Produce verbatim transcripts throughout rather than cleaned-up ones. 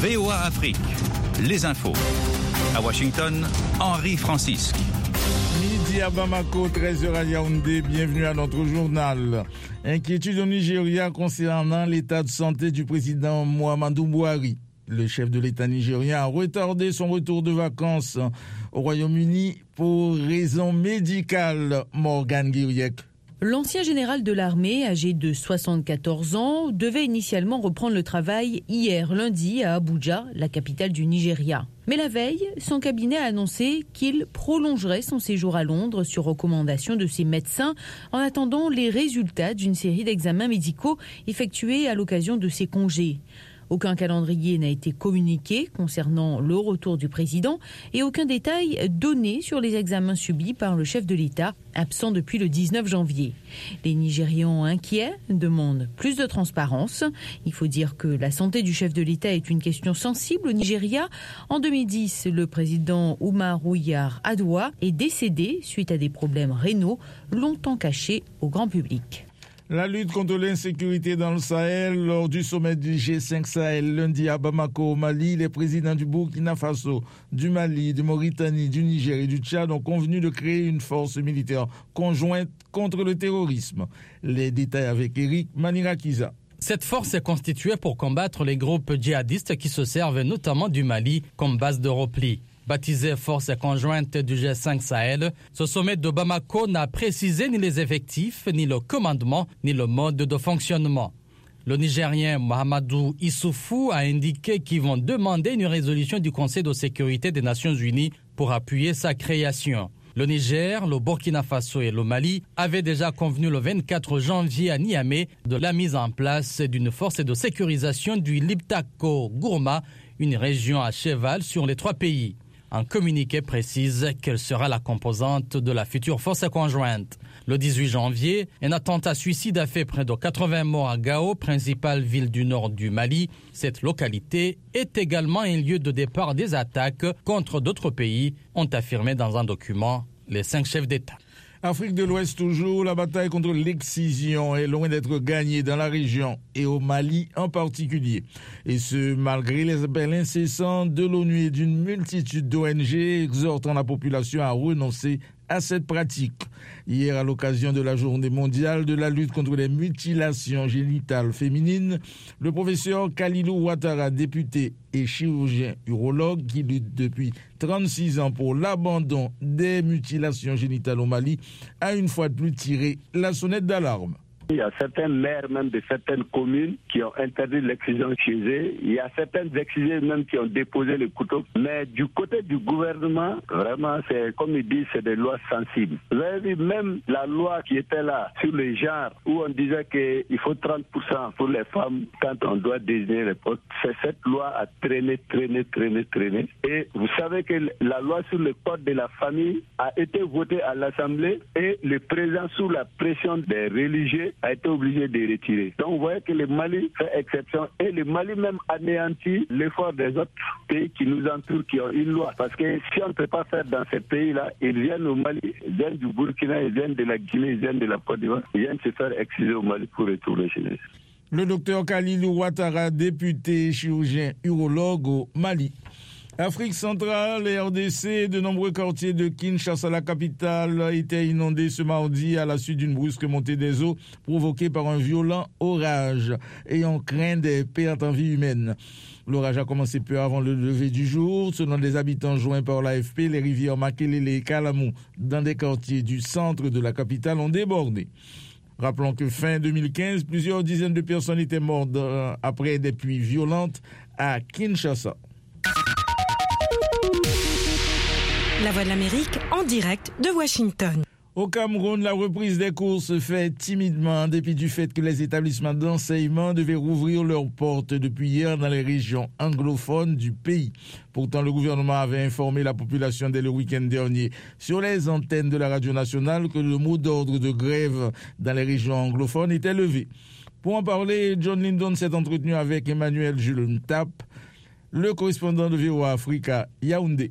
V O A Afrique, les infos. À Washington, Henri Francisque. Midi à Bamako, treize heures à Yaoundé, bienvenue à notre journal. Inquiétude au Nigeria concernant l'état de santé du président Muhammadu Buhari. Le chef de l'État nigérien a retardé son retour de vacances au Royaume-Uni pour raisons médicales. Morgan Guiriec. L'ancien général de l'armée, âgé de soixante-quatorze ans, devait initialement reprendre le travail hier lundi à Abuja, la capitale du Nigeria. Mais la veille, son cabinet a annoncé qu'il prolongerait son séjour à Londres sur recommandation de ses médecins en attendant les résultats d'une série d'examens médicaux effectués à l'occasion de ses congés. Aucun calendrier n'a été communiqué concernant le retour du président et aucun détail donné sur les examens subis par le chef de l'État, absent depuis le dix-neuf janvier. Les Nigérians inquiets demandent plus de transparence. Il faut dire que la santé du chef de l'État est une question sensible au Nigeria. En deux mille dix, le président Umaru Yar'Adua est décédé suite à des problèmes rénaux longtemps cachés au grand public. La lutte contre l'insécurité dans le Sahel lors du sommet du G cinq Sahel lundi à Bamako au Mali, les présidents du Burkina Faso, du Mali, de Mauritanie, du Niger et du Tchad ont convenu de créer une force militaire conjointe contre le terrorisme. Les détails avec Eric Manirakiza. Cette force est constituée pour combattre les groupes djihadistes qui se servent notamment du Mali comme base de repli. Baptisé Force conjointe du G cinq Sahel, ce sommet de Bamako n'a précisé ni les effectifs, ni le commandement, ni le mode de fonctionnement. Le Nigérien Mahamadou Issoufou a indiqué qu'ils vont demander une résolution du Conseil de sécurité des Nations Unies pour appuyer sa création. Le Niger, le Burkina Faso et le Mali avaient déjà convenu le vingt-quatre janvier à Niamey de la mise en place d'une force de sécurisation du Liptako-Gourma, une région à cheval sur les trois pays. Un communiqué précise quelle sera la composante de la future force conjointe. Le dix-huit janvier, un attentat suicide a fait près de quatre-vingts morts à Gao, principale ville du nord du Mali. Cette localité est également un lieu de départ des attaques contre d'autres pays, ont affirmé dans un document les cinq chefs d'État. Afrique de l'Ouest toujours, la bataille contre l'excision est loin d'être gagnée dans la région et au Mali en particulier. Et ce, malgré les appels incessants de l'ONU et d'une multitude d'O N G exhortant la population à renoncer à cette pratique. Hier, à l'occasion de la journée mondiale de la lutte contre les mutilations génitales féminines, le professeur Kalilou Ouattara, député et chirurgien urologue qui lutte depuis trente-six ans pour l'abandon des mutilations génitales au Mali, a une fois de plus tiré la sonnette d'alarme. Il y a certains maires même de certaines communes qui ont interdit l'excision chez eux. Il y a certaines excisées même qui ont déposé le couteau. Mais du côté du gouvernement, vraiment, c'est comme ils disent, c'est des lois sensibles. Vous avez vu même la loi qui était là sur le genre, où on disait qu'il faut trente pour cent pour les femmes quand on doit désigner les postes. C'est cette loi a traîné, traîné, traîné, traîné. Et vous savez que la loi sur le code de la famille a été votée à l'Assemblée et le président, sous la pression des religieux, a été obligé de retirer. Donc vous voyez que le Mali fait exception et le Mali même anéantit l'effort des autres pays qui nous entourent, qui ont une loi. Parce que si on ne peut pas faire dans ces pays-là, ils viennent au Mali, ils viennent du Burkina, ils viennent de la Guinée, ils viennent de la Côte d'Ivoire, ils viennent se faire exciser au Mali pour retourner chez eux. Le docteur Kalilou Ouattara, député et chirurgien urologue au Mali. Afrique centrale et R D C, de nombreux quartiers de Kinshasa, la capitale, étaient inondés ce mardi à la suite d'une brusque montée des eaux provoquée par un violent orage et on craint des pertes en vie humaine. L'orage a commencé peu avant le lever du jour. Selon des habitants joints par l'A F P, les rivières Makelele et Kalamou, dans des quartiers du centre de la capitale, ont débordé. Rappelons que fin deux mille quinze, plusieurs dizaines de personnes étaient mortes après des pluies violentes à Kinshasa. La Voix de l'Amérique en direct de Washington. Au Cameroun, la reprise des cours se fait timidement en dépit du fait que les établissements d'enseignement devaient rouvrir leurs portes depuis hier dans les régions anglophones du pays. Pourtant, le gouvernement avait informé la population dès le week-end dernier sur les antennes de la radio nationale que le mot d'ordre de grève dans les régions anglophones était levé. Pour en parler, John Lindon s'est entretenu avec Emmanuel Jules Ntap, le correspondant de V O A Afrique à Yaoundé.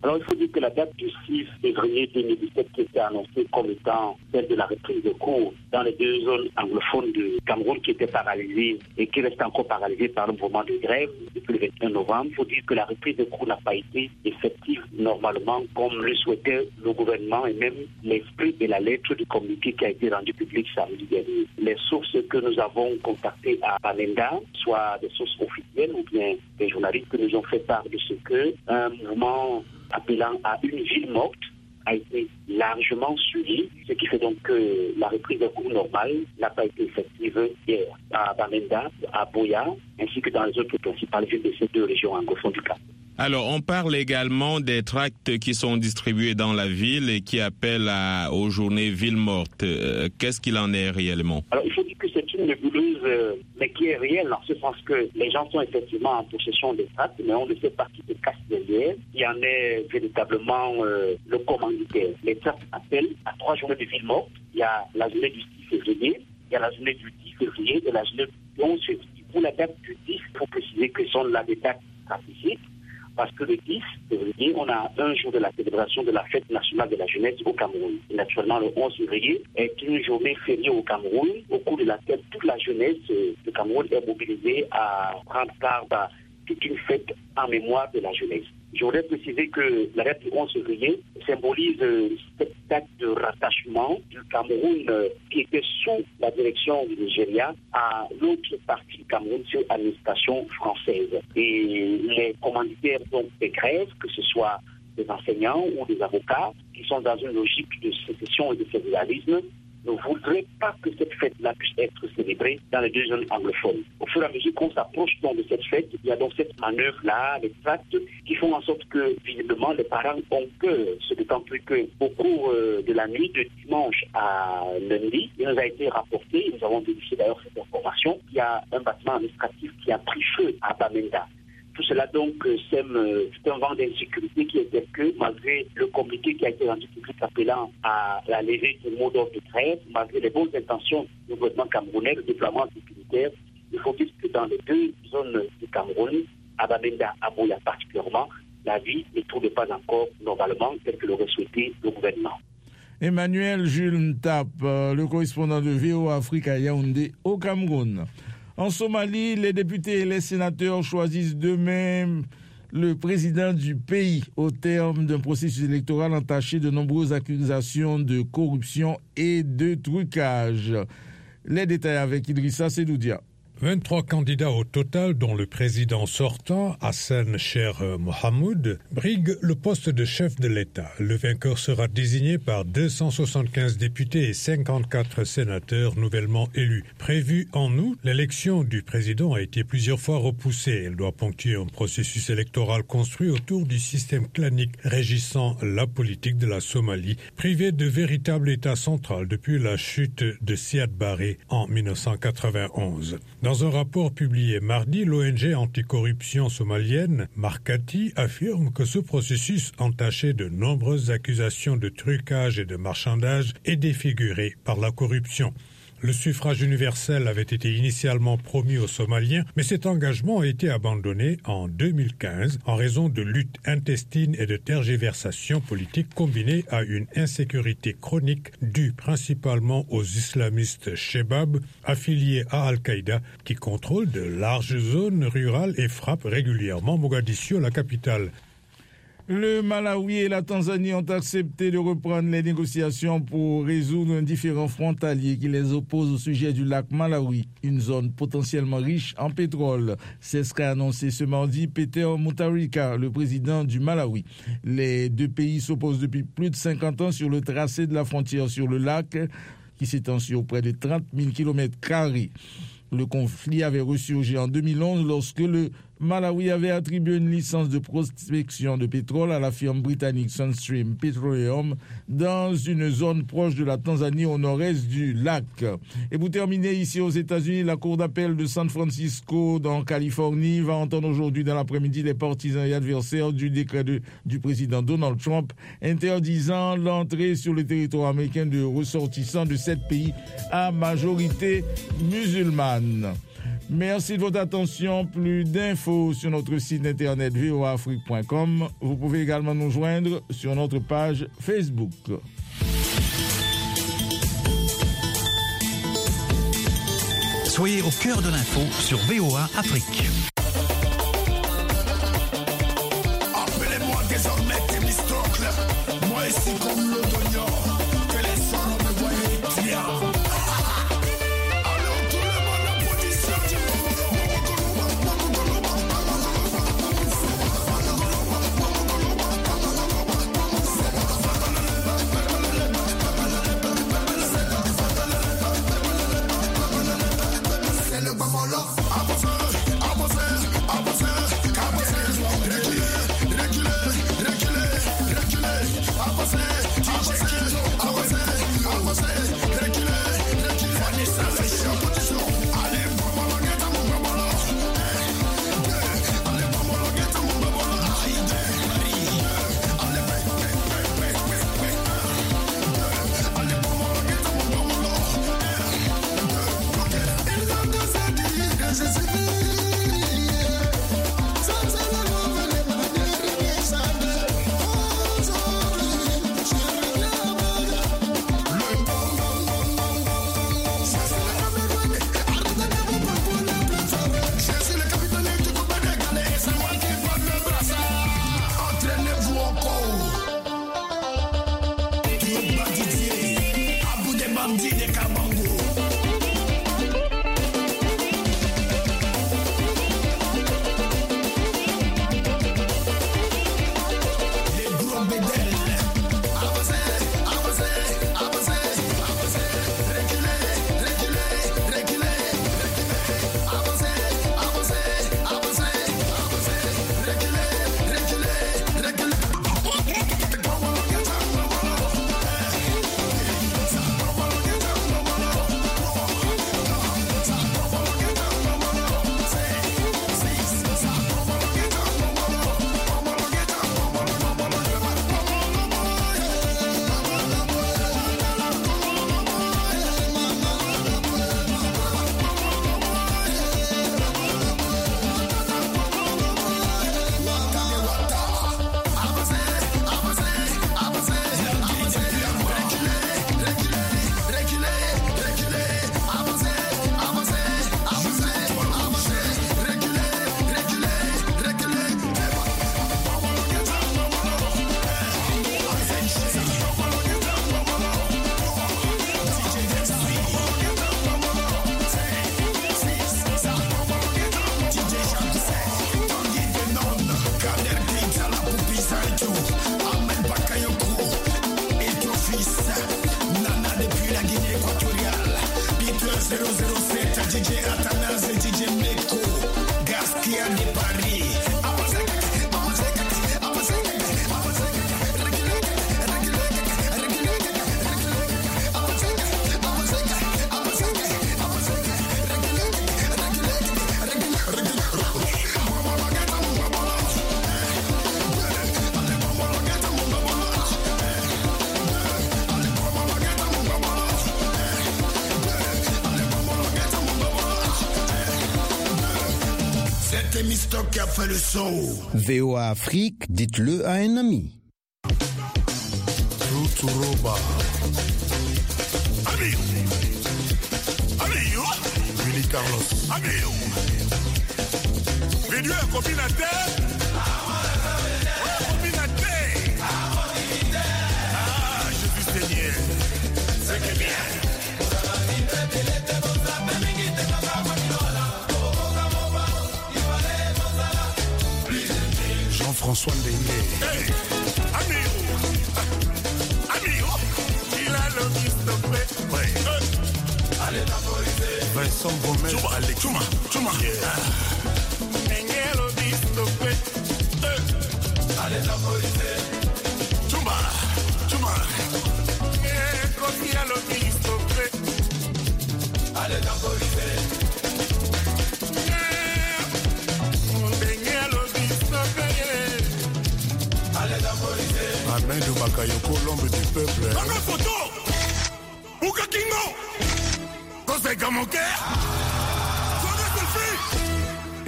Alors il faut dire que la date du six février deux mille dix-sept qui était annoncée comme étant celle de la reprise de cours dans les deux zones anglophones du Cameroun qui étaient paralysées et qui restent encore paralysées par le mouvement de grève depuis le vingt et un novembre. Il faut dire que la reprise de cours n'a pas été effective normalement comme le souhaitait le gouvernement et même l'esprit et la lettre du communiqué qui a été rendu public samedi dernier. Les sources que nous avons contactées à Bamenda, soit des sources officielles ou bien des journalistes que nous ont fait part de ce que un mouvement appelant à une ville morte a été largement suivi, ce qui fait donc que la reprise de cours normale n'a pas été effective hier à Bamenda, à Boya, ainsi que dans les autres principales villes de ces deux régions anglophones du Cameroun. Alors, on parle également des tracts qui sont distribués dans la ville et qui appellent à, aux journées ville morte. Euh, qu'est-ce qu'il en est réellement? Alors, il faut dire que c'est une nébuleuse, euh, mais qui est réelle, en ce sens que les gens sont effectivement en possession des tracts, mais on ne sait pas qui se cache derrière. Il y en est véritablement euh, le commanditaire. Les tracts appellent à trois journées de ville morte. Il y a la journée du six février, il y a la journée du dix février et la journée du onze février. Pour la date du dix, il faut préciser que ce sont là des dates stratégiques. Parce que le dix février, on a un jour de la célébration de la fête nationale de la jeunesse au Cameroun. Et naturellement, le onze février est une journée fériée au Cameroun, au cours de laquelle toute la jeunesse du Cameroun est mobilisée à prendre part à toute une fête en mémoire de la jeunesse. Je voudrais préciser que la date du onze février symbolise cette date de rattachement du Cameroun qui était sous la direction du Nigeria à l'autre partie du Cameroun sur l'administration française. Et les commanditaires donc des grèves, que ce soit des enseignants ou des avocats, qui sont dans une logique de sécession et de fédéralisme, ne voudraient pas que cette fête-là puisse être célébrée dans les deux zones anglophones. Au fur et à mesure qu'on s'approche donc de cette fête, il y a donc cette manœuvre-là, les tracts, qui font en sorte que, visiblement, les parents ont peur. Ce d'autant plus que, au cours euh, de la nuit de dimanche à lundi, il nous a été rapporté, nous avons vérifié d'ailleurs cette information, qu'il y a un bâtiment administratif qui a pris feu à Bamenda. Tout cela donc sème euh, tout un vent d'insécurité qui était que, malgré le communiqué qui a été rendu public appelant à la levée du mot d'ordre de trêve, malgré les bonnes intentions du gouvernement camerounais, le déploiement sécuritaire, il faut dire que dans les deux zones du Cameroun, à Bamenda, à Boya particulièrement, la vie ne tourne pas encore normalement tel que l'aurait souhaité le gouvernement. Emmanuel Jules Ntap, le correspondant de V O Afrique à Yaoundé au Cameroun. En Somalie, les députés et les sénateurs choisissent d'eux-mêmes le président du pays au terme d'un processus électoral entaché de nombreuses accusations de corruption et de trucage. Les détails avec Idrissa Sedoudia. vingt-trois candidats au total, dont le président sortant, Hassan Cheikh Mohamed, briguent le poste de chef de l'État. Le vainqueur sera désigné par deux cent soixante-quinze députés et cinquante-quatre sénateurs nouvellement élus. Prévue en août, l'élection du président a été plusieurs fois repoussée. Elle doit ponctuer un processus électoral construit autour du système clanique régissant la politique de la Somalie, privé de véritable État central depuis la chute de Siad Barre en dix-neuf cent quatre-vingt-onze. Dans un rapport publié mardi, l'O N G anticorruption somalienne, Markati, affirme que ce processus entaché de nombreuses accusations de trucage et de marchandage est défiguré par la corruption. Le suffrage universel avait été initialement promis aux Somaliens, mais cet engagement a été abandonné en deux mille quinze en raison de luttes intestines et de tergiversations politiques combinées à une insécurité chronique due principalement aux islamistes Shebab affiliés à Al-Qaïda qui contrôlent de larges zones rurales et frappent régulièrement Mogadiscio, la capitale. Le Malawi et la Tanzanie ont accepté de reprendre les négociations pour résoudre un différend frontalier qui les oppose au sujet du lac Malawi, une zone potentiellement riche en pétrole. C'est ce qu'a annoncé ce mardi Peter Mutharika, le président du Malawi. Les deux pays s'opposent depuis plus de cinquante ans sur le tracé de la frontière sur le lac, qui s'étend sur près de trente mille kilomètres carrés. Le conflit avait ressurgi en deux mille onze lorsque le Malawi avait attribué une licence de prospection de pétrole à la firme britannique Sunstream Petroleum dans une zone proche de la Tanzanie au nord-est du lac. Et pour terminer, ici aux États-Unis, la Cour d'appel de San Francisco dans Californie va entendre aujourd'hui dans l'après-midi les partisans et adversaires du décret de, du président Donald Trump interdisant l'entrée sur le territoire américain de ressortissants de sept pays à majorité musulmane. Merci de votre attention. Plus d'infos sur notre site internet v o a afrique point com. Vous pouvez également nous joindre sur notre page Facebook. Soyez au cœur de l'info sur V O A Afrique. Appelez-moi désormais Thémistocle. Moi ici comme l'oignon. Que les sorts me voient étudiants. Alors tout le monde en position. C'est le moment là. Avancez, avancez, avancez, avancez. Reculez, reculez, reculez, reculez. Avancez, avancez, avancez, avancez. Reculez, reculez. Vanessa, c'est en position. Allez, maman, la guette à mon maman là. Allez, maman, la guette à mon maman là. Allez, allez, allez, maman, la guette à mon maman là. Je suis le capitaine du groupe de Galais, c'est moi qui porte le brassard. Entraînez-vous encore. Tout bandidier, à bout des bandits des Kabango. zéro zéro sept, D J Athanase, D J Meko, Gaskia de Paris. C'est Mister qui a fait le son. V O A Afrique, dites-le à un ami. Tuturoba. Amigo. Amigo. Willy Carlos. Amigo. Video à combinateur. Ah, je suis Seigneur. C'est que bien. Jean-François Ndenge. Hey, amigo, amigo, il a le visto fait. Ouais. Euh. Allez temporiser. Vincent Gomez. Chuma, allez, chuma, chuma. Ndenge le visto fait. Euh. Allez temporiser. Chuma, chuma. Eh, Kofi a le visto fait. Allez temporiser. Amen de Bakayoko, l'ombre du peuple. Dans la photo, Ouka Kingo, Conseil Kamoke, Sonia Selfie.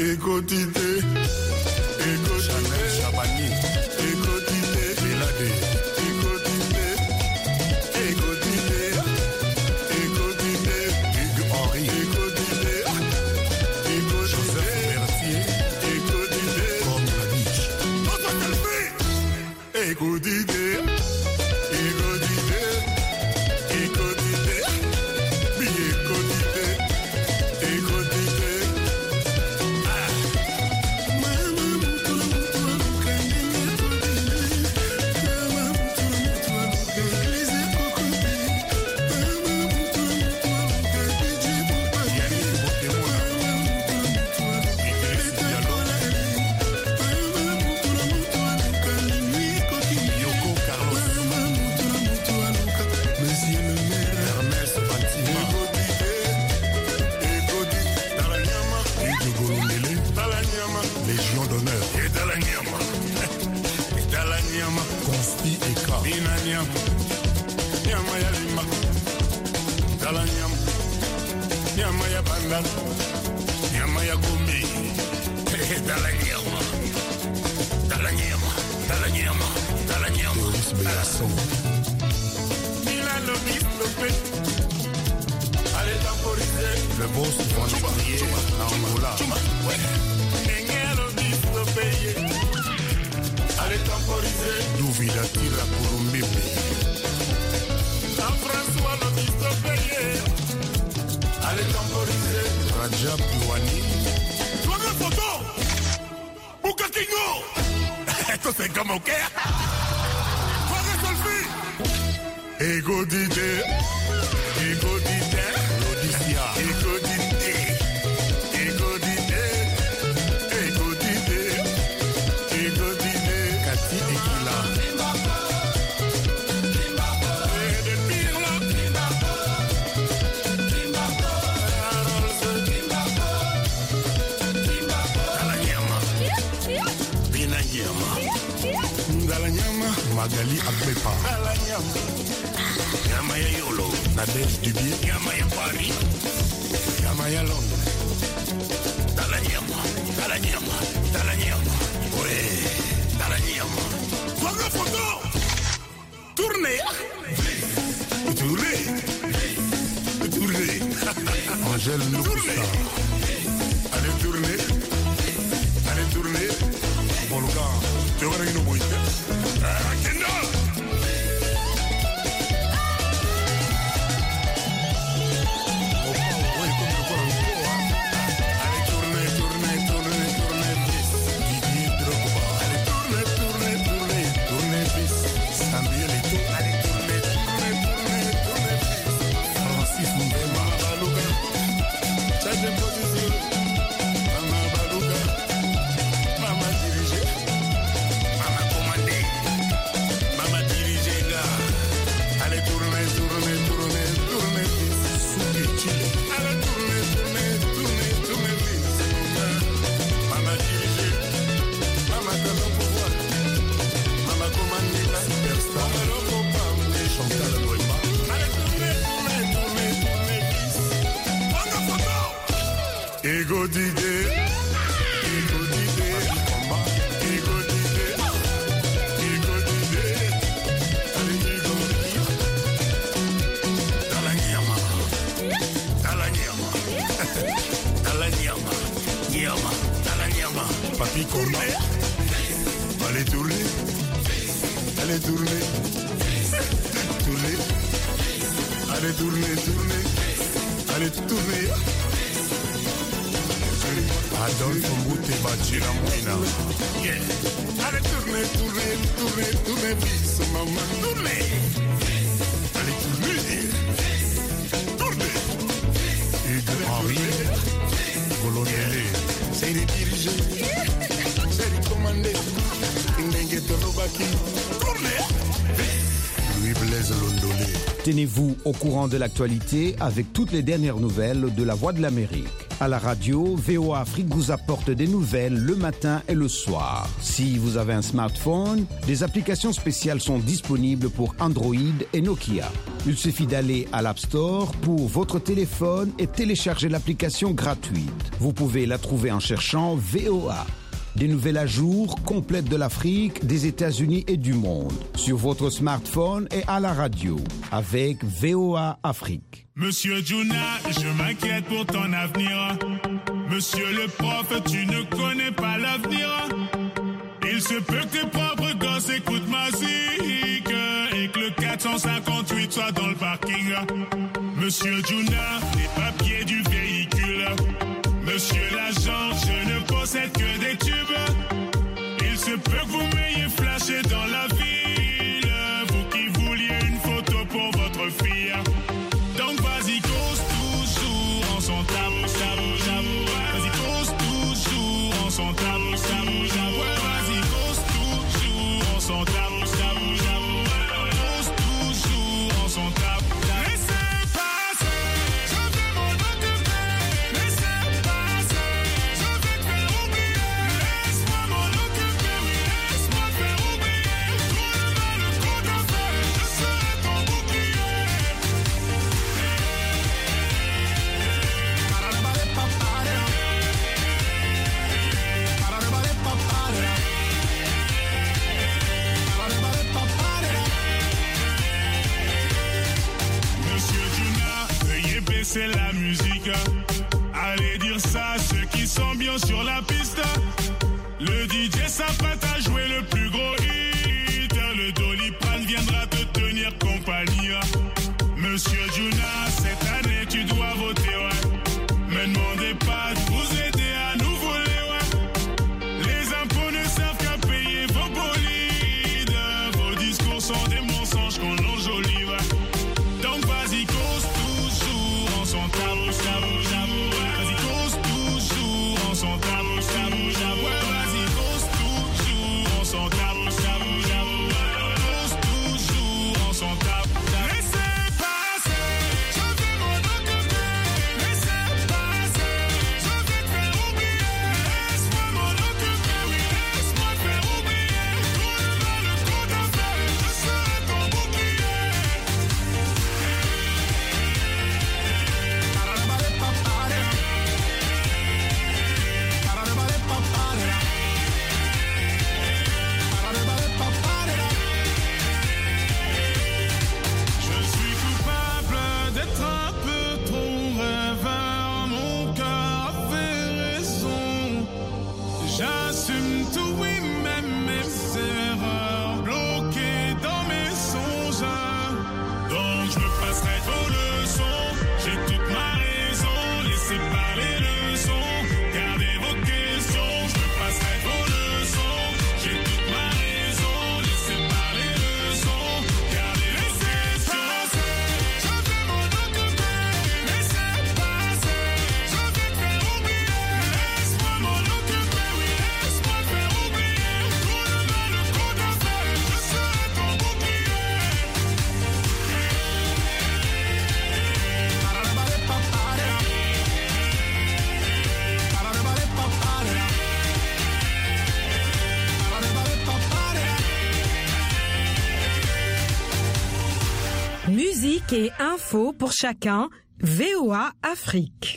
Écotité, Chanel Chabani, Écotité, Milade, Écotité, Écotité, Écotité, Hugues Henry, Écotité, Écotité, Joseph Berthier, Écotité, comme la biche. Notre selfie, Écotité, Écotité, Écotité, Écotité, Écotité. Légion d'honneur. Et dans la nyama. Et dans la nyama. Conspi et K. Bina nyama. Nyama ya lima. Dans la nyama. Nyama ya bandal. Nyama ya gombe. Et dans la nyama. Dans la nyama. Dans la nyama. Dans la nyama. Maurice Bélasson. Mila le bif le pet. Allez temporiser. Le boss vend les prières en Angola. Ouais. Allez temporiser. Douvila tira Kouroumbimbi. Jean-François le ministre payé. Allez temporiser. Rajab Douani. Toi la photo. Boukakingo. Esto c'est comme au Caire. Toi la selfie. Égodité. Égodité. L'Odyssea. Égodité. Égodité. Égodité. Égodité. Cathy Ekila. Magali Akbepa. Yama ya Yolo. Nadège Dubier. Yama ya Paris. Yama ya Londres. Dalanyama. Dalanyama. Dalanyama. Ouais. Dalanyama. Prends la photo. Tournez. Tournez. Tournez. Angèle Noukousta. Allez tourner. Allez tourner. Volcan. Tu vois une boîte. Ego d'idée, ego d'idée, combat, ego d'idée, ego d'idée, ego d'idée, dans la nyama, dans la nyama, dans la nyama, nyama, dans la nyama, papi combat, allez tourner, allez tourner, tourner, allez tourner, tourner, allez tourner. Adolphe Mboute Badji la Mouina. Yeah. Allez tourner, tourner, tourner, tourner, bis, maman, tourner. Allez tourner. Tourner. Hugues Henry. Colonel. C'est les diriger. C'est les commander. Ndengue Torobaki. Tourner. Louis Blaise Londolé. Tenez-vous au courant de l'actualité avec toutes les dernières nouvelles de la Voix de l'Amérique. À la radio, V O A Afrique vous apporte des nouvelles le matin et le soir. Si vous avez un smartphone, des applications spéciales sont disponibles pour Android et Nokia. Il suffit d'aller à l'App Store pour votre téléphone et télécharger l'application gratuite. Vous pouvez la trouver en cherchant V O A. Des nouvelles à jour complètes de l'Afrique, des États-Unis et du monde. Sur votre smartphone et à la radio. Avec V O A Afrique. Monsieur Juna, je m'inquiète pour ton avenir. Monsieur le prof, tu ne connais pas l'avenir. Il se peut que tes propres gosses écoutent ma musique et que le quatre cent cinquante-huit soit dans le parking. Monsieur Juna, les papiers du véhicule. Monsieur l'agent, je ne possède que des tubes. Il se peut que vous m'ayez flashé dans la ville. Vous qui vouliez une photo pour votre fille. Donc vas-y, cause toujours en son tabou, tabou, tabou. Vas-y, cause toujours en son tabou, tabou, tabou. Vas-y, cause toujours en son tabou, tabou, tabou. Cause toujours en son tabou. Laissez passer, je vais m'en occuper. Laissez passer, je vais te faire oublier. Laisse-moi m'en occuper, oui, laisse-moi te faire oublier. Tout le mal, trop de fait, je serai ton bouclier. Monsieur Juna, veuillez baisser la musique. Allez dire ça à ceux qui sont bien sur la piste. Le D J s'apprête à jouer le plus gros hit. Le Doliprane viendra te tenir compagnie. Monsieur Juna, cette année tu dois voter, ouais. Me demandez pas de vous aider à nous voler, ouais. Les impôts ne servent qu'à payer vos bolides. Vos discours sont des mensonges qu'on enjolive. Donc vas-y, cause toujours en son tabou, tabou, tabou. Vas-y, cause toujours en son tabou, tabou, tabou. Vas-y, cause toujours en son tabou, tabou, tabou. Cause toujours en son tabou. Laissez passer, je vais m'en occuper. Laissez passer, je vais te faire oublier. Laisse-moi m'en occuper, oui, laisse-moi te faire oublier. Tout le mal, trop de fait, je serai ton bouclier. Je suis coupable d'être un peu trop rêveur. Mon cœur a fait raison. J'assume tout, oui, même mes erreurs. Bloquées dans mes songes. Donc je me passerai vos leçons. J'ai toute ma raison. Laissez parler leçons. Gardez vos questions. Je me passerai vos leçons. J'ai toute ma raison. Laissez parler leçons. Gardez vos questions. Je vais m'en occuper. Laissez passer. Je vais te faire oublier. Laisse-moi m'en occuper. Oui, laisse-moi te faire oublier. Tout le mal, trop de fait, je serai ton bouclier. Musique et info pour chacun. V O A Afrique.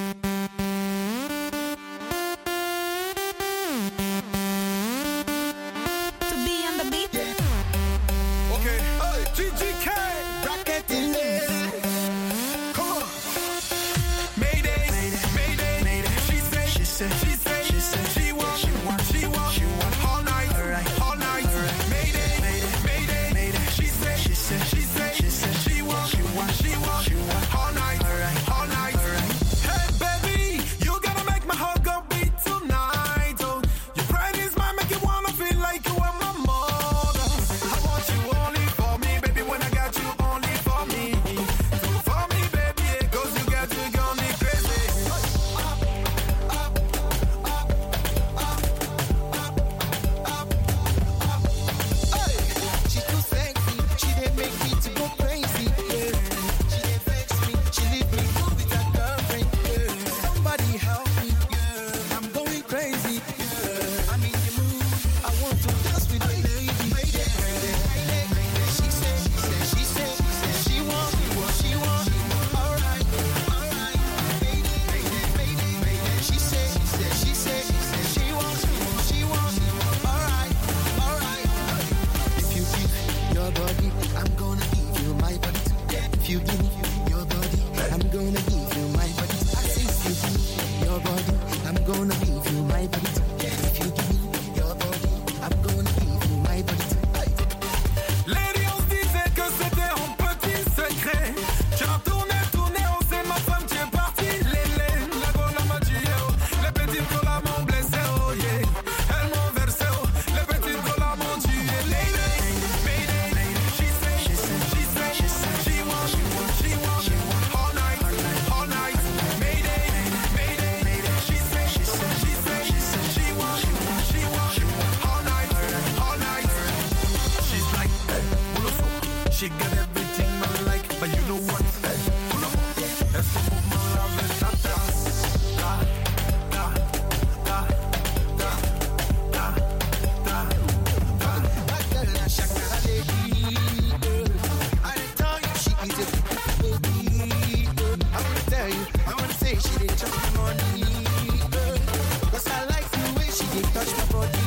To be on the beat. Okay. Hey, G G K. Rocket in there. Come on. Mayday. Mayday. Mayday. She said. She said. She said. She said. She want. She want. She want. She want. All night. All right. All night. All right. Mayday. Mayday. Mayday. Mayday. She said. She said. She said. She said. She want. She want. She want. She want. All night. All right. All night. All right. touch my body.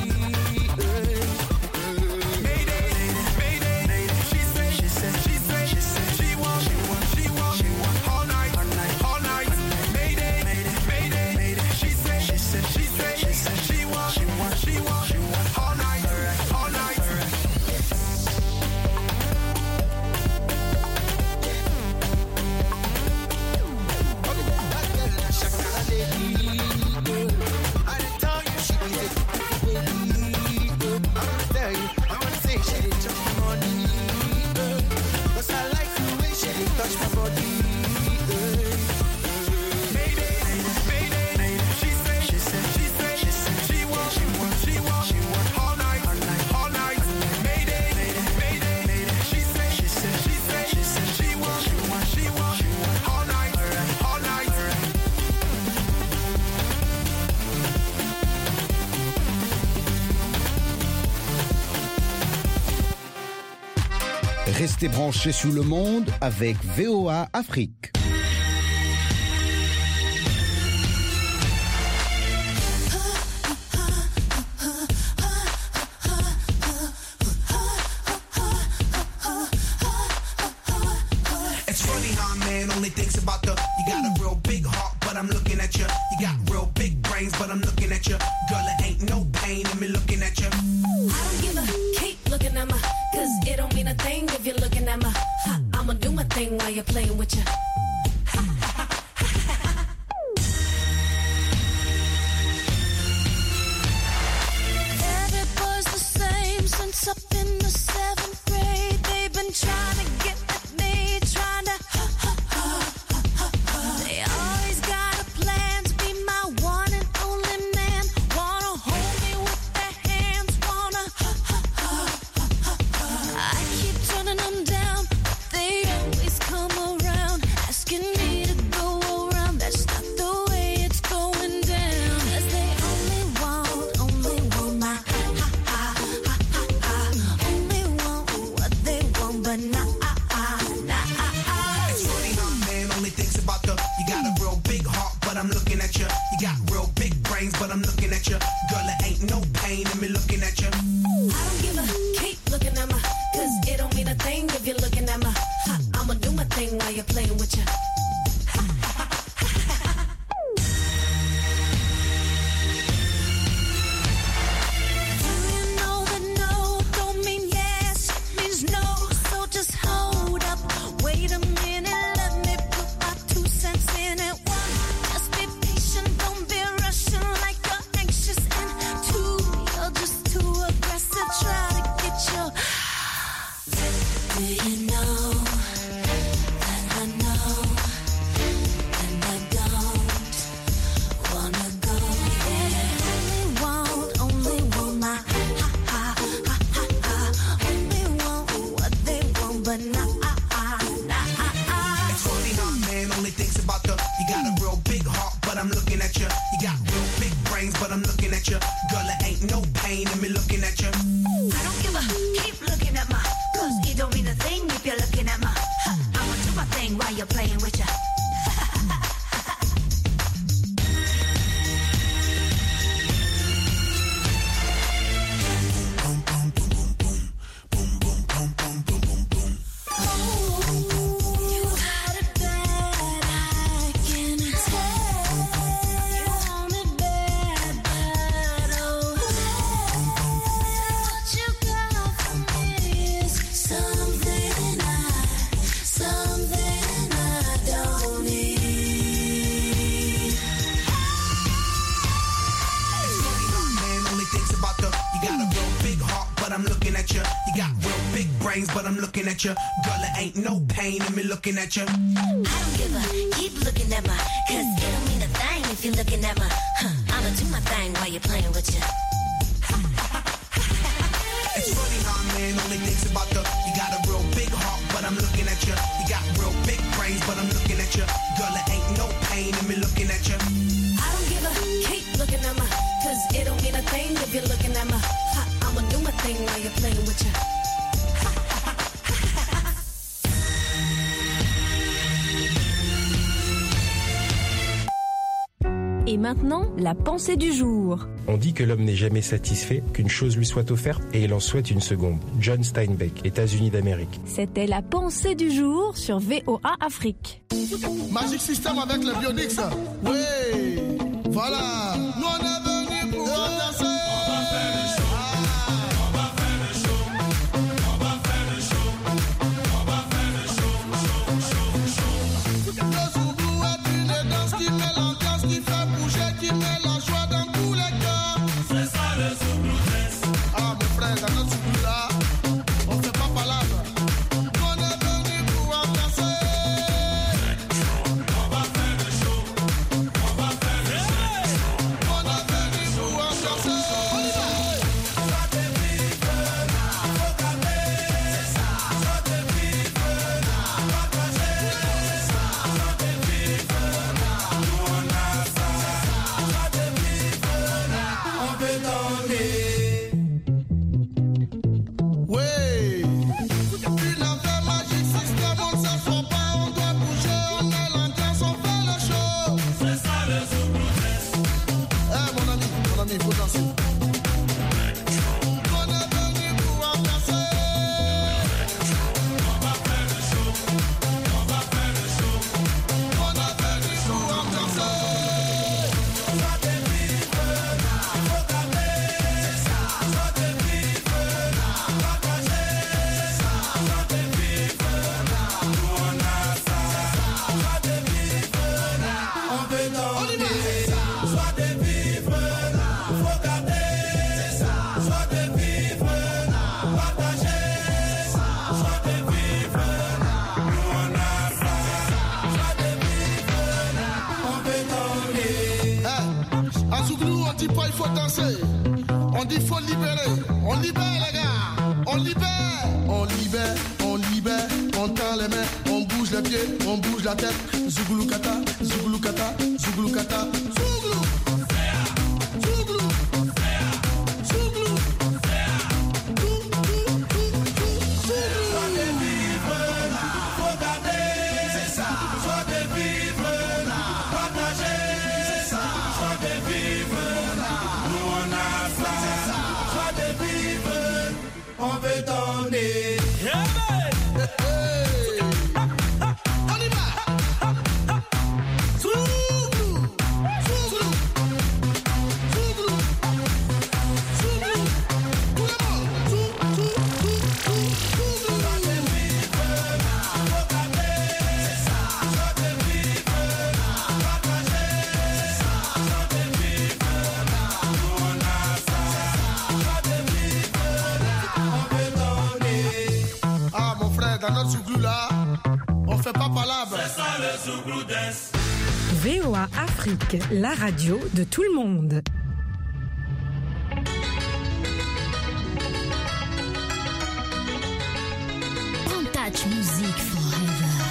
Restez branchés sur le monde avec V O A Afrique. It's funny how a man only thinks about the. You got a real big heart, but I'm looking at you. You got real big brains, but I'm looking at you. Girl, it ain't no pain in me looking at you. I don't give a keep looking at my, cause it don't mean a thing if you're looking at my. Ha, I'ma do my thing while you're playing with you. Every boy's the same since up in the seventh grade. They've been trying to get with me, trying to. They always got a plan to be my one and only man. Wanna hold me with their hands, wanna. I keep turning them down, but they always come around, asking me to go around. That's not the way it's going down. 'Cause they only want, only want my ha ha ha ha ha. Only want what they want, but not. It's funny how a man only thinks about the. You got a real big heart, but I'm looking at you. You got real big brains, but I'm looking at you. Girl, it ain't no pain in me looking at you. I don't give a keep looking at my, cause it don't mean a thing if you're looking at my. Ha, I'ma do my thing while you're playing with you. Do you know that no don't mean yes, means no? So just hold up, wait a minute, let me put my two cents in it. One, just be patient, don't be rushing like you're anxious. And two, you're just too aggressive, try to get your. Do you know that I know, and I don't wanna go there? Only want, only want my ha ha ha ha ha. Only want what they want, but not. It's funny how a man only thinks about the. You got a real big heart, but I'm looking at you. You got real big brains, but I'm looking at you. Girl, it ain't no pain in me looking at you. I don't give a keep looking at my, cause it don't mean a thing if you're looking at my. Ha, I'ma do my thing while you're playing with ya. You had it bad, I can tell. You want it bad, bad, oh. What you got for me is something I, something I don't need. It's funny how a man only thinks about the. You got a real big heart, but I'm looking at you. You got real big brains, but I'm looking at you. Girl, it ain't no pain in me looking at you. I don't give a keep looking at my, cause it don't mean a thing if you're looking at my. Huh, I'ma do my thing while you're playing with ya. It's funny how a man only thinks about the. You got a real big heart, but I'm looking at you. You got real big brains, but I'm looking at you. Girl, it ain't no pain in me looking at you. I don't give a keep looking at my, cause it don't mean a thing if you're looking at my. Ha, I'ma do my thing while you're playing with you. Et maintenant, la pensée du jour. On dit que l'homme n'est jamais satisfait qu'une chose lui soit offerte et il en souhaite une seconde. John Steinbeck, États-Unis d'Amérique. C'était la pensée du jour sur V O A Afrique. Magic System avec le Bionix. Oui, voilà. Nous on est venus pour danser. On dit faut libérer, on libère les gars, on libère, on libère, on libère, on tend les mains, on bouge les pieds, on bouge la tête, Zouglou kata, Zouglou kata, Zouglou kata, Zouglou, Zouglou, Zouglou, V O A Afrique, la radio de tout le monde. Touch Music Forever.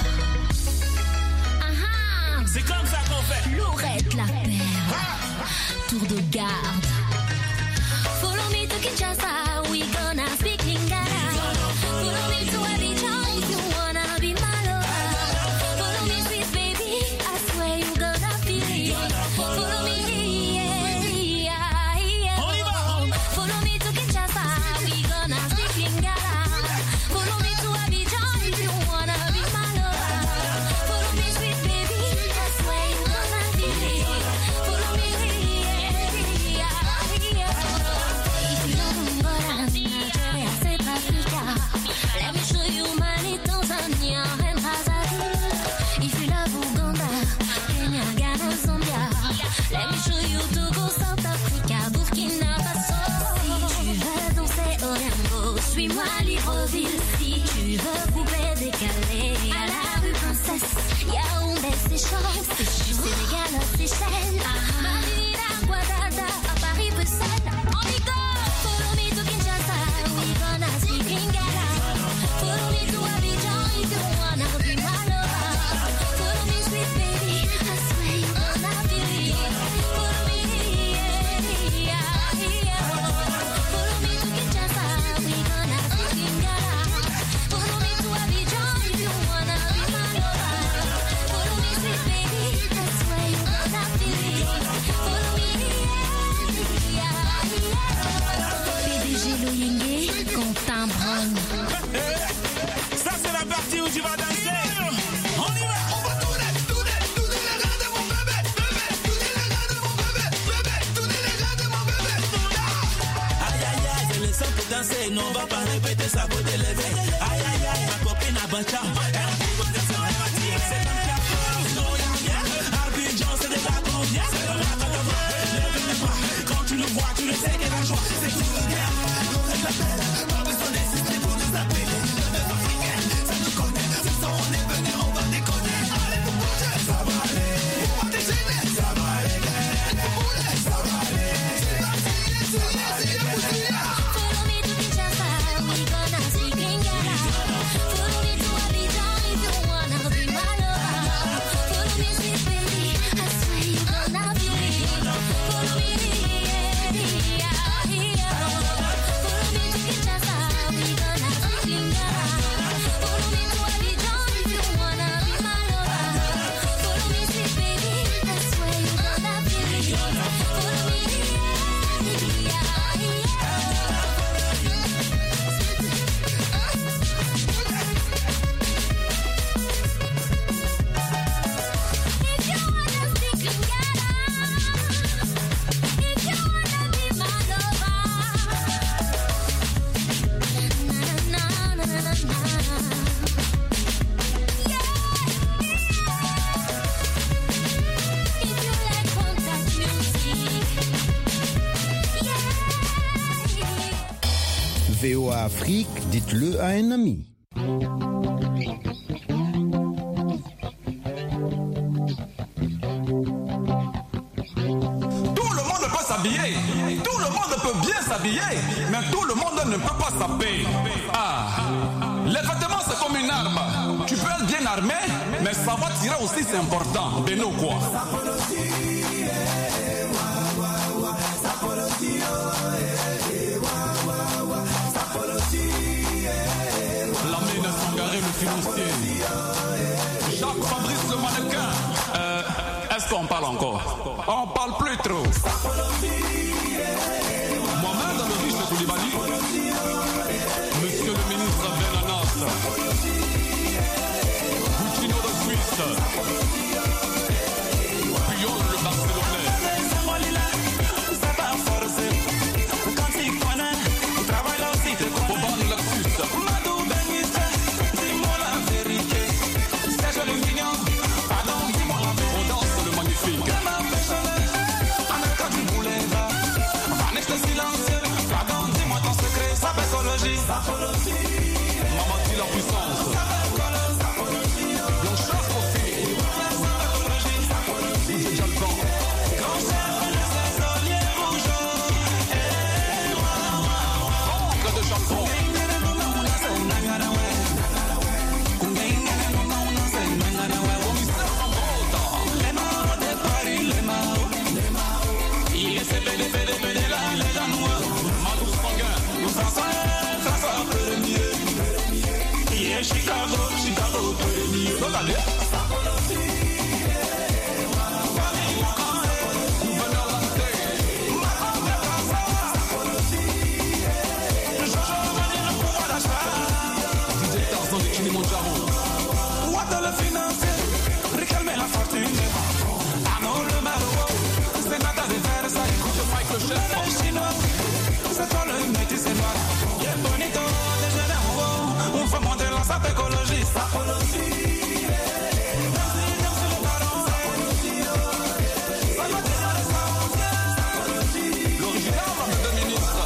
Ah, c'est comme ça qu'on fait. Laurette la perle. Tour de garde. Follow me to Kinshasa, we gonna speak Lingala. Follow me to Abidjan if you wanna be my lover. Follow me sweet baby, I swear you gonna feel it. Follow me, yeah, yeah, yeah. Follow me to Kinshasa, we gonna speak Lingala. Follow me to Abidjan if you wanna be my lover. Follow me sweet baby, I swear you gonna feel it. Follow me, yeah, yeah, yeah. If you don't go down to Nigeria, South Africa, let me show you Mali, Tanzania, and Brazzaville. If you love Uganda, Kenya, Ghana, Zambia, let me show you Togo, South Africa, Burkina Faso. Si tu veux danser au Rimbo, suis-moi Libreville. Si tu veux poupée décalée, à la rue Princesse, Yaoundé, Seychelles, Sénégal, Seychelles, Marina, Ouattara, à Paris, Bruxelles, on y go. Follow me to Kinshasa, we gonna speak Lingala. Follow me to Abidjan if you wanna be my lover. Follow me sweet baby, I swear you gonna feel it. Follow me, yeah, yeah, yeah. Follow me to Kinshasa, we gonna speak Lingala. Follow me to Abidjan if you wanna be my lover. Follow me sweet baby, I swear you gonna feel it. danser, non, on va pas répéter ça pour t'élever. Aïe, aïe, aïe, ma copine a bon charme. Elle a dit, bon, c'est un parti, c'est comme ça. Non, y'a rien. Abidjan, c'est des vacances. C'est le rap à ta voix. Lève les bras. Quand tu le vois, tu le sais qu'elle a joie. C'est tout le bien. On s'appelle. Pas besoin d'insister pour nous appeler. Le africain, ça nous connaît. Ce soir, on est venu, on va déconner. Allez, pour moi, ça va aller. Pour moi, t'es gêné. Ça va aller. Pour moi, ça va aller. C'est la fille, c'est la fille, c'est la fille. Follow me to Kinshasa, we gonna speak Lingala. Follow me to Abidjan if you wanna be my lover. Follow me, sweet baby, I swear you gonna feel it. Follow me, yeah, yeah, yeah. Follow me to Kinshasa, we gonna speak Lingala. Follow me to Abidjan if you wanna be my lover. Follow me, sweet baby, I swear you gonna feel it. Follow me, yeah, yeah, yeah. V O A Afrique, dites-le à un ami. Tout le monde peut s'habiller, tout le monde peut bien s'habiller, mais tout le monde ne peut pas s'habiller. Ah, les vêtements c'est comme une arme. Tu peux être bien armé, mais ça va tirer aussi, c'est important. De nous quoi. La mine s'engarer le financier. Jacques Fabrice le mannequin. Euh, est-ce qu'on parle encore? On parle plus trop. Moi-même dans le riche Koulibaly. Monsieur le ministre Benanas. Coutinho de Suisse. Puyol le Barcelonais. C'est pas forcé. Quand il connaît, on travaille là aussi. Boban Lapsus. Madou Benite, dis-moi la vérité. C'est joli mignon. Pardon, dis-moi la vérité. On danse le magnifique. On est quand tu voulais là. On est le silencieux. Pardon, dis-moi ton secret. Ça fait écologie. Maman dit la puissance. Blancheur aussi. J'ai déjà le temps. Grand chef, le saisonnier rouge. Encre de charbon. Les mains de Paris, les mains. Il est c'est pédé, pédé, pédé, là, les gens noirs. Malou sanguin, nous François, François premier. Il est Chicago, Chicago premier. Regardez. Gouverneur Lanté. Jojo Mani, le pouvoir d'achat. D J Tarzan de Kilimanjaro. Ouatt le financier. Riquelme la fortune. Arnaud le Maroc. C'est Nata de Versailles. Écoute Mike le chef. Chinois. C'est toi le métis, c'est noir. Bien bonito, déjà d'un haut. On fait monter la sape écologie. Sapologie. L'original de deux ministres.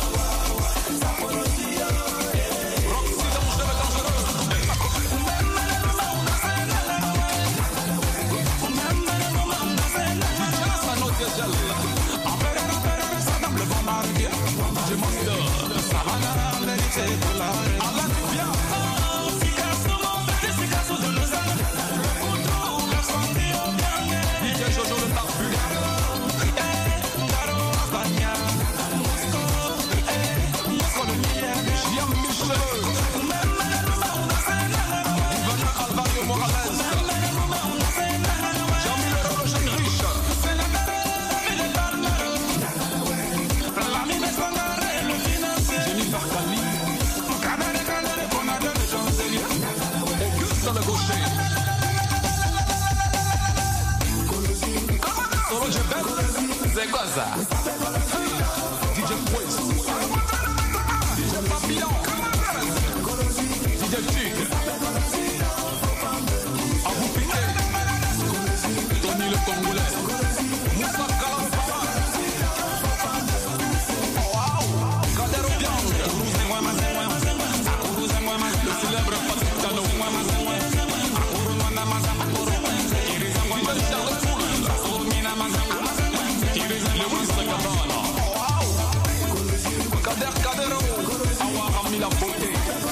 Roxy dangereux, dangereux. Je monster, ça va la vérité pour la Allah du bien. Picasso, mon petit Picasso de Lausanne. Le couteau, le samedi au bien. D J Jojo le tarpu. Caro Espagna. Moscou, Moscou le Miel. Jean Michel. Ivana Alvario Morales. Jean-Mille Roger Riche. Jennifer Kali. Auguste le gaucher. Solo Jebel. C'est quoi ça? D J Quest. D J Papi. la beauté.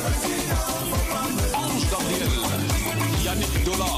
Ange Gabriel, Yannick Dola.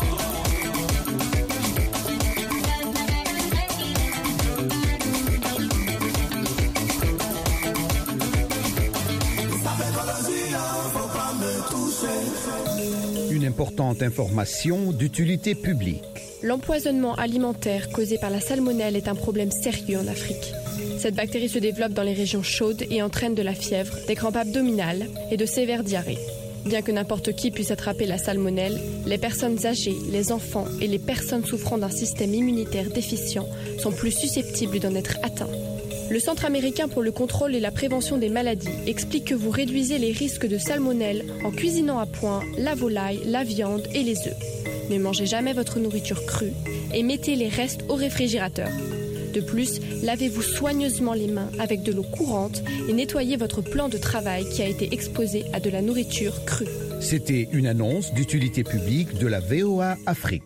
Une importante information d'utilité publique. L'empoisonnement alimentaire causé par la salmonelle est un problème sérieux en Afrique. Cette bactérie se développe dans les régions chaudes et entraîne de la fièvre, des crampes abdominales et de sévères diarrhées. Bien que n'importe qui puisse attraper la salmonelle, les personnes âgées, les enfants et les personnes souffrant d'un système immunitaire déficient sont plus susceptibles d'en être atteints. Le Centre américain pour le contrôle et la prévention des maladies explique que vous réduisez les risques de salmonelle en cuisinant à point la volaille, la viande et les œufs. Ne mangez jamais votre nourriture crue et mettez les restes au réfrigérateur. De plus, lavez-vous soigneusement les mains avec de l'eau courante et nettoyez votre plan de travail qui a été exposé à de la nourriture crue. C'était une annonce d'utilité publique de la V O A Afrique.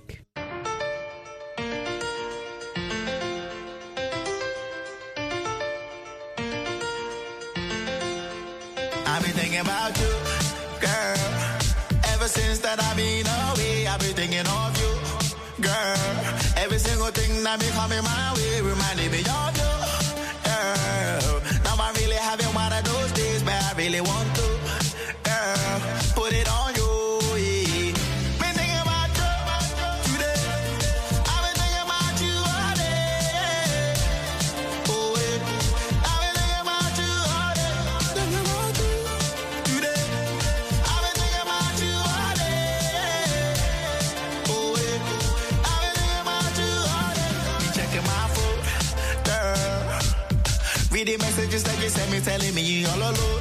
I've been thinking about you, girl. Ever since that I've been away, I've been thinking of you, girl. Every single thing that be coming my way, reminding me of you, girl. Now I'm really having one of those days, but I really want to, girl. Put it on you, yeah. Been thinking about you today. I've been thinking about you all day. Oh, yeah. I've been thinking about you all day. Thinking about you today. I've been thinking about you all day. Oh, yeah. I've been thinking about you all day. Be checking my phone, girl. Read the messages that you sent me telling me you all alone,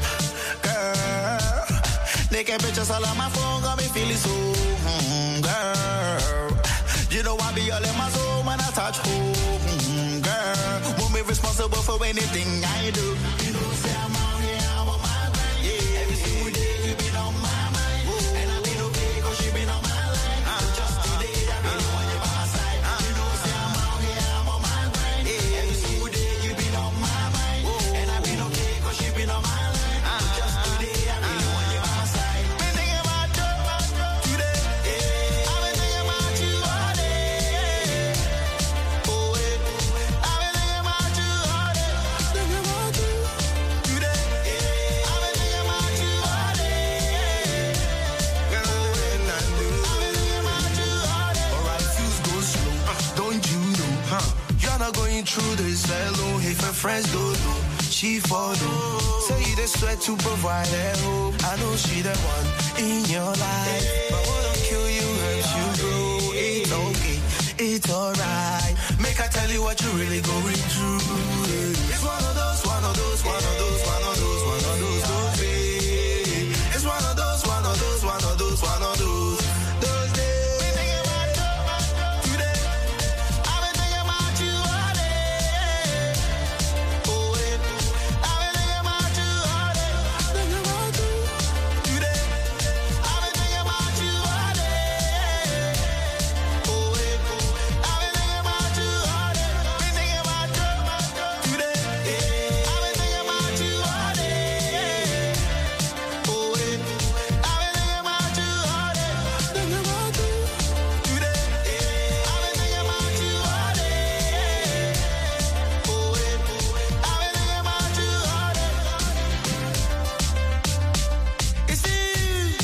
girl. Taking pictures all on my phone got me feeling so, mm, girl. You know I be all in my soul when I touch home, mm, girl. Won't be responsible for anything I do. You know, say I'm out here, I'm on my mind. Yeah, every single day you been on my mind. Ooh. And I been okay cause you been on my line. Uh, just today I really want you by my side. Uh, you know, say I'm out here, I'm on my mind. Yeah, every single day you been on my mind. Ooh. And I been okay cause you been on my line. Uh, just today I really want you by my side. Been thinking about you today. Yeah, I've been thinking about you all day. Oh, yeah. I've been thinking about you all day. Thinking about you today. Yeah, I've been thinking about you all day. Girl, and I do. I've been thinking about you all day. Alright, fuse go slow, uh, don't you know? Huh? You're not going through this alone. If her friends don't know, she follow. Say you the sweat to provide her hope. I know she the one in your life, but what'll kill you hurts you grow. It's okay, it's alright. Make her tell you what you're really going through. It's one of those, one of those, one of those, one of those, one of those, those days. It's one of those, one of those, one of those, one of those, those days. Been thinking about you today. I've been thinking about you all day. Oh, yeah. I've been thinking about you all day. Thinking about you today. I've been thinking about you all day. Oh, yeah. I've been thinking about you all day. Been thinking about you today. Yeah. I've been thinking about you all day. Oh, yeah. I've been thinking about you all day. Thinking about you today. Yeah. I've been thinking about you all day. Oh, yeah. I've been thinking about you all day. It's you,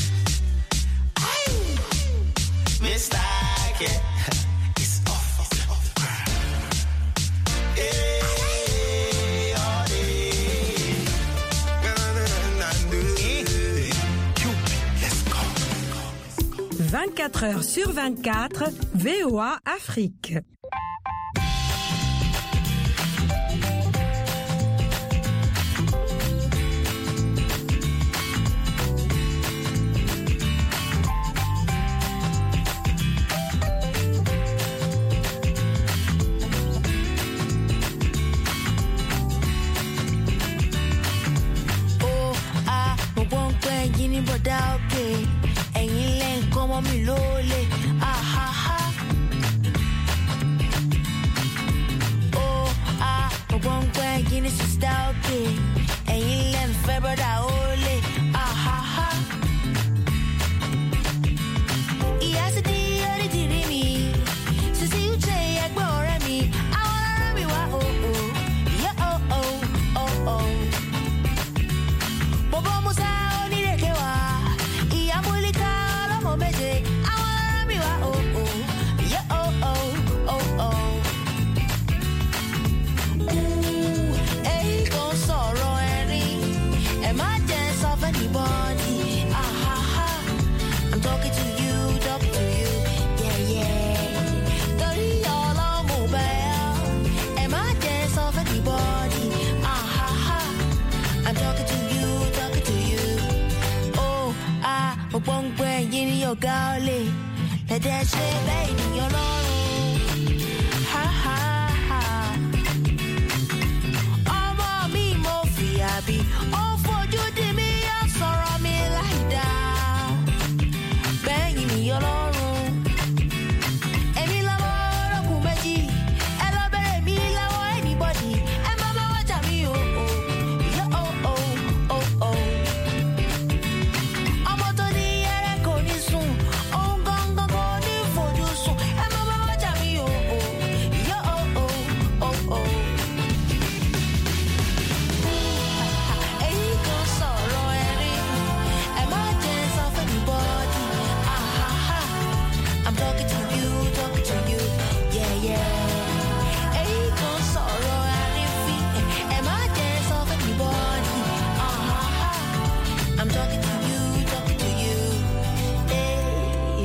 Mister Cat. It's off, off, off. Hey, all day. Let's go. vingt-quatre heures sur vingt-quatre, V O A Afrique. Oh, ah, mo bon kwen yini boda oke. Ẹ̀yin lẹ ń kọ́ mọ́ mi lólè. Ah, ha, ha. Oh, ah, mo bon kwen yini sista oke. Ẹ̀yin lẹ ń fẹ́ brother ole. ọ̀gá olè. Lẹ́dẹ̀ ṣe bẹ́ẹ̀ ènìyàn lọ́rùn. Ha ha ha. Ọmọ mi mo fìyà bí. Ó fojú di mi, ó sọ̀rọ̀ mi láì dá. Bẹ́ẹ̀ ènìyàn lọ́rùn. Èmi lọ́wọ́ ọlọ́kùn méjì. Ẹ lọ bẹ̀rẹ̀ mi lọ́wọ́ anybody. Ẹ má má wájà mi o. Yo oh oh oh oh. Ọmọ tó ní ẹrẹ́ kò ní sùn. Òun gangan kò ní fojú sùn. Ẹ má má wájà mi o. Yo oh oh oh oh. Èyí kan sọ̀rọ̀ ẹ̀rí. Ẹ má jẹ́ sọ fún anybody. Ah ha ha. I'm talking to you, talking to you. Yeah yeah. Èyí kan sọ̀rọ̀ ẹ̀rí. Ẹ má jẹ́ sọ fún anybody. Ah ha ha. I'm talking to you, talking to you. Hey.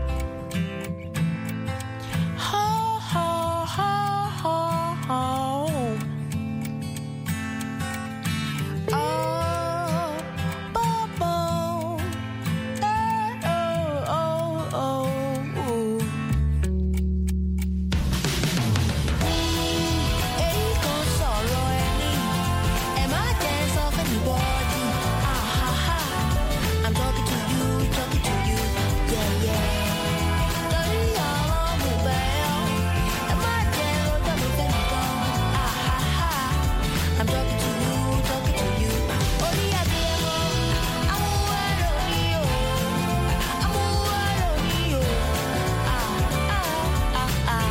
Ho ho ho ho ho. Oh, Bobo. Eh, oh, oh, oh, oh. Èyí kan sọ̀rọ̀ ẹni. Ẹ má jẹ́ sọ fún anybody. Ah ha ha. I'm talking to you, talking to you. Yeah yeah. Torí ọ̀rọ̀ mo bẹ̀ ọ́. Ẹ má jẹ́ rojọ́ mi fẹ́nìkan. Ah ha ha. I'm talking to you, talking to you. Orí abiyamọ, amúwárò ni o. Amúwárò ni o. Ah ah ah ah.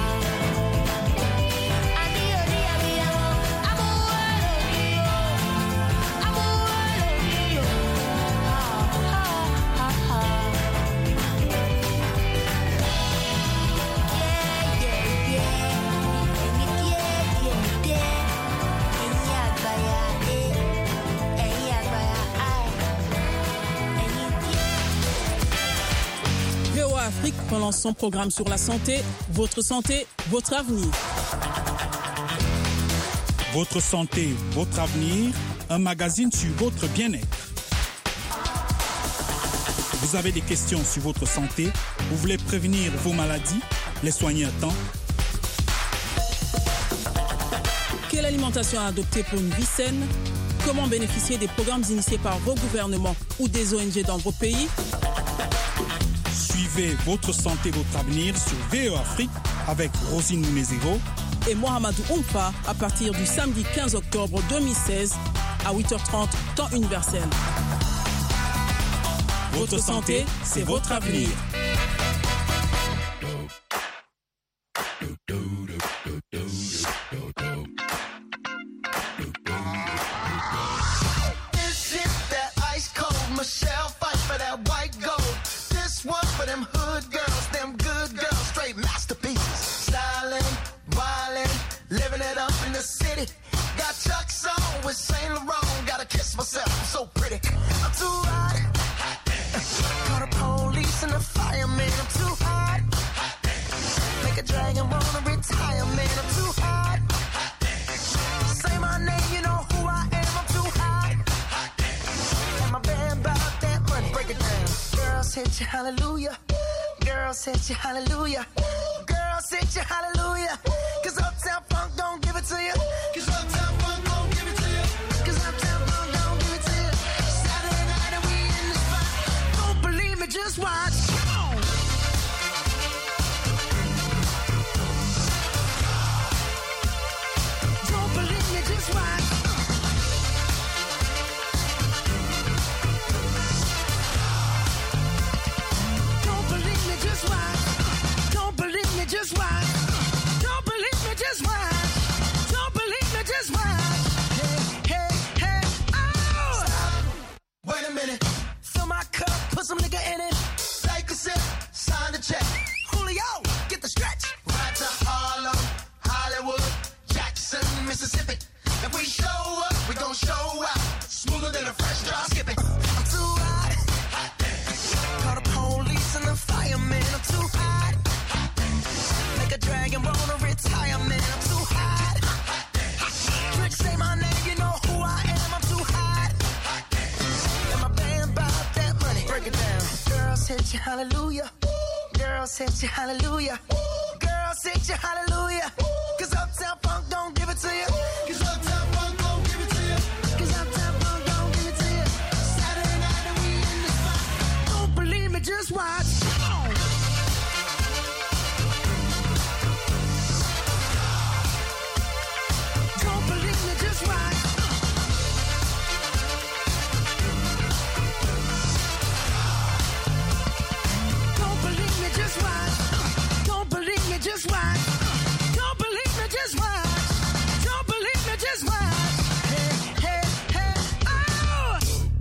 Àní orí abiyamọ, amúwárò ni o. Amúwárò ni o. Ah ah ah ah. Yeah yeah yeah. Ẹni díẹ̀ díẹ̀ díẹ̀. Ẹ̀yin àgbàyà ẹ̀. Ẹ̀yin àgbàyà àì. Ẹ̀yin díẹ̀. V O A Afrique pendant son programme sur la santé, votre santé, votre avenir. Votre santé, votre avenir, un magazine sur votre bien-être. Vous avez des questions sur votre santé, vous voulez prévenir vos maladies, les soigner à temps. Quelle alimentation adopter pour une vie saine? Comment bénéficier des programmes initiés par vos gouvernements ou des O N G dans vos pays? Suivez votre santé, votre avenir sur V O A Afrique avec Rosine Mounezero Et Mohamedou Oumfa à partir du samedi quinze octobre deux mille seize à huit heures trente, temps universel. Votre santé, c'est votre avenir. This is that ice cold Michelle fight for that white gold. This one for them hood girls, them good girls, straight masterpieces. Styling, wildin', living it up in the city. Got Chuck's on with Saint Laurent. Gotta kiss myself, I'm so pretty. I'm too hot. Call the police and the fireman. I'm too hot. Make a dragon wanna retire, man. I'm too hot. Say my name, you know who I am. I'm too hot. And my band bought that money. Break it down. Girls hit you, hallelujah. Girls hit you, hallelujah. Girls hit you, hallelujah. Cause Uptown Funk don't give it to you. Cause Uptown Funk don't give it to you. Cause Uptown Funk don't give it to you. Saturday night and we in the spot. Don't believe me, just watch. Come on. Don't believe me, just watch. Don't believe me, just watch. Don't believe me, just watch. Don't believe me, just watch. Don't believe you hallelujah. Girls hit you hallelujah. Girls hit you hallelujah. Cause Uptown Funk don't give it to you. Cause Uptown Funk don't give it to you. Cause Uptown Funk don't give it to you. Saturday night and we in the spot. Don't believe me, just watch. Come on. Don't believe me, just watch. Don't believe me, just watch. Don't believe me, just watch. Don't believe me, just watch. Don't believe me, just watch. Hey, hey, hey, oh!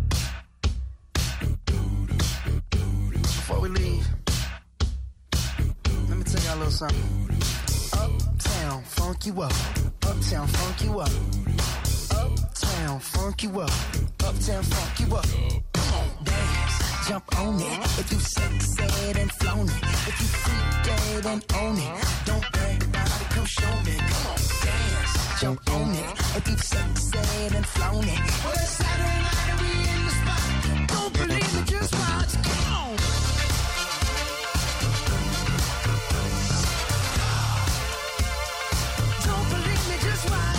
Before we leave, let me tell y'all a little something. Uptown, funk you up. Uptown, funk you up. Uptown, funk you up. Uptown, funk you up. Come on, dance, jump on it. If you sexed and flown it. If you freak dead and own it. Don't brag about it, come show me. Come on, dance, jump on it. If you sexed and flown it. Well, it's Saturday night and we in the spot. Don't believe me, just watch. Come on. Don't believe me, just watch.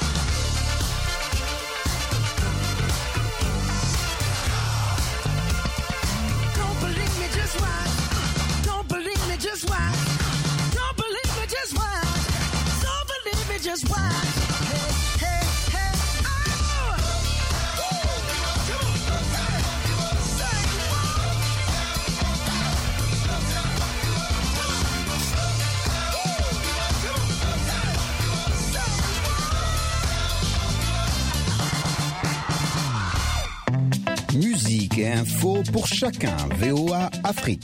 Don't believe me, just watch. Don't believe me, just watch. Don't believe me, just watch. Don't believe me, just watch. Hey, hey, hey, oh! Musique et info pour chacun. V O A Afrique.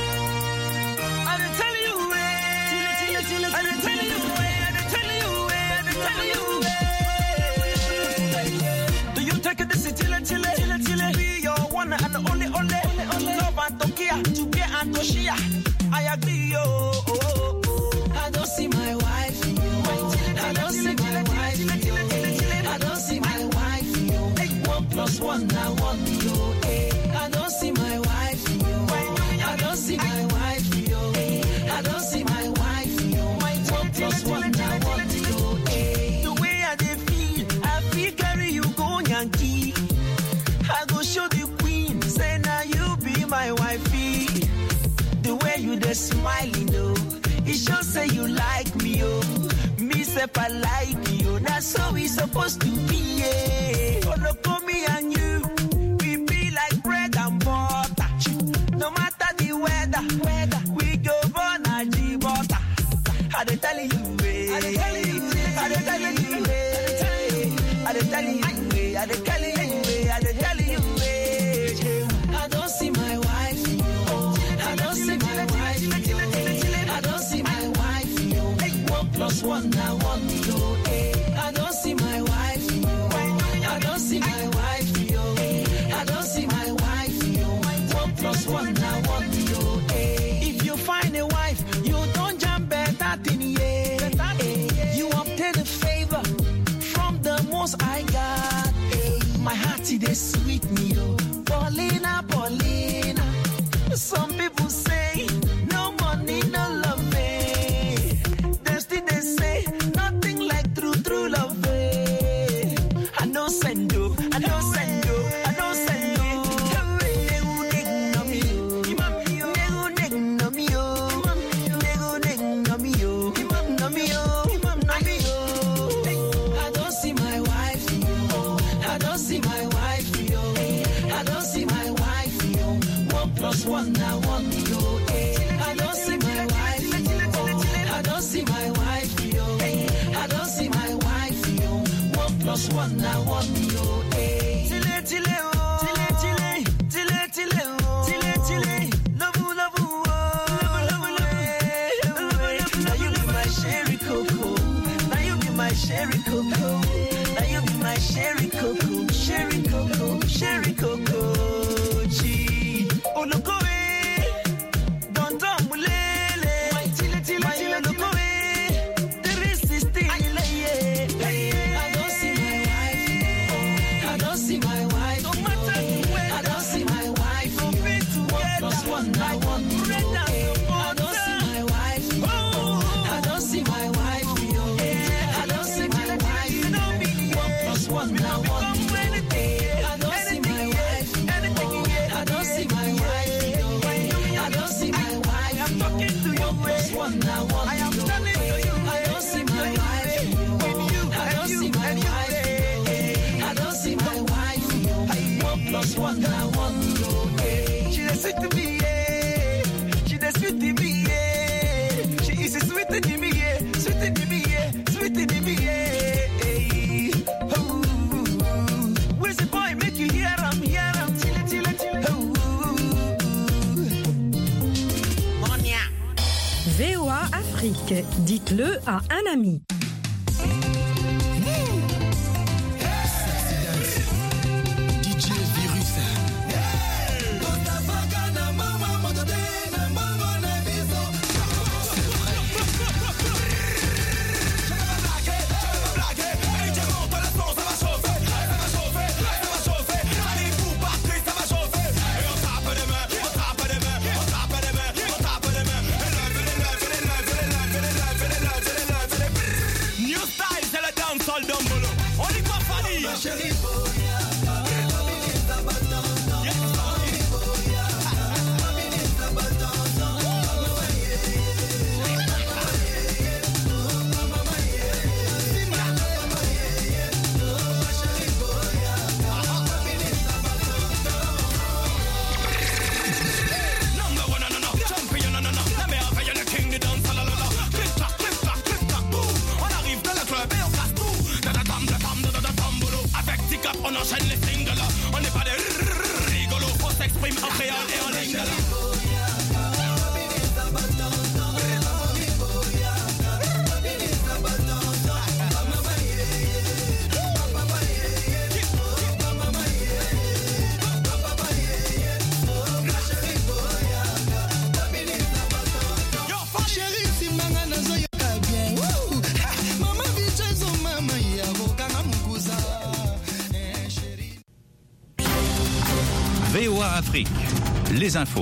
Do you take it this chile chile chile chile? Be your one and the only only only love and Tokia to be and Toshia. I agree, yo. Oh, oh, oh. I don't see my wife in you. I don't see my wife in you. I don't see my wife in you. One plus one, I want you. Eh. I don't see my wife in you. I don't see my wife in you. I don't see my wife in you. One plus one, I want you. Eh. The way I dey feel, I feel carry you go Yankee. I go show the queen, say now you be my wifey. The way you dey smiling, oh, it shows say you like me, oh. Me say I like you, that's how we supposed to be, yeah. Follow call me and you, we be like bread and butter. No matter the weather, weather, we go born a G-butter. I dey tell you, eh. I dey tell you, eh. I dey tell you, eh. I dey tell you, eh. I dey tell you, eh. I dey tell you, eh. I don't see my wife in you. I don't see my wife in you. I don't see my wife in you. One plus one, I want you, eh. I don't see my wife in you. I don't see my wife in you. I don't see my wife in you. One plus one, I want you, eh. If you find a wife, you don't jump better than yeah. You obtain a favor from the most I got. Eh. My heart is sweet me, oh. Paulina, Paulina. Some people say no money, no love. Eh. They still they say nothing like true, true love. Eh. I know send you, I know send you, I know send you. I don't see my wife in you. I don't see my wife in you. I don't see my wife in you. One plus one, I want you. I don't see my wife in you. I don't see my wife in you. I don't see my wife in you. One plus one, I want you. Chile, chile, oh. Chile, chile, chile, chile, oh. Chile, chile, love you, love you, oh. Love you, love you, love you. Now you be my sherry cocoa. Now you be my sherry cocoa. Now you be my sherry cocoa. Sherry cocoa, sherry cocoa. Chi, oh look away. Don't don't mulele. My chile, chile, chile, look away. The resisting, I don't see my wife. I don't see my wife. No matter the way. I don't see my wife. One plus one, I one I want. I am telling you, I don't see my wife in you. I don't see my wife. I don't see my wife. One plus one I want. She is sweet to me, yeah. She is sweet to me, yeah. She is sweet to me, yeah. Sweet to me, yeah. Sweet to me, yeah. Oh, where's the boy? Make you hear him, hear him. Chile, chile, chile. Oh. V O A Afrique, dites-le à un ami. V O A Afrique, les infos.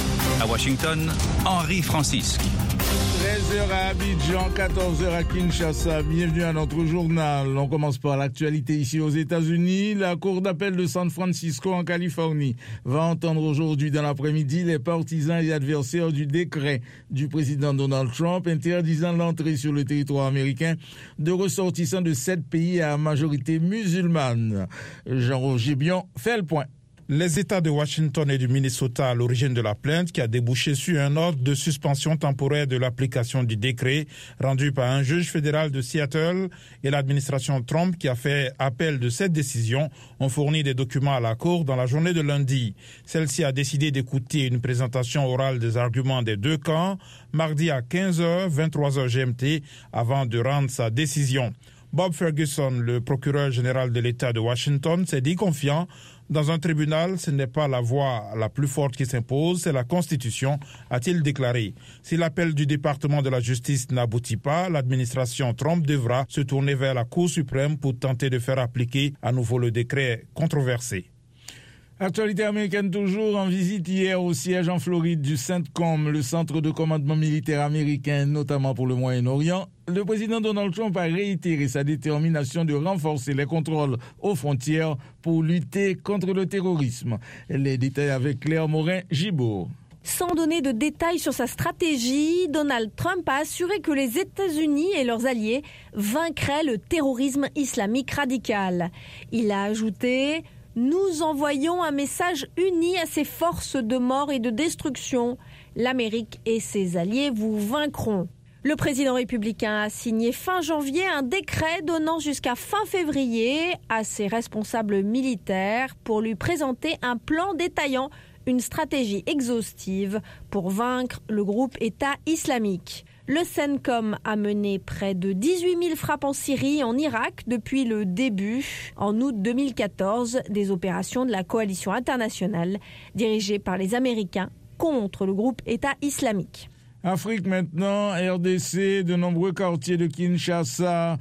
À Washington, Henri Francisque. treize heures à Abidjan, quatorze heures à Kinshasa. Bienvenue à notre journal. On commence par l'actualité ici aux États-Unis. La Cour d'appel de San Francisco en Californie va entendre aujourd'hui dans l'après-midi les partisans et adversaires du décret du président Donald Trump interdisant l'entrée sur le territoire américain de ressortissants de sept pays à majorité musulmane. Jean-Roger Bion fait le point. Les États de Washington et du Minnesota à l'origine de la plainte qui a débouché sur un ordre de suspension temporaire de l'application du décret rendu par un juge fédéral de Seattle et l'administration Trump qui a fait appel de cette décision ont fourni des documents à la Cour dans la journée de lundi. Celle-ci a décidé d'écouter une présentation orale des arguments des deux camps mardi à quinze heures, vingt-trois heures G M T avant de rendre sa décision. Bob Ferguson, le procureur général de l'État de Washington, s'est dit confiant. Dans un tribunal, ce n'est pas la voix la plus forte qui s'impose, c'est la Constitution, a-t-il déclaré. Si l'appel du département de la justice n'aboutit pas, l'administration Trump devra se tourner vers la Cour suprême pour tenter de faire appliquer à nouveau le décret controversé. Actualité américaine toujours, en visite hier au siège en Floride du CENTCOM, le centre de commandement militaire américain, notamment pour le Moyen-Orient. Le président Donald Trump a réitéré sa détermination de renforcer les contrôles aux frontières pour lutter contre le terrorisme. Les détails avec Claire Morin-Gibault. Sans donner de détails sur sa stratégie, Donald Trump a assuré que les États-Unis et leurs alliés vaincraient le terrorisme islamique radical. Il a ajouté « Nous envoyons un message uni à ces forces de mort et de destruction. L'Amérique et ses alliés vous vaincront. » Le président républicain a signé fin janvier un décret donnant jusqu'à fin février à ses responsables militaires pour lui présenter un plan détaillant une stratégie exhaustive pour vaincre le groupe État islamique. Le CENTCOM a mené près de dix-huit mille frappes en Syrie et en Irak depuis le début, en août deux mille quatorze, des opérations de la coalition internationale dirigée par les Américains contre le groupe État islamique. Afrique maintenant, R D C, de nombreux quartiers de Kinshasa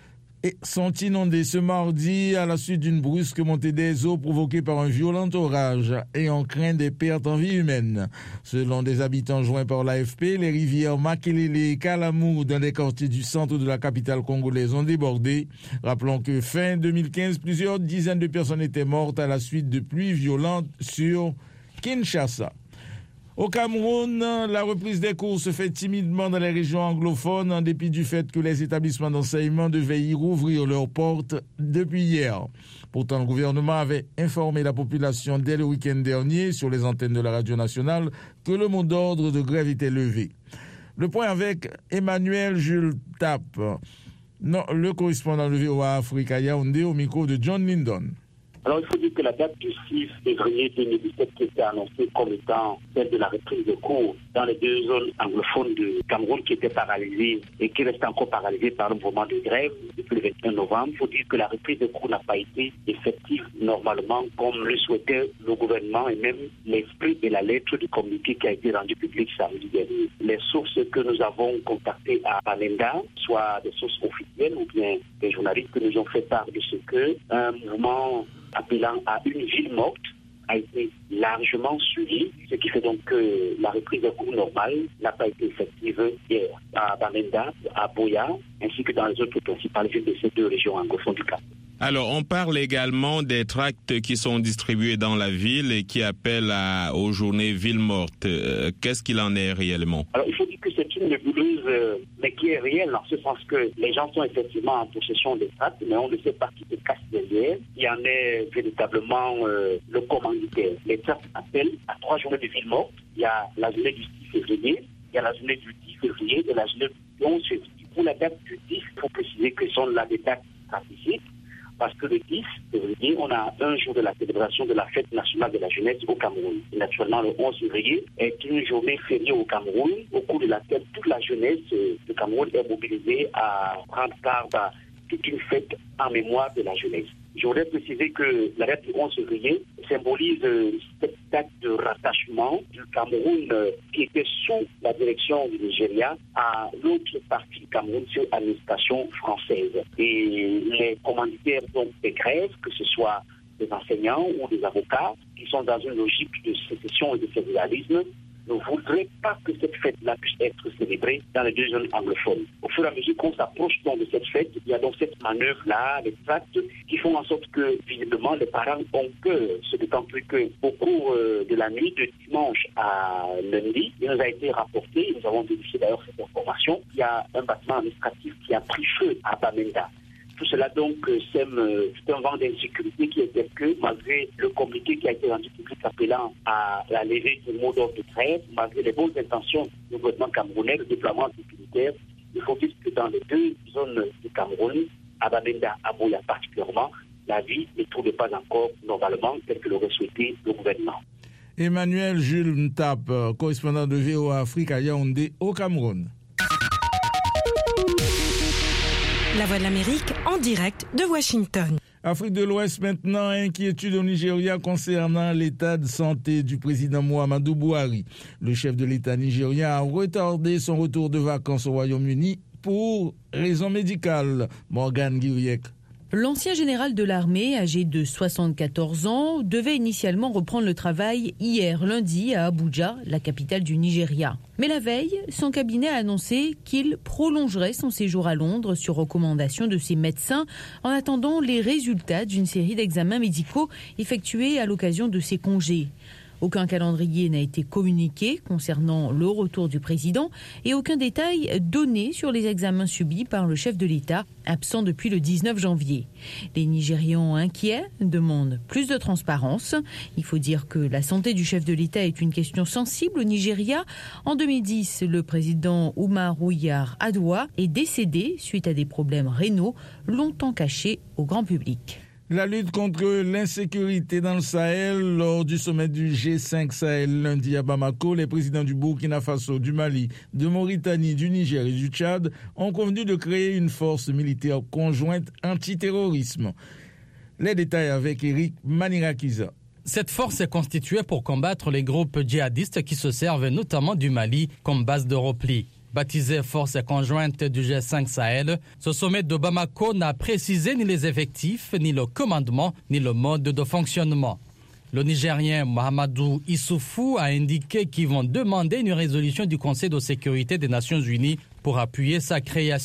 sont inondés ce mardi à la suite d'une brusque montée des eaux provoquée par un violent orage et on craint des pertes en vie humaine. Selon des habitants joints par l'A F P, les rivières Makelele et Kalamou dans des quartiers du centre de la capitale congolaise ont débordé. Rappelons que fin deux mille quinze, plusieurs dizaines de personnes étaient mortes à la suite de pluies violentes sur Kinshasa. Au Cameroun, la reprise des cours se fait timidement dans les régions anglophones en dépit du fait que les établissements d'enseignement devaient y rouvrir leurs portes depuis hier. Pourtant, le gouvernement avait informé la population dès le week-end dernier sur les antennes de la radio nationale que le mot d'ordre de grève était levé. Le point avec Emmanuel Jules Tap, non, le correspondant de V O A Afrique à Yaoundé au micro de John Lindon. Alors, il faut dire que la date du six février deux mille dix-sept qui était annoncée comme étant celle de la reprise de cours dans les deux zones anglophones du Cameroun qui étaient paralysées et qui restent encore paralysées par le mouvement de grève depuis le vingt et un novembre. Il faut dire que la reprise de cours n'a pas été effective normalement comme le souhaitait le gouvernement et même l'esprit et la lettre du communiqué qui a été rendu public samedi dernier. Les sources que nous avons contactées à Bamenda, soit des sources officielles ou bien des journalistes que nous ont fait part de ce que un mouvement appelant à une ville morte a été largement suivi, ce qui fait donc que la reprise de cours normale n'a pas été effective hier à Bamenda, à Boya, ainsi que dans les autres principales villes de ces deux régions anglophones du Cap. Alors, on parle également des tracts qui sont distribués dans la ville et qui appellent à, aux journées ville morte. Euh, qu'est-ce qu'il en est réellement? Alors, il faut dire que c'est une nébuleuse, euh, mais qui est réelle, en ce sens que les gens sont effectivement en possession des tracts, mais on ne sait pas qui se cache derrière. Il y en est véritablement euh, le commanditaire. Les tracts appellent à trois journées de ville morte. Il y a la journée du six février, il y a la journée du dix février et la journée du onze février. Pour la date du dix, il faut préciser que ce sont là des dates stratégiques. Parce que le dix février, on a un jour de la célébration de la fête nationale de la jeunesse au Cameroun. Et naturellement, le onze février est une journée fériée au Cameroun, au cours de laquelle toute la jeunesse du Cameroun est mobilisée à prendre part à toute une fête en mémoire de la jeunesse. Je voudrais préciser que la date du onze février symbolise cette date de rattachement du Cameroun euh, qui était sous la direction du Nigeria à l'autre partie du Cameroun sur l'administration française. Et les commanditaires donc des grèves, que ce soit des enseignants ou des avocats, qui sont dans une logique de sécession et de fédéralisme, ne voudraient pas que cette fête-là puisse être célébrée dans les deux zones anglophones. Au fur et à mesure qu'on s'approche donc de cette fête, il y a donc cette manœuvre-là, les tracts, qui font en sorte que, visiblement, les parents ont peur. Ce d'autant plus qu'au cours euh, de la nuit de dimanche à lundi, il nous a été rapporté, nous avons vérifié d'ailleurs cette information, il y a un bâtiment administratif qui a pris feu à Bamenda. Tout cela donc sème euh, tout un vent d'insécurité qui est tel que, malgré le communiqué qui a été rendu public appelant à la levée du mot d'ordre de trêve, malgré les bonnes intentions du gouvernement camerounais, le déploiement militaire, il faut dire que dans les deux zones du Cameroun, à Bamenda, à Boya particulièrement, la vie ne tourne pas encore normalement tel que l'aurait souhaité le gouvernement. Emmanuel Jules Ntap, correspondant de V O A Afrique à Yaoundé au Cameroun. La Voix de l'Amérique en direct de Washington. Afrique de l'Ouest maintenant, inquiétude au Nigeria concernant l'état de santé du président Muhammadu Buhari. Le chef de l'État nigérien a retardé son retour de vacances au Royaume-Uni pour raisons médicales. Morgane Guiriec. L'ancien général de l'armée, âgé de soixante-quatorze ans, devait initialement reprendre le travail hier lundi à Abuja, la capitale du Nigeria. Mais la veille, son cabinet a annoncé qu'il prolongerait son séjour à Londres sur recommandation de ses médecins en attendant les résultats d'une série d'examens médicaux effectués à l'occasion de ses congés. Aucun calendrier n'a été communiqué concernant le retour du président et aucun détail donné sur les examens subis par le chef de l'État, absent depuis le dix-neuf janvier. Les Nigérians inquiets demandent plus de transparence. Il faut dire que la santé du chef de l'État est une question sensible au Nigeria. En deux mille dix, le président Umaru Yar'Adua est décédé suite à des problèmes rénaux longtemps cachés au grand public. La lutte contre l'insécurité dans le Sahel lors du sommet du G cinq Sahel lundi à Bamako, les présidents du Burkina Faso, du Mali, de Mauritanie, du Niger et du Tchad ont convenu de créer une force militaire conjointe antiterrorisme. Les détails avec Eric Manirakiza. Cette force est constituée pour combattre les groupes djihadistes qui se servent notamment du Mali comme base de repli. Baptisé Force conjointe du G cinq Sahel, ce sommet de Bamako n'a précisé ni les effectifs, ni le commandement, ni le mode de fonctionnement. Le Nigérien Mahamadou Issoufou a indiqué qu'ils vont demander une résolution du Conseil de sécurité des Nations Unies pour appuyer sa création.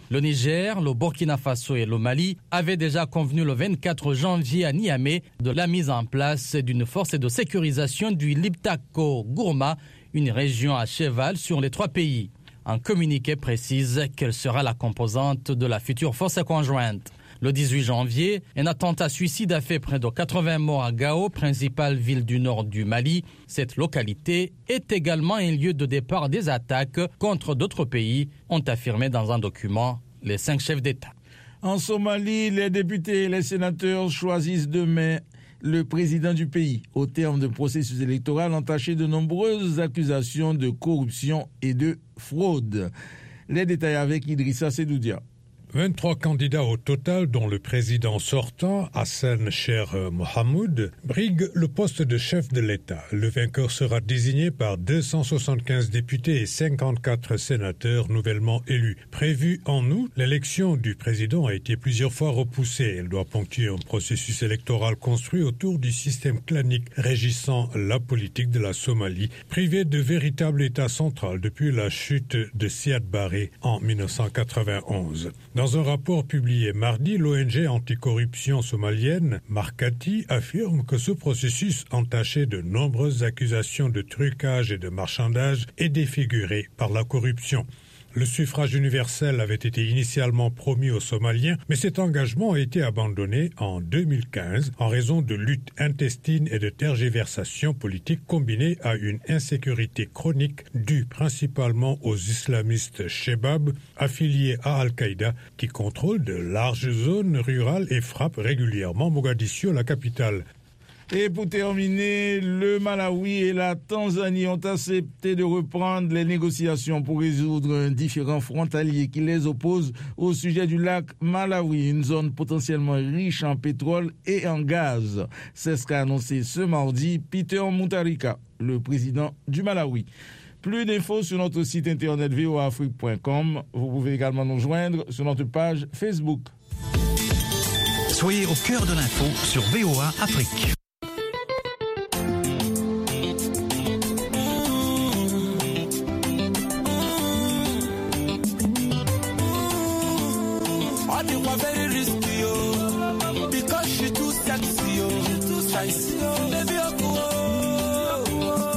Le Niger, le Burkina Faso et le Mali avaient déjà convenu le vingt-quatre janvier à Niamey de la mise en place d'une force de sécurisation du Liptako-Gourma, une région à cheval sur les trois pays. Un communiqué précise quelle sera la composante de la future force conjointe. Le dix-huit janvier, un attentat suicide a fait près de quatre-vingts morts à Gao, principale ville du nord du Mali. Cette localité est également un lieu de départ des attaques contre d'autres pays, ont affirmé dans un document les cinq chefs d'État. En Somalie, les députés et les sénateurs choisissent demain le président du pays. Au terme de processus électoral entaché de nombreuses accusations de corruption et de fraude. Les détails avec Idrissa Sedoudia. vingt-trois candidats au total, dont le président sortant, Hassan Cheikh Mohamed, briguent le poste de chef de l'État. Le vainqueur sera désigné par deux cent soixante-quinze députés et cinquante-quatre sénateurs nouvellement élus. Prévue en août, l'élection du président a été plusieurs fois repoussée. Elle doit ponctuer un processus électoral construit autour du système clanique régissant la politique de la Somalie, privé de véritable État central depuis la chute de Siad Barre en mille neuf cent quatre-vingt-onze. Dans un rapport publié mardi, l'O N G anticorruption somalienne, Markati, affirme que ce processus entaché de nombreuses accusations de trucage et de marchandage est défiguré par la corruption. Le suffrage universel avait été initialement promis aux Somaliens, mais cet engagement a été abandonné en deux mille quinze en raison de luttes intestines et de tergiversations politiques combinées à une insécurité chronique due principalement aux islamistes Shebab affiliés à Al-Qaïda qui contrôlent de larges zones rurales et frappent régulièrement Mogadiscio, la capitale. Et pour terminer, le Malawi et la Tanzanie ont accepté de reprendre les négociations pour résoudre un différend frontalier qui les oppose au sujet du lac Malawi, une zone potentiellement riche en pétrole et en gaz. C'est ce qu'a annoncé ce mardi Peter Mutharika, le président du Malawi. Plus d'infos sur notre site internet v o a afrique point com. Vous pouvez également nous joindre sur notre page Facebook. Soyez au cœur de l'info sur V O A Afrique. Very risky, oh, because she too sexy, oh, she too sexy, oh, baby, oh, oh.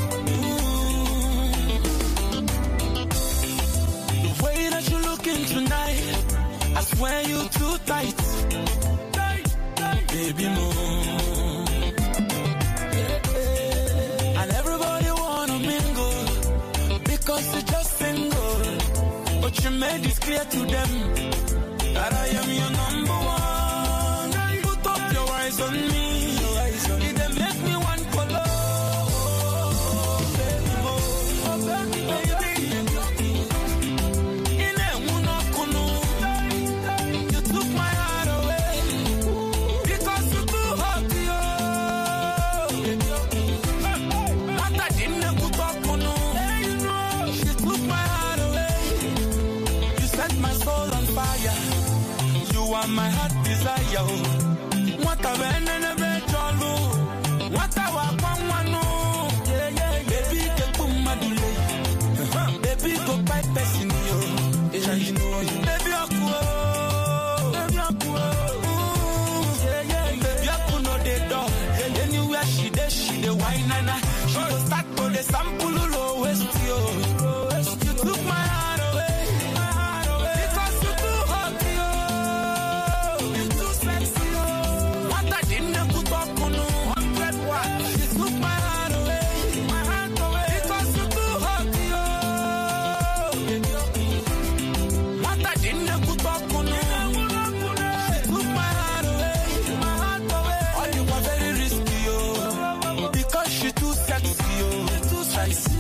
The way that you're looking tonight, I swear you too tight, tight, tight. Baby, move. And everybody wanna mingle, because you're just single, but you made it clear to them that I am your number one. Put up your eyes on me. It dey make me want follow. Baby, oh, baby, baby. In a monocuno, you took my heart away because you too hot, yo. What I didn't put up on no, she took my heart away. You set my soul on fire. You are my heart desire. What a venene becholu. What a wakwanu. Yeah, yeah, baby, ke pumadule. Baby, go by person yo. Deja you know. Baby, akuo. Baby, akuo. Yeah, yeah, baby, aku no de door. Anywhere she dey, she dey wine nana. She go start to the sample low waist yo. You took my heart away. She too sexy, oh, too sexy.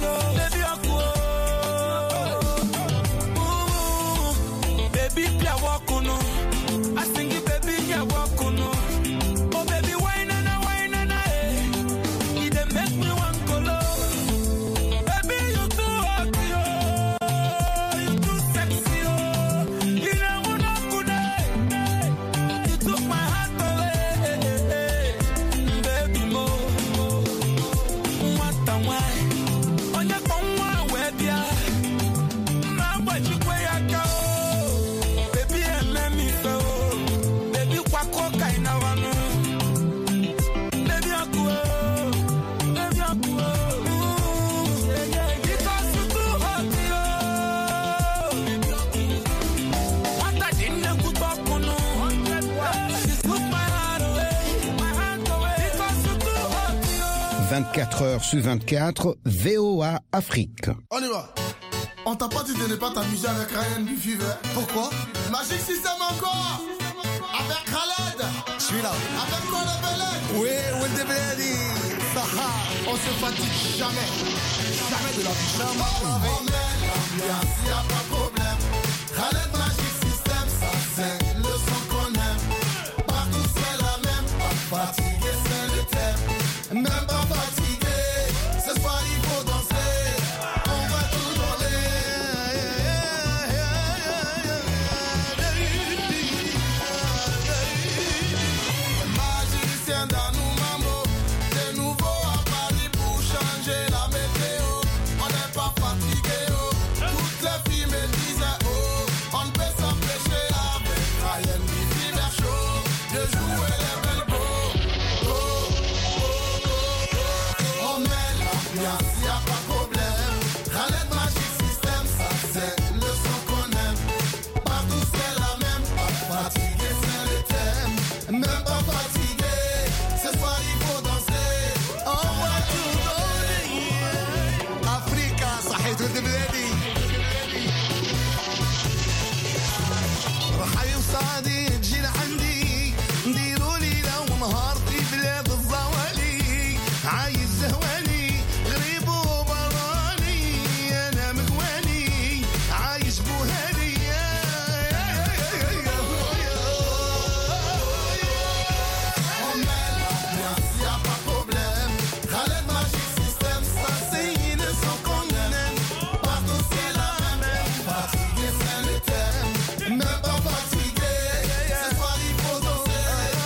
vingt-quatre heures sur vingt-quatre, V O A Afrique. On y va. On t'a pas dit de ne pas t'amuser avec Ryan du Fever. Pourquoi? Magic System encore. Avec Khaled. Je suis là. Avec quoi le Belek? Oui, Will the Belly. On se fatigue jamais. Jamais de la vie. Jamais. On met l'ambiance, y'a pas de problème. Khaled Magic System, ça c'est le son qu'on aime. Partout c'est la même. Pas fatigué, c'est le thème. Même pas fatigué. Ce soir il faut danser. On va tout donner. Magicien dans nous mambo. De nouveau à Paris pour changer la météo. On n'est pas fatigué, oh. Toutes les filles me disaient, oh. On ne peut s'empêcher avec Ryan du Fever Show de jouer les belles go. Oh, oh, oh, oh. On met l'ambiance, y'a pas de problème. Khaled Magic System, ça c'est le son qu'on aime. Partout c'est la même. Pas fatigué, c'est le thème. Même pas fatigué. Ce soir il faut danser. On va tout donner. Africa, صحيت ولد بلادي. رحي وصعدي تجي لعندي. نديروا ليلة ونهار في بلاد الزوالي. عايز زهواني غريب وبراني. أنا مكواني عايش بوهاني. On met l'ambiance, y'a pas de problème. Khaled Magic System, ça c'est le son qu'on aime. Partout c'est la même. Fatigué c'est le thème. Même pas fatigué. Ce soir il faut danser.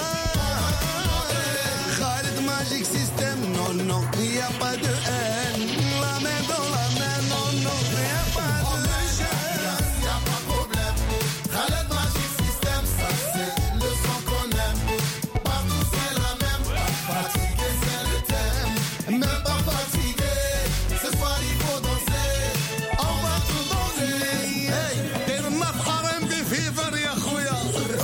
Khaled Magic System, non non, y a pas de haine. La main dans la main, non non, y a pas de gêne. Y a pas de problème. Khaled Magic System, ça c'est le son qu'on aime. Partout c'est la même. Pas fatigué c'est le thème. Même pas fatigué. Ce soir il faut danser. On va tout donner. Hey, Irma Haram bi Fever ya khoya.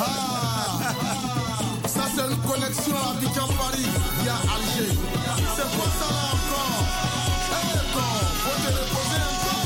Ça c'est une connexion à Abidjan Paris via Alger. C'est quoi ça là encore? Hey, encore, faut te reposer un peu.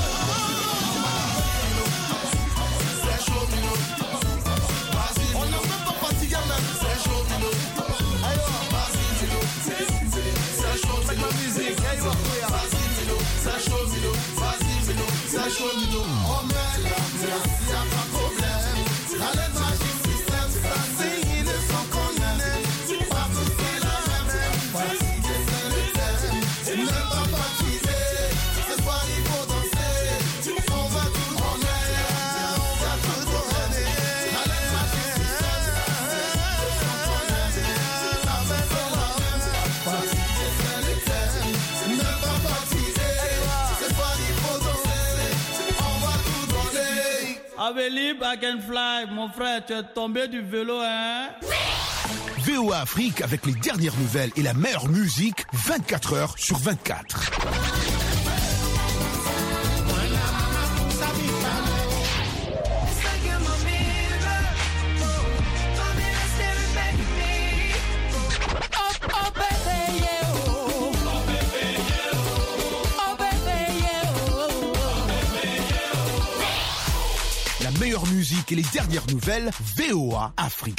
C'est chaud, Mino. Vas-y, on n'est même pas fatigué même. C'est chaud, Mino. Alors, vas-y, Mino. C'est chaud, Mino. La musique, vas-y, Mino. C'est chaud, Mino. Vas-y, Mino. C'est chaud, Mino. On met l'ambiance, y'a pas de problème. Khaled Magic System, ça c'est le son qu'on aime. Partout c'est la même. Fatigué c'est le thème. Même pas fatigué. Ce soir il faut danser. On va tout donner. On va tout donner. Khaled Magic System, ça c'est le son qu'on aime. Partout c'est la même. Fatigué c'est le thème. Même pas fatigué. Ce soir il faut danser. On va tout donner. Abeli, back and fly, mon frère, tu es tombé du vélo, hein? V O A Afrique avec les dernières nouvelles et la meilleure musique vingt-quatre heures sur vingt-quatre. La meilleure musique et les dernières nouvelles, V O A Afrique.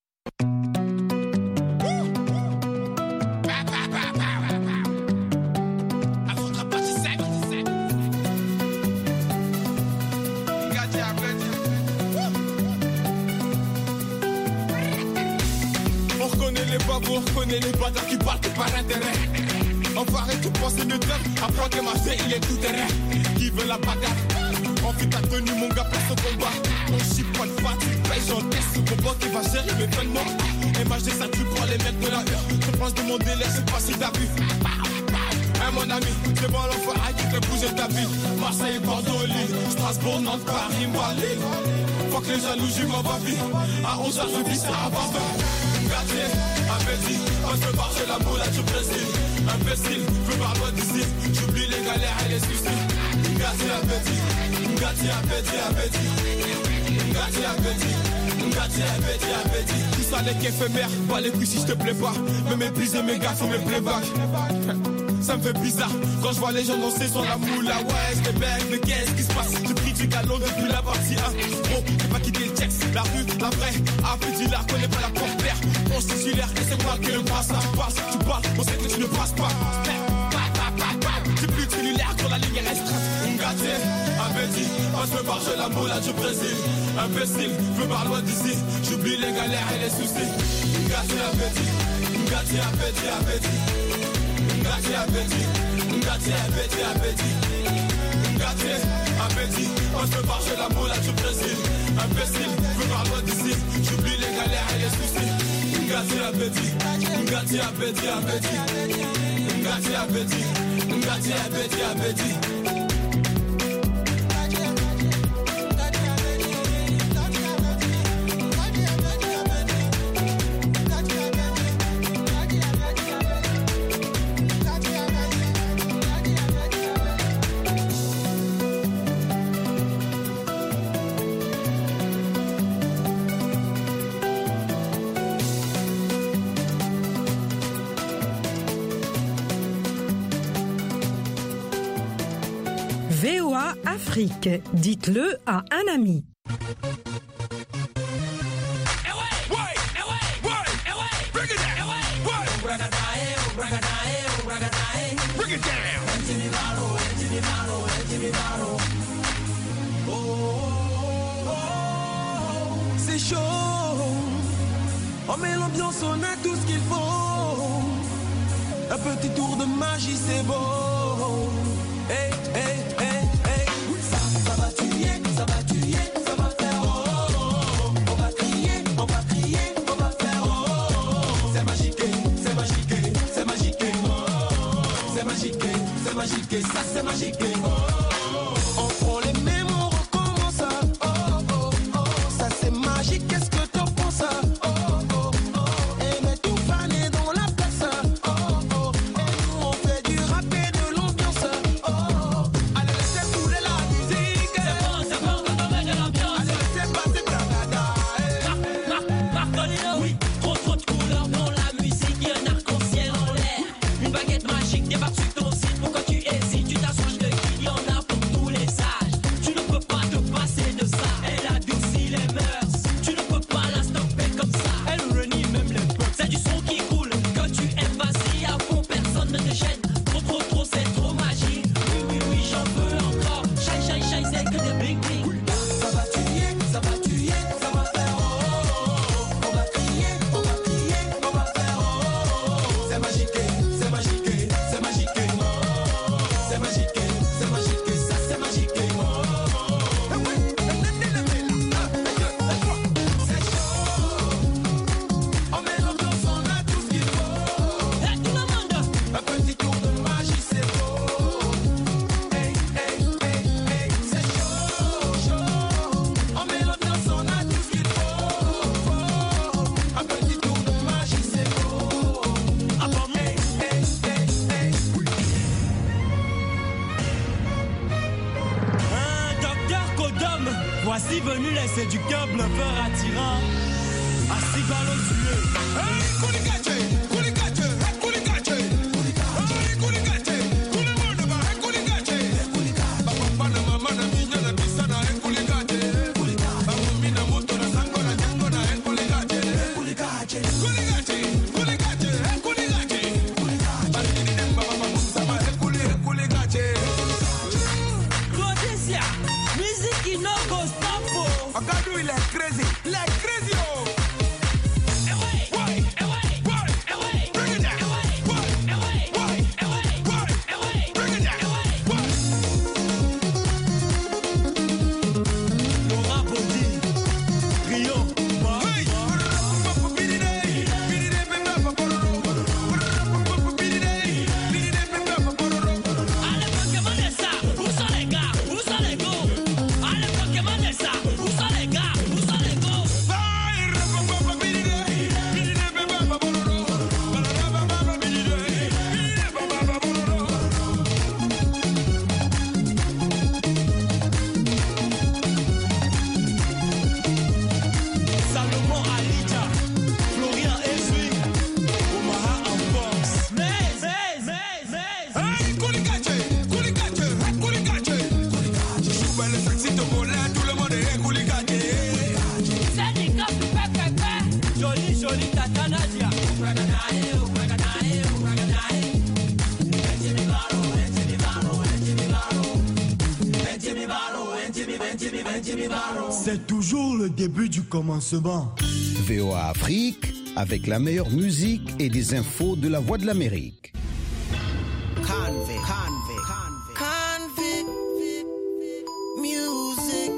On reconnaît les babous, on reconnaît les bâtards qui partent par intérêt. Enfoiré qui pense de terre, apprends que ma vie il est tout terrain. Qui veut la bagarre? On fait ta tenue mon gars place au combat. On chip pas de fatigue, paye j'encaisse ce combat qui va gérer mes vêtements. M H D ça tue pour les mecs de la rue. Je pense de mon délai, c'est pas si t'as vu. Hein mon ami, c'est bon l'enfoiré qui fait bouger ta vie. Marseille, Bordeaux, Lille, Strasbourg, Nantes, Paris, moi Lille. Faut que les jaloux j'y m'en va vie. À onze heures je vis ça à Barbé. Gâtier, appétit, on se barre chez la moulade du Brésil. Imbécile, je veux parler d'ici. J'oublie les galères et les soucis. Gâtier, appétit, gâtier, appétit, appétit. Gâtier, appétit, gâtier, appétit, appétit. Tout ça n'est qu'éphémère, pas les couilles si je te plais pas. Me mépriser mes gars, faut mes playbacks. ça me fait bizarre quand je vois les gens danser sur la moula. Ouais, je les bête, mais qu'est-ce qui se passe? J'ai pris du galon depuis la partie un. Gros, j'ai pas quitté le texte, la rue, la vraie. Un petit là, connais pas la porte-terre. On se titulaire et c'est moi qui le passe. Tu passes, tu parles, on sait que tu ne passes pas. J'ai plus de cellulaire quand la ligne est restreinte. Ngati, Abedi, passe-le par jeu la moula du Brésil. Imbécile, je me barre loin d'ici. J'oublie les galères et les soucis. Ngati, Abedi, Ngati, Abedi, Abedi. Ngati, Abedi, Ngati, Abedi, Abedi. Ngati, Abedi, passe-le par jeu la moula du Brésil. Imbécile, je me barre loin d'ici. J'oublie les galères et les soucis. Ngati, Abedi, Ngati, Abedi, Abedi. Ngati, Abedi, Ngati, Abedi, Abedi. V O A Afrique, dites-le à un ami. C'est chaud, on met l'ambiance, on a tout ce qu'il faut. Un petit tour de magie, c'est beau. Hey, hey, hey, hey. Ça, ça va tuer, ça va tuer, ça va faire oh, oh, oh. On va crier, on va crier, on va faire oh, oh, oh. C'est magique, c'est magique, c'est magique oh, oh. C'est magique, c'est magique, ça c'est magique oh, oh. On prend les mêmes, on recommence oh, oh, oh. Ça c'est magique, qu'est-ce que t'en penses oh, oh, oh. Et met tout fané dans la place oh, oh. Et nous on fait du rap et de l'ambiance oh, oh. Allez laissez couler la musique. C'est bon, c'est bon quand on met de l'ambiance. Allez laissez passer Bragada. Oui, trop trop de couleurs dans la musique. Et un arc-en-ciel en l'air. Une baguette magique débarque sur ton site. Pourquoi tu hésites? Tu t'assois de qui? Y en a pour tous les âges. Tu ne peux pas te passer de ça. Elle adoucit les mœurs. Tu ne peux pas la stopper comme ça. Elle renie même les peuples. C'est du son qui coule. Que tu aimes, vas-y à fond. Personne ne te gêne. Trop trop trop, c'est trop magique. Oui oui oui, j'en veux encore. Shine shine shine, c'est que des bling bling. Ça va tuer, ça va tuer, ça va faire oh, oh, oh. On va crier, on va crier, on va faire oh, oh, oh. C'est magique, c'est magique, c'est magique oh, oh. C'est magique, c'est magique, ça c'est magique oh, oh. C'est chaud, on met l'ambiance, on a tout ce qu'il faut. Hey, tout le monde, un petit tour de magie, c'est beau. Hey, hey, hey, hey, c'est chaud, chaud. On met l'ambiance, on a tout ce qu'il faut. Un petit tour de magie, c'est beau. Ah bon, hey, hey, hey, hey. Un docteur Kodom, voici venu laisser du cœur bluffeur attirant. Assis balançueux. Hey, Kouligache, Kouligache, hey, Kouligache. Hey, Kouligache, tout le monde va, hey, Kouligache. Papa na mama na minya na bisa na, hey, Kouligache. Bamumi na moto na sango na jango na, hey, Kouligache. Kouligache, Kouligache, Kouligache, hey, Kouligache. Balini demba baba musama, hey, Kouli, hey, Kouligache. Claudicia, musique no go stop oh. Akadu il est crazy, il est crazy oh. Eh ouais, ouais, eh ouais, ouais, eh ouais. C'est toujours le début du commencement. V O A Afrique, avec la meilleure musique et des infos de la Voix de l'Amérique. Convict, convict, convict, music,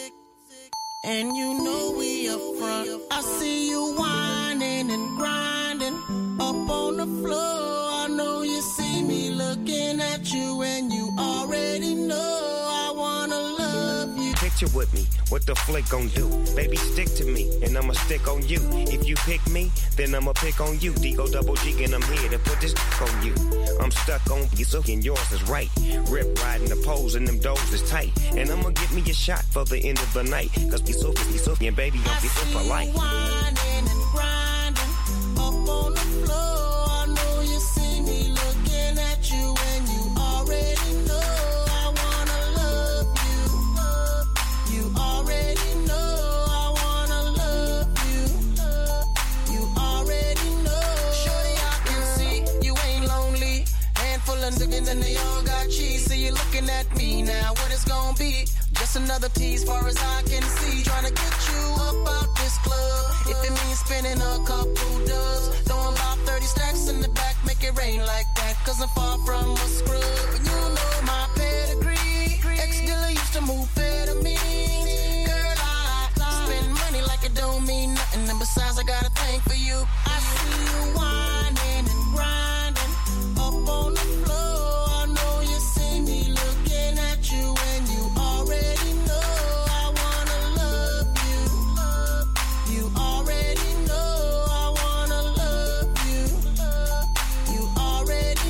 and you know we up front. I see you whining and grinding up on the floor. I know you see me looking at you, and you already know I wanna love you. Picture with me, what the flick gon' do? Baby, stick to me, and I'ma stick on you. If you pick me, then I'ma pick on you. D-O double G, and I'm here to put this on you. I'm stuck on you, so and yours is right. Rip riding the poles, and them doors is tight. And I'ma get me a shot for the end of the night. Cause you so, you so, and baby, I'll be so for life. Whining and grinding up on the floor. I know you see me looking at you, and you already know I wanna love you. You already know I wanna love you. You already know. Shorty, I can see you ain't lonely. Handful of niggas and they all got cheese. So you looking at me now, what it's gonna be? Just another tease far as I can see. Trying to get you up out this club. If it means spending a couple dubs, throwing about thirty stacks in the back, make it rain like that. Cause I'm far from a scrub. And you know my pedigree. Ex-dealer used to move fair to me. Girl, I spend money like it don't mean nothing. And besides, I got a thing for you. I see you whining and grinding up on the floor. I know you see me looking at you, and you already know I wanna love you. You already know I wanna love you. You already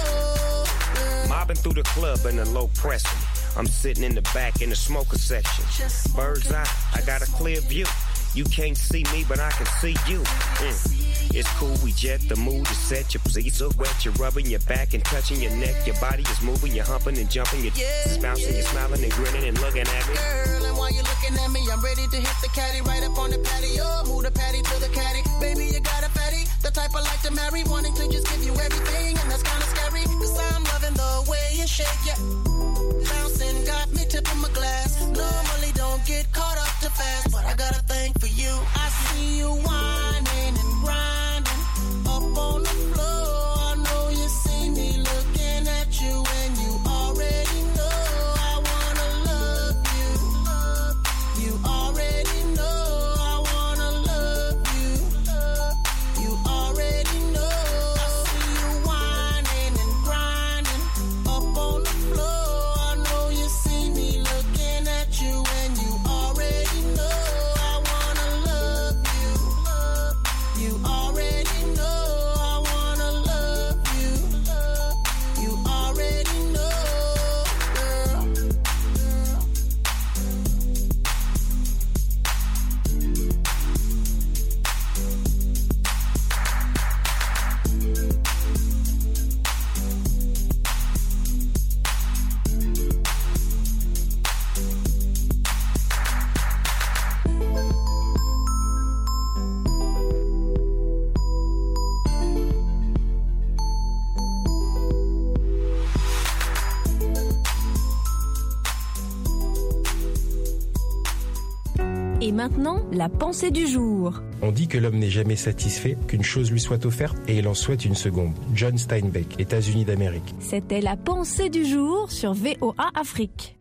know. Mobbing through the club in a low pressing. I'm sitting in the back in the smoker section. Bird's eye, I got a clear view. You can't see me, but I can see you. Mm. It's cool, we jet, the mood is set. Your pussy so wet, you're rubbing your back and touching your neck. Your body is moving, you're humping and jumping. You're yeah, bouncing, yeah. You're smiling and grinning and looking at me. Girl, and while you're looking at me, I'm ready to hit the caddy right up on the patio. Move the patty to the caddy. Baby, you got a fatty, the type I like to marry. Wanting to just give you everything, and that's kind of scary. Cause I'm loving the way you shake, yeah. Bouncing got me tipping my glass. Normally don't get caught up too fast, but I got a thing for you. I see you whining and grinding up on the floor. I know you see me looking at you, and you already know I wanna love you. You already know I wanna love you. You already know. I see you whining and grinding up on the floor. I know you see me looking at you, and you already know I wanna love you. You already know I wanna love you. You already know, girl. Et maintenant, la pensée du jour. On dit que l'homme n'est jamais satisfait qu'une chose lui soit offerte et il en souhaite une seconde. John Steinbeck, États-Unis d'Amérique. C'était la pensée du jour sur V O A Afrique.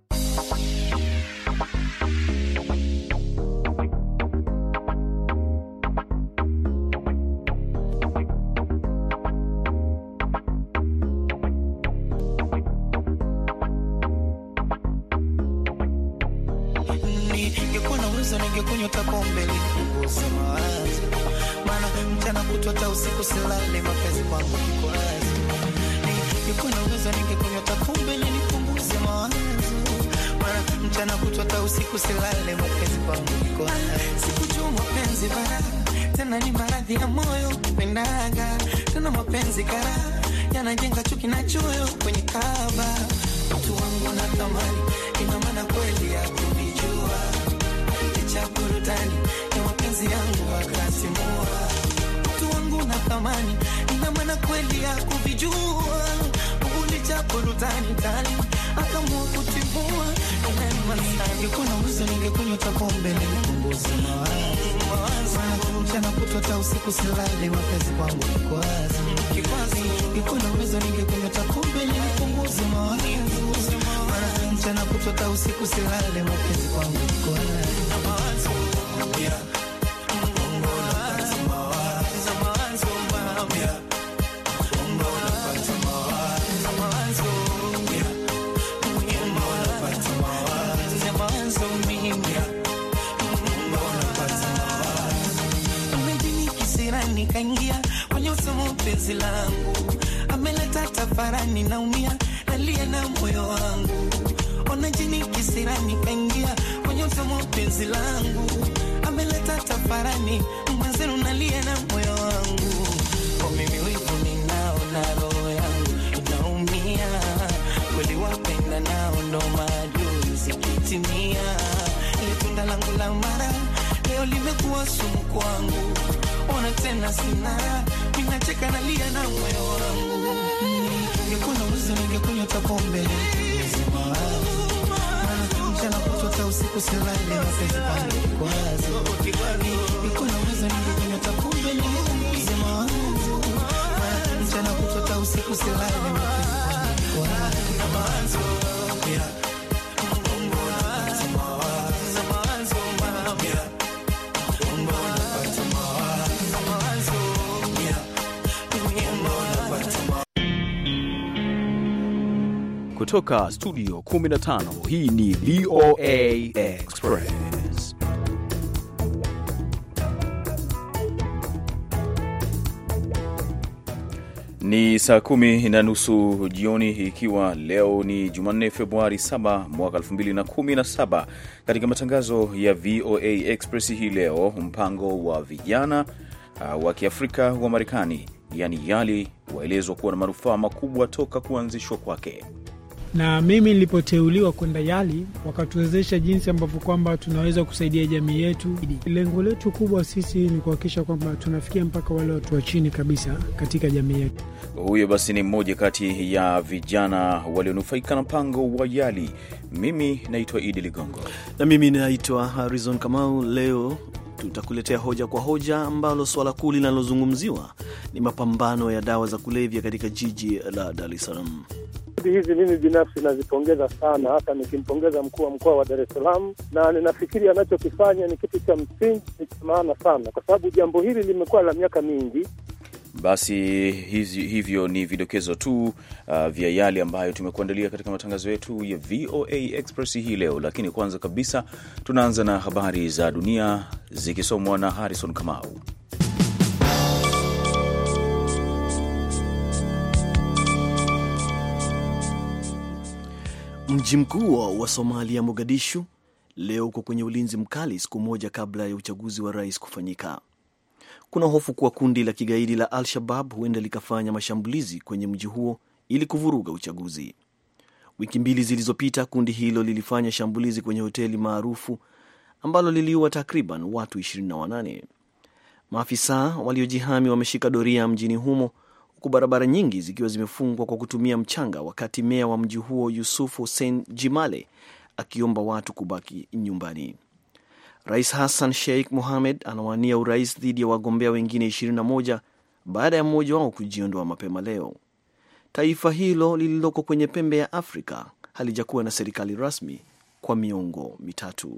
Ningekuwa na uwezo ningekunywa pombe ili kupunguza mawazo, maana mchana kutwa hata usiku silale, mapenzi kwangu kiko wazi. Ningekuwa na uwezo ningekunywa pombe ili kupunguza mawazo, maana mchana kutwa hata usiku silale, mapenzi kwangu kiko wazi. Sikujua mapenzi bara, tena ni maradhi ya moyo, pendaga tena mapenzi kara, yanajenga chuki na choyo kwenye kaba. Mtu wangu na tamani, ina maana kweli ya kunijua. Licha burudani, ya mapenzi yangu wakasimua. Mtu wangu na tamani, ina maana kweli ya kuvijua. Licha burudani tali, akaamua kutimua. Ningekuwa uwezo ningekunywa pombe nipunguze mawazo. Mchana kutwa hata usiku silale mapenzi kwangu kikwazo. Ningekuwa uwezo ningekunywa pombe nipunguze mawazo. Mchana kutwa hata usiku silale mapenzi kwangu kikwazo. Yeah. Nikaingia kwenye usomo penzi langu, ameleta tafarani naumia, nalia na moyo wangu. Ona jini kisirani kaingia kwenye usomo penzi langu, ameleta tafarani mwanzenu, nalia na moyo wangu. Kwa mimi wivu ninao na roho yangu inaumia, kweli wapenda nao ndo maadui sikitimia. Ile tunda langu la mara leo limekuwa sumu kwangu. Ona tena sina, ninacheka nalia na moyo wangu. Ningekuwa uwezo ningekunywa pombe nizima. Mchana kutwa hata usiku silale mapenzi kwangu kikwazo. Ningekuwa uwezo ningekunywa pombe nizima. Mchana kutwa hata usiku silale mapenzi kwangu kikwazo. Kutoka studio kumi na tano, hii ni V O A Express. Ni saa kumi na nusu jioni, ikiwa leo ni Jumanne Februari saba mwaka elfu mbili na kumi na saba. Katika matangazo ya V O A Express hii leo, mpango wa vijana uh, wa Kiafrika wa Marekani, yani YALI, waelezwa kuwa na manufaa makubwa toka kuanzishwa kwake. Na mimi nilipoteuliwa kwenda YALI, wakatuwezesha jinsi ambavyo kwamba tunaweza kusaidia jamii yetu. Lengo letu kubwa sisi ni kuhakikisha kwamba tunafikia mpaka wale watu wa chini kabisa katika jamii yetu. Huyo basi ni mmoja kati ya vijana walionufaika na mpango wa YALI. Mimi naitwa Idi Ligongo. Na mimi naitwa Harrison Kamau. Leo tutakuletea hoja kwa hoja, ambalo swala kuu linalozungumziwa ni mapambano ya dawa za kulevya katika jiji la Dar es Salaam. Hizi mimi binafsi nazipongeza sana, hata nikimpongeza mkuu wa mkoa wa Dar es Salaam, na ninafikiri anachokifanya ni kitu cha msingi, ni maana sana, kwa sababu jambo hili limekuwa la miaka mingi. Basi hizi, hivyo ni vidokezo tu uh, vya yale ambayo tumekuandalia katika matangazo yetu ya V O A Express hii leo, lakini kwanza kabisa tunaanza na habari za dunia zikisomwa na Harrison Kamau. Mji mkuu wa Somalia, Mogadishu, leo uko kwenye ulinzi mkali siku moja kabla ya uchaguzi wa rais kufanyika. Kuna hofu kuwa kundi la kigaidi la Al-Shabaab huenda likafanya mashambulizi kwenye mji huo ili kuvuruga uchaguzi. Wiki mbili zilizopita, kundi hilo lilifanya shambulizi kwenye hoteli maarufu ambalo liliua takriban watu ishirini na wanane. Maafisa waliojihami wameshika doria mjini humo, huku barabara nyingi zikiwa zimefungwa kwa kutumia mchanga, wakati meya wa mji huo Yusuf Hussein Jimale akiomba watu kubaki nyumbani. Rais Hassan Sheikh Mohamed anawania urais dhidi ya wagombea wengine ishirini na moja baada ya mmoja wao kujiondoa mapema leo. Taifa hilo lililoko kwenye pembe ya Afrika halijakuwa na serikali rasmi kwa miongo mitatu.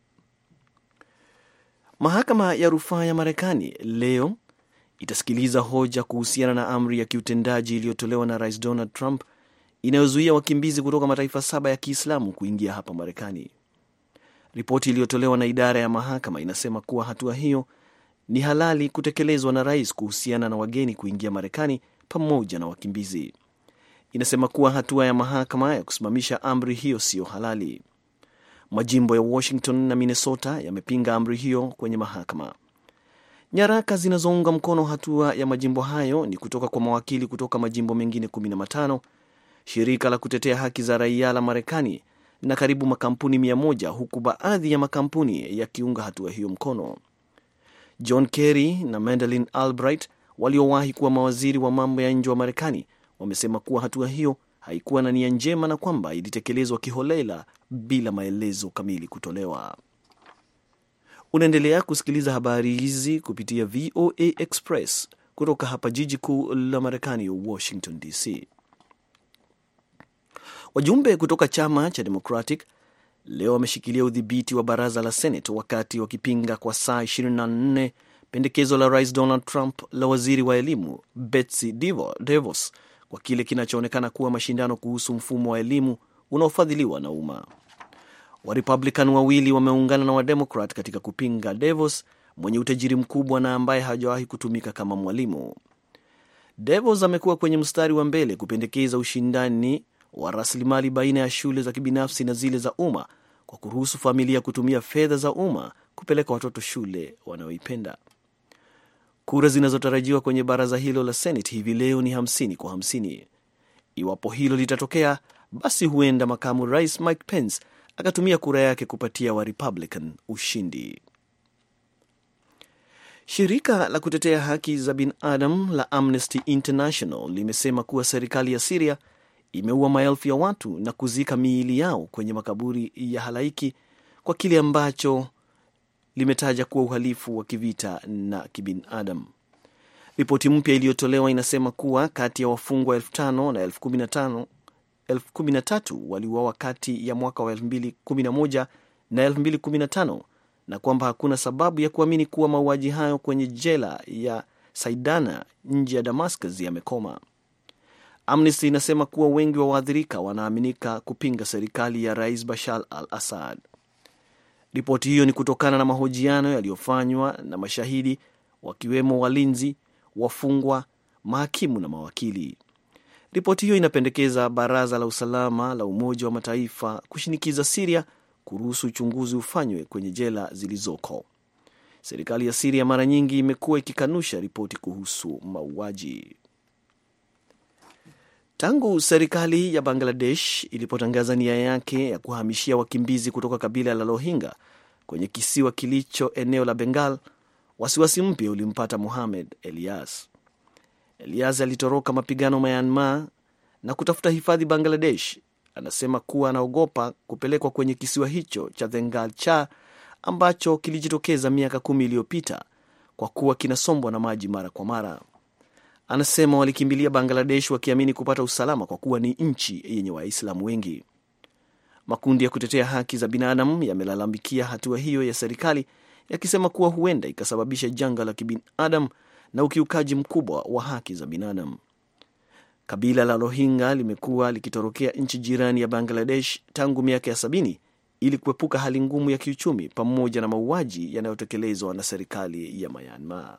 Mahakama ya rufaa ya Marekani leo itasikiliza hoja kuhusiana na amri ya kiutendaji iliyotolewa na Rais Donald Trump inayozuia wakimbizi kutoka mataifa saba ya Kiislamu kuingia hapa Marekani. Ripoti iliyotolewa na idara ya mahakama inasema kuwa hatua hiyo ni halali kutekelezwa na rais kuhusiana na wageni kuingia Marekani pamoja na wakimbizi. Inasema kuwa hatua ya mahakama ya kusimamisha amri hiyo sio halali. Majimbo ya Washington na Minnesota yamepinga amri hiyo kwenye mahakama. Nyaraka zinazounga mkono hatua ya majimbo hayo ni kutoka kwa mawakili kutoka majimbo mengine kumi na matano, shirika la kutetea haki za raia la Marekani na karibu makampuni mia moja, huku baadhi ya makampuni yakiunga hatua hiyo mkono. John Kerry na Madeleine Albright, waliowahi kuwa mawaziri wa mambo ya nje wa Marekani, wamesema kuwa hatua hiyo haikuwa na nia njema na kwamba ilitekelezwa kiholela bila maelezo kamili kutolewa. Unaendelea kusikiliza habari hizi kupitia V O A Express kutoka hapa jiji kuu la Marekani, Washington D C. Wajumbe kutoka chama cha Democratic leo wameshikilia udhibiti wa baraza la Senate wakati wakipinga kwa saa ishirini na nne pendekezo la Rais Donald Trump la waziri wa elimu Betsy DeVos kwa kile kinachoonekana kuwa mashindano kuhusu mfumo wa elimu unaofadhiliwa na umma. Wa Republican wawili wameungana na wa Democrat katika kupinga DeVos mwenye utajiri mkubwa na ambaye hajawahi kutumika kama mwalimu. DeVos amekuwa kwenye mstari wa mbele kupendekeza ushindani wa rasilimali baina ya shule za kibinafsi na zile za umma kwa kuruhusu familia kutumia fedha za umma kupeleka watoto shule wanaoipenda. Kura zinazotarajiwa kwenye baraza hilo la Senate hivi leo ni hamsini kwa hamsini. Iwapo hilo litatokea, basi huenda makamu rais Mike Pence akatumia kura yake kupatia wa Republican ushindi. Shirika la kutetea haki za binadamu la Amnesty International limesema kuwa serikali ya Syria imeua maelfu ya watu na kuzika miili yao kwenye makaburi ya halaiki kwa kile ambacho limetaja kuwa uhalifu wa kivita na kibinadamu. Ripoti mpya iliyotolewa inasema kuwa kati ya wafungwa elfu tano na elfu kumi na tatu waliuawa kati ya mwaka wa elfu mbili kumi na moja na elfu mbili kumi na tano na kwamba hakuna sababu ya kuamini kuwa mauaji hayo kwenye jela ya Saidana nje ya Damascus yamekoma. Amnesty inasema kuwa wengi wa waathirika wanaaminika kupinga serikali ya Rais Bashar al-Assad. Ripoti hiyo ni kutokana na mahojiano yaliyofanywa na mashahidi wakiwemo walinzi, wafungwa, mahakimu na mawakili. Ripoti hiyo inapendekeza Baraza la Usalama la Umoja wa Mataifa kushinikiza Syria kuruhusu uchunguzi ufanywe kwenye jela zilizoko. Serikali ya Syria mara nyingi imekuwa ikikanusha ripoti kuhusu mauaji. Tangu serikali ya Bangladesh ilipotangaza nia yake ya kuhamishia wakimbizi kutoka kabila la Rohingya kwenye kisiwa kilicho eneo la Bengal, wasiwasi mpya ulimpata Mohamed Elias. Elias alitoroka mapigano Myanmar na kutafuta hifadhi Bangladesh. Anasema kuwa anaogopa kupelekwa kwenye kisiwa hicho cha Thengal Cha ambacho kilijitokeza miaka kumi iliyopita kwa kuwa kinasombwa na maji mara kwa mara. Anasema walikimbilia Bangladesh wakiamini kupata usalama kwa kuwa ni nchi yenye Waislamu wengi. Makundi ya kutetea haki za binadamu yamelalamikia hatua hiyo ya serikali yakisema kuwa huenda ikasababisha janga la kibinadamu na ukiukaji mkubwa wa haki za binadamu. Kabila la Rohingya limekuwa likitorokea nchi jirani ya Bangladesh tangu miaka ya sabini ili kuepuka hali ngumu ya kiuchumi pamoja na mauaji yanayotekelezwa na serikali ya Myanmar.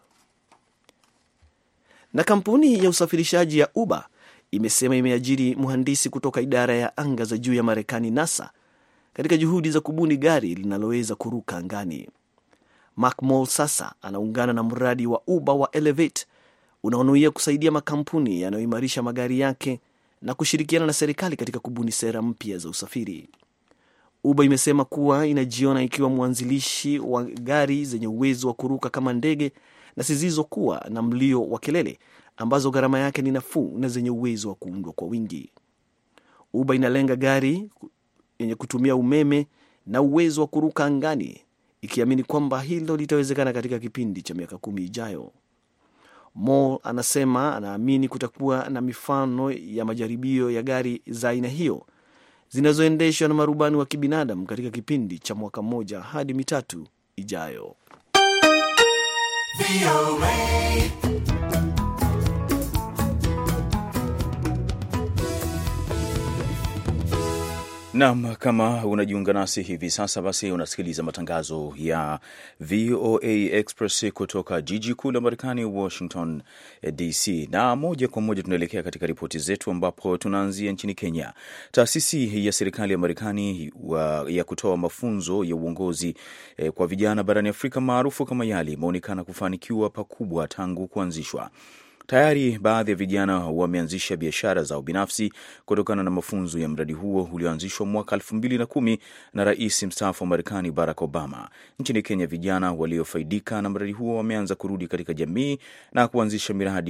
Na kampuni ya usafirishaji ya Uber imesema imeajiri mhandisi kutoka idara ya anga za juu ya Marekani NASA katika juhudi za kubuni gari linaloweza kuruka angani. Mark Moll sasa anaungana na mradi wa Uber wa Elevate unaonuia kusaidia makampuni yanayoimarisha magari yake na kushirikiana na serikali katika kubuni sera mpya za usafiri. Uber imesema kuwa inajiona ikiwa mwanzilishi wa gari zenye uwezo wa kuruka kama ndege na zisizokuwa na mlio wa kelele ambazo gharama yake ni nafuu na zenye uwezo wa kuundwa kwa wingi. Uber inalenga gari yenye kutumia umeme na uwezo wa kuruka angani, ikiamini kwamba hilo litawezekana katika kipindi cha miaka kumi ijayo. Moll anasema anaamini kutakuwa na mifano ya majaribio ya gari za aina hiyo zinazoendeshwa na marubani wa kibinadamu katika kipindi cha mwaka mmoja hadi mitatu ijayo. Naam, kama unajiunga nasi hivi sasa, basi unasikiliza matangazo ya V O A Express kutoka jiji kuu la Marekani, Washington D C. Na moja kwa moja tunaelekea katika ripoti zetu, ambapo tunaanzia nchini Kenya. Taasisi ya serikali ya Marekani ya kutoa mafunzo ya uongozi eh, kwa vijana barani Afrika maarufu kama YALI imeonekana kufanikiwa pakubwa tangu kuanzishwa. Tayari baadhi ya vijana wameanzisha biashara zao binafsi kutokana na mafunzo ya mradi huo ulioanzishwa mwaka elfu mbili na kumi na Rais mstaafu wa Marekani Barack Obama. Nchini Kenya, vijana waliofaidika na mradi huo wameanza kurudi katika jamii na kuanzisha miradi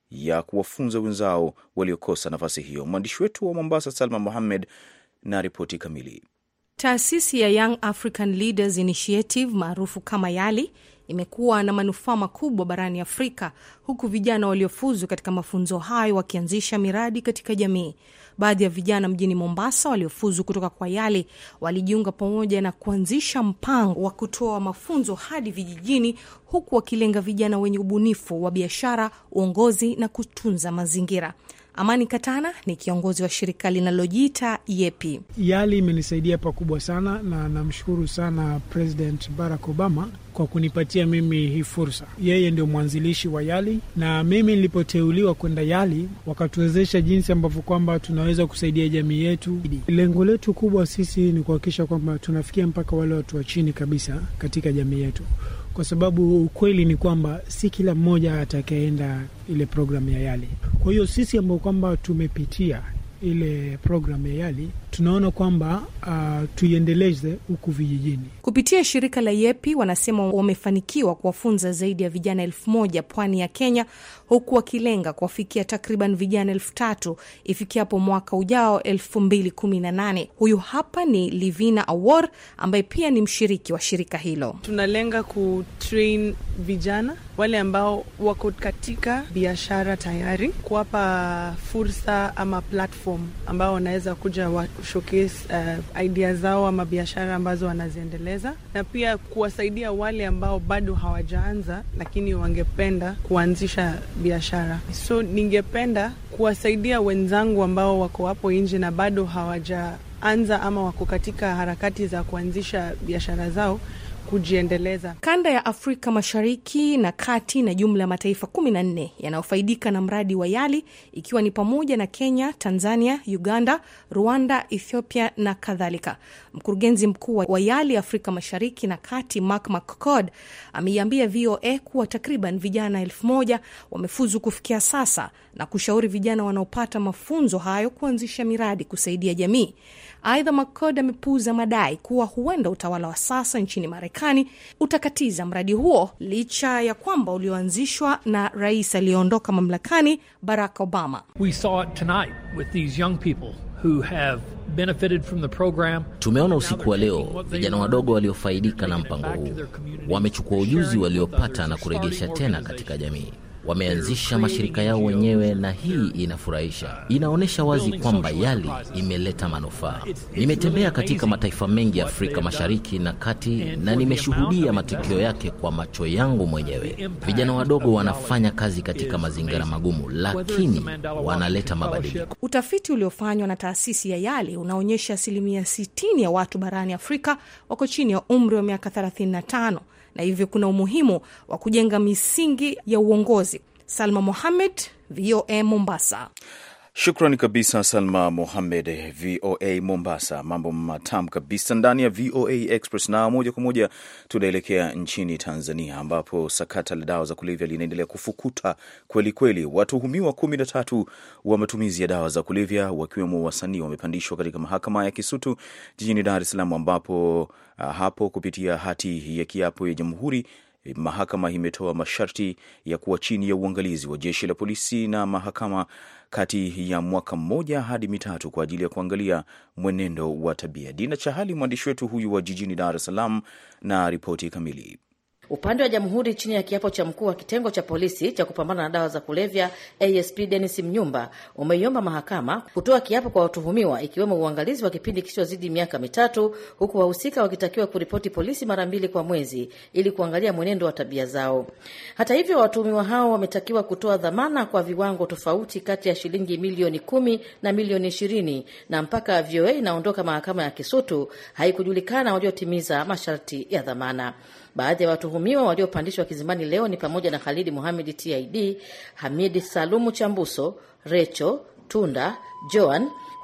ya kuwafunza wenzao waliokosa nafasi hiyo. Mwandishi wetu wa Mombasa Salma Mohamed na ripoti kamili. Taasisi ya Young African Leaders Initiative maarufu kama YALI imekuwa na manufaa makubwa barani Afrika, huku vijana waliofuzu katika mafunzo hayo wakianzisha miradi katika jamii. Baadhi ya vijana mjini Mombasa waliofuzu kutoka kwa YALI walijiunga pamoja na kuanzisha mpango wa kutoa mafunzo hadi vijijini, huku wakilenga vijana wenye ubunifu wa biashara, uongozi na kutunza mazingira. Amani Katana ni kiongozi wa shirika linalojiita YEPI. YALI imenisaidia pakubwa sana na namshukuru sana President Barack Obama kwa kunipatia mimi hii fursa. Yeye ndio mwanzilishi wa YALI, na mimi nilipoteuliwa kwenda YALI wakatuwezesha jinsi ambavyo kwamba tunaweza kusaidia jamii yetu. Lengo letu kubwa sisi ni kuhakikisha kwamba tunafikia mpaka wale watu wa chini kabisa katika jamii yetu. Kwa sababu ukweli ni kwamba si kila mmoja atakayeenda ile program ya YALI. Kwa hiyo sisi ambao kwamba tumepitia ile program ya YALI tunaona kwamba uh, tuiendeleze huku vijijini. Kupitia shirika la YEPI wanasema wamefanikiwa kuwafunza zaidi ya vijana elfu moja pwani ya Kenya, huku wakilenga kuwafikia takriban vijana elfu tatu ifikiapo mwaka ujao elfu mbili kumi na nane. Huyu hapa ni Livina Awor ambaye pia ni mshiriki wa shirika hilo. Tunalenga kutrain vijana wale ambao wako katika biashara tayari, kuwapa fursa ama platform ambao wanaweza kuja wa showcase uh, idea zao ama biashara ambazo wanaziendeleza, na pia kuwasaidia wale ambao bado hawajaanza lakini wangependa kuanzisha biashara. So ningependa kuwasaidia wenzangu ambao wako hapo nje na bado hawajaanza ama wako katika harakati za kuanzisha biashara zao kujiendeleza. Kanda ya Afrika Mashariki na Kati na jumla ya mataifa kumi na nne yanayofaidika na mradi wa YALI, ikiwa ni pamoja na Kenya, Tanzania, Uganda, Rwanda, Ethiopia na kadhalika. Mkurugenzi mkuu wa YALI Afrika Mashariki na Kati, Mark McCord, ameiambia V O A kuwa takriban vijana elfu moja wamefuzu kufikia sasa, na kushauri vijana wanaopata mafunzo hayo kuanzisha miradi kusaidia jamii. Aidha, McCord amepuuza madai kuwa huenda utawala wa sasa nchini Marekani utakatiza mradi huo, licha ya kwamba ulioanzishwa na rais aliyeondoka mamlakani Barack Obama. We saw it tonight with these young people who have benefited from the program. Tumeona usiku wa leo vijana wadogo waliofaidika na mpango huu wamechukua ujuzi waliopata na kurejesha tena katika jamii. Wameanzisha mashirika yao wenyewe, na hii inafurahisha. Inaonesha wazi kwamba YALI imeleta manufaa. Nimetembea katika mataifa mengi ya Afrika Mashariki na Kati na nimeshuhudia matokeo yake kwa macho yangu mwenyewe. Vijana wadogo wanafanya kazi katika mazingira magumu, lakini wanaleta mabadiliko. Utafiti uliofanywa na taasisi ya YALI unaonyesha asilimia sitini ya watu barani Afrika wako chini ya umri wa miaka thelathini na tano, na hivyo kuna umuhimu wa kujenga misingi ya uongozi. Salma Mohamed, V O A Mombasa. Shukrani kabisa Salma Mohamed, V O A Mombasa. Mambo matamu kabisa ndani ya V O A Express, na moja kwa moja tunaelekea nchini Tanzania ambapo sakata la dawa za kulevya linaendelea kufukuta kweli kweli. Watuhumiwa kumi na tatu wa matumizi ya dawa za kulevya wakiwemo wasanii wamepandishwa katika mahakama ya Kisutu jijini Dar es Salaam, ambapo hapo kupitia hati ya kiapo ya Jamhuri mahakama imetoa masharti ya kuwa chini ya uangalizi wa jeshi la polisi na mahakama kati ya mwaka mmoja hadi mitatu kwa ajili ya kuangalia mwenendo wa tabia. Dina Chahali, mwandishi wetu huyu wa jijini Dar es Salaam, na ripoti kamili. Upande wa Jamhuri chini ya kiapo cha mkuu wa kitengo cha polisi cha kupambana na dawa za kulevya A S P Dennis Mnyumba umeiomba mahakama kutoa kiapo kwa watuhumiwa, ikiwemo uangalizi wa kipindi kisichozidi miaka mitatu, huku wahusika wakitakiwa kuripoti polisi mara mbili kwa mwezi ili kuangalia mwenendo wa tabia zao. Hata hivyo, watuhumiwa hao wametakiwa kutoa dhamana kwa viwango tofauti kati ya shilingi milioni kumi na milioni ishirini, na mpaka V O A inaondoka mahakama ya Kisutu haikujulikana waliotimiza masharti ya dhamana. Baadhi ya watuhumiwa waliopandishwa kizimbani leo ni pamoja na Khalidi Mohamed T I D, Hamidi Salumu Chambuso, Recho Tunda, Joan,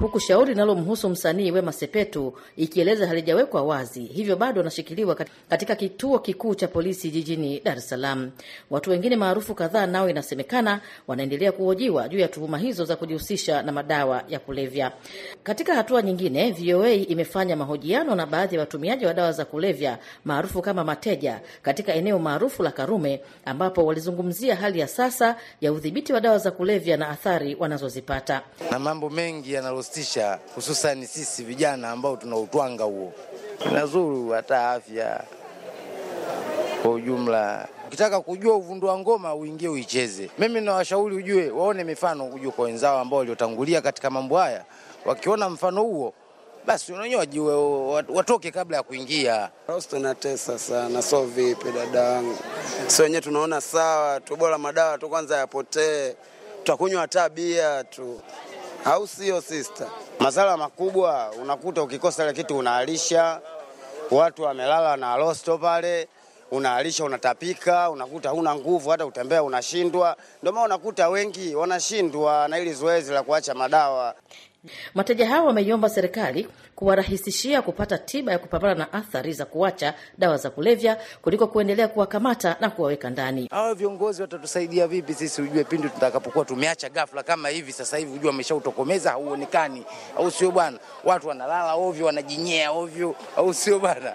huku shauri linalomhusu msanii Wema Sepetu ikieleza halijawekwa wazi, hivyo bado anashikiliwa katika kituo kikuu cha polisi jijini Dar es Salaam. Watu wengine maarufu kadhaa nao inasemekana wanaendelea kuhojiwa juu ya tuhuma hizo za kujihusisha na madawa ya kulevya. Katika hatua nyingine, V O A imefanya mahojiano na baadhi ya watumiaji wa dawa za kulevya maarufu kama mateja katika eneo maarufu la Karume, ambapo walizungumzia hali ya sasa ya udhibiti wa dawa za kulevya na athari wanazozipata. Na mambo mengi yanalostisha, hususan sisi vijana ambao tunautwanga huo. Inazuru hata afya kwa ujumla. Ukitaka kujua uvundo wa ngoma uingie uicheze. Mimi nawashauri ujue, waone mifano ujue kwa wenzao ambao waliotangulia katika mambo haya. Wakiona mfano huo, basi wenyewe wajue watoke kabla ya kuingia. Rosto na tesa sana, so vipi dadangu? Sio wenyewe tunaona sawa, tu bora madawa tu kwanza yapotee. Tutakunywa tabia tu. Au sio sister? Masala makubwa, unakuta ukikosa ile kitu unaalisha. Watu wamelala na rosto pale. Unaalisha, unatapika, unakuta huna nguvu, hata utembea unashindwa. Ndio maana unakuta wengi wanashindwa na ili zoezi la kuacha madawa. Mateja hao wameiomba serikali kuwarahisishia kupata tiba ya kupambana na athari za kuacha dawa za kulevya kuliko kuendelea kuwakamata na kuwaweka ndani. Hao viongozi watatusaidia vipi sisi ujue pindi tutakapokuwa tumeacha ghafla kama hivi sasa hivi ujue wameshautokomeza hauonekani, au sio bwana? Watu wanalala ovyo, wanajinyea ovyo, au sio bwana?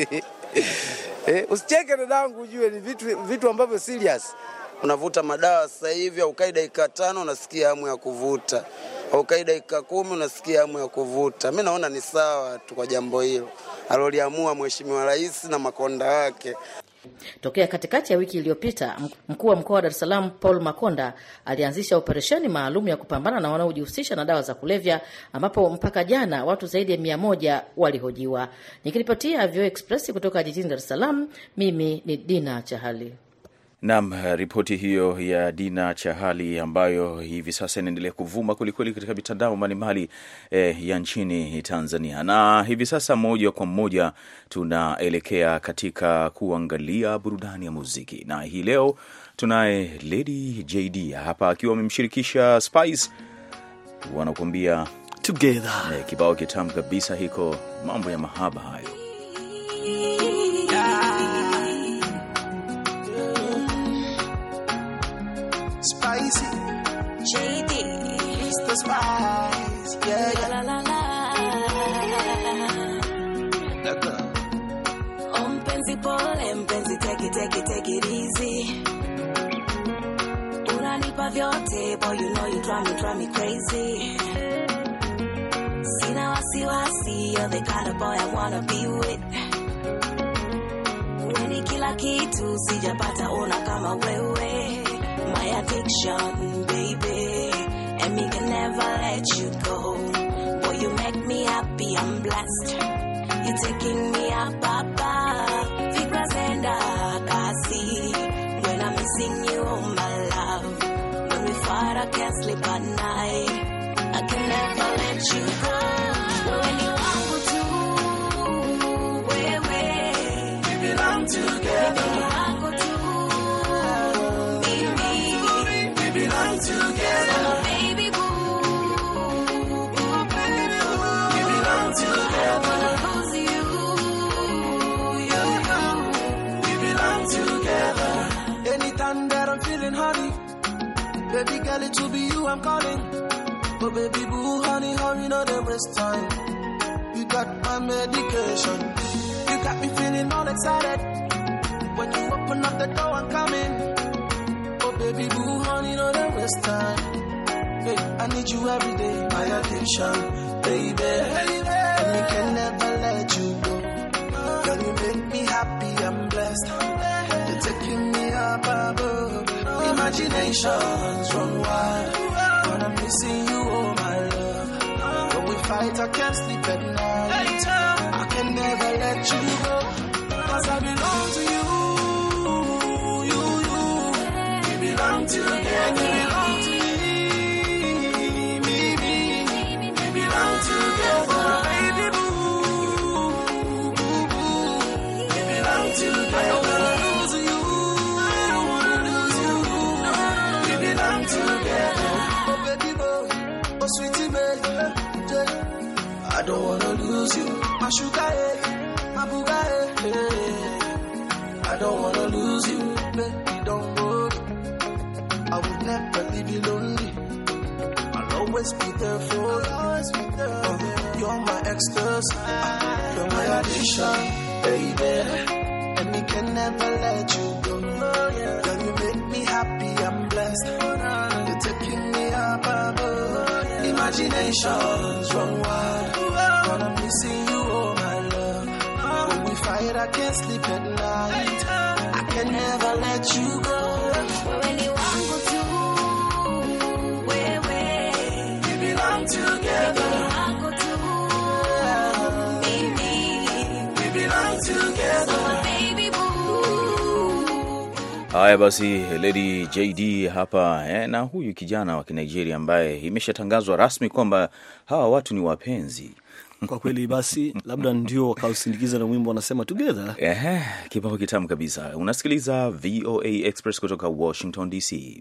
Eh, usicheke dadangu ujue ni vitu vitu ambavyo serious. Unavuta madawa sasa hivi au kai dakika tano unasikia hamu ya kuvuta. Au kai dakika kumi unasikia hamu ya kuvuta. Mimi naona ni sawa tu kwa jambo hilo. Aloliamua Mheshimiwa Rais na makonda wake. Tokea katikati ya wiki iliyopita, mkuu wa mkoa wa Dar es Salaam Paul Makonda alianzisha operesheni maalum ya kupambana na wanaojihusisha na dawa za kulevya, ambapo mpaka jana watu zaidi ya mia moja walihojiwa. Nikiripotia V O A Express kutoka jijini Dar es Salaam, mimi ni Dina Chahali. Naam, ripoti hiyo ya Dina Chahali ambayo hivi sasa inaendelea kuvuma kwelikweli katika mitandao mbalimbali eh, ya nchini Tanzania. Na hivi sasa moja kwa moja tunaelekea katika kuangalia burudani ya muziki. Na hii leo tunaye Lady J D hapa akiwa amemshirikisha Spice, wanakuambia Together. Eh, kibao kitamu kabisa hiko, mambo ya mahaba hayo. Spicy J D, it's the spice, yeah, yeah. La la la la. Oh, mpenzi pole, mpenzi take it, take it, take it easy. Unanipa vyote, boy, you know you drive me, drive me crazy. Sina wasiwasi, you're the kind of boy I wanna be with. Weni kila kitu, sijapata ona kama wewe. My addiction, baby, and me can never let you go. Boy, you make me happy, I'm blessed. You're taking me up, papa. Fikra zenda kasi. When I'm missing you, my love. When we fight, I can't sleep at night. I can never let you go. When you wangu tu, wewe, we belong together. Together, oh, baby boo, oh, baby boo, we belong together. I wanna lose you, you, you, we belong together. Anytime that I'm feeling honey, baby girl, it will be you I'm calling. Oh baby boo, honey, hurry, no don't waste time. You got my medication, you got me feeling all excited. When you open up the door, I'm coming. Baby boo, honey, no don't waste time. Hey, I need you every day, my addiction, baby. baby. And we can never let you go. Girl, you make me happy, I'm blessed. You're taking me up above. Imaginations run wild. When I'm missing you, oh my love. When we fight, I can't sleep at night. I can never let you go. Cause I belong to you. We belong together. We belong to me, me, me. We belong together, baby boo, boo, boo. We belong together. I don't wanna lose you. I don't wanna lose you. We belong together. Oh baby boy, oh sweetie baby, J I don't wanna lose you. My sugar, eh, my booga, eh. I don't wanna lose you, baby, don't worry. I will never leave you lonely. I'll always be there for you. Uh, you're my ecstasy, you're my addiction, baby. And we can never let you go. Girl, you make me happy, I'm blessed. You're taking me up above. Imaginations run wild. But I'm missing you, oh my love. When we fight, I can't sleep at night. I can never let you go. When you want to, where, where we belong together. We belong together. Haya basi, Lady J D hapa eh, na huyu kijana wa Kinigeria ambaye imeshatangazwa rasmi kwamba hawa watu ni wapenzi. Kwa kweli basi labda ndio wakausindikiza na wimbo wanasema together. Eh, kibao kitamu kabisa. Unasikiliza V O A Express kutoka Washington D C.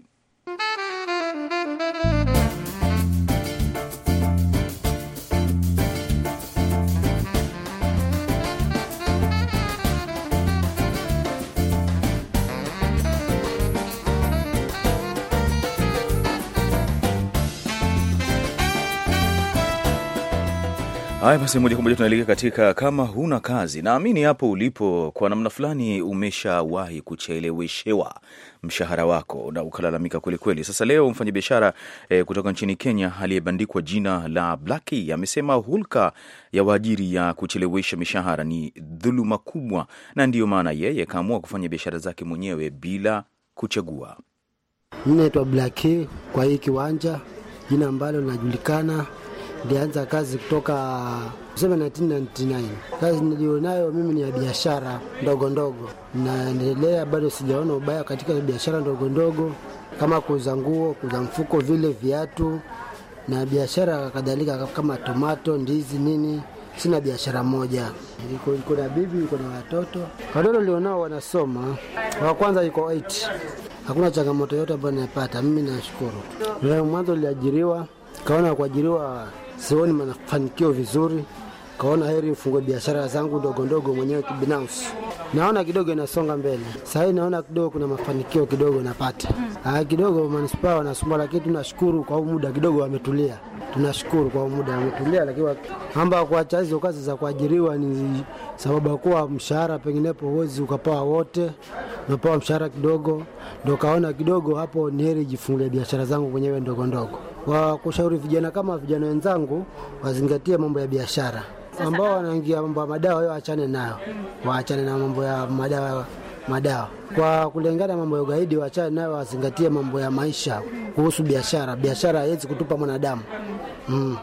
Haya basi, moja kwa moja tunaelekea katika kama huna kazi. Naamini hapo ulipo kwa namna fulani umeshawahi kucheleweshewa mshahara wako na ukalalamika kweli kweli. Sasa leo mfanyabiashara eh, kutoka nchini Kenya aliyebandikwa jina la Blackie amesema hulka ya waajiri ya kuchelewesha mishahara ni dhuluma kubwa, na ndiyo maana yeye kaamua kufanya biashara zake mwenyewe bila kuchagua. Mimi naitwa Blackie kwa hii kiwanja, jina ambalo linajulikana. Nilianza kazi kutoka tuseme elfu moja mia tisa tisini na tisa. Kazi nilionayo mimi ni ya biashara ndogo ndogo. Naendelea, bado sijaona ubaya katika biashara ndogo ndogo kama kuuza nguo, kuuza mfuko, vile viatu na biashara kadhalika kama tomato, ndizi nini. Sina biashara moja. Niko niko na bibi, niko na watoto. Watoto nilionao wanasoma. Wa kwanza yuko nane. Hakuna changamoto yote ambayo ninapata. Mimi nashukuru. Leo mwanzo niliajiriwa, kaona kuajiriwa sioni mafanikio vizuri, kaona heri nifungue biashara zangu ndogo ndogo mwenyewe kibinafsi. Naona kidogo inasonga mbele. Sasa naona kidogo kuna mafanikio kidogo napata. Ah, kidogo manispaa wanasumbua, lakini tunashukuru kwa muda kidogo wametulia. Tunashukuru kwa muda wametulia, lakini amba kuacha hizo kazi za kuajiriwa ni sababu kwa mshahara penginepo huwezi ukapawa wote, unapawa mshahara kidogo. Ndio kaona kidogo hapo ni heri jifungue biashara zangu mwenyewe ndogo ndogo. Wa kushauri vijana kama vijana wenzangu wazingatie mambo ya biashara. Ambao wanaingia mambo ya madawa wao waachane nayo. Waachane na mambo ya madawa madawa. Kwa kulingana mambo ya ugaidi waachane nayo, wazingatie mambo ya maisha kuhusu biashara. Biashara haiwezi kutupa mwanadamu. Mm.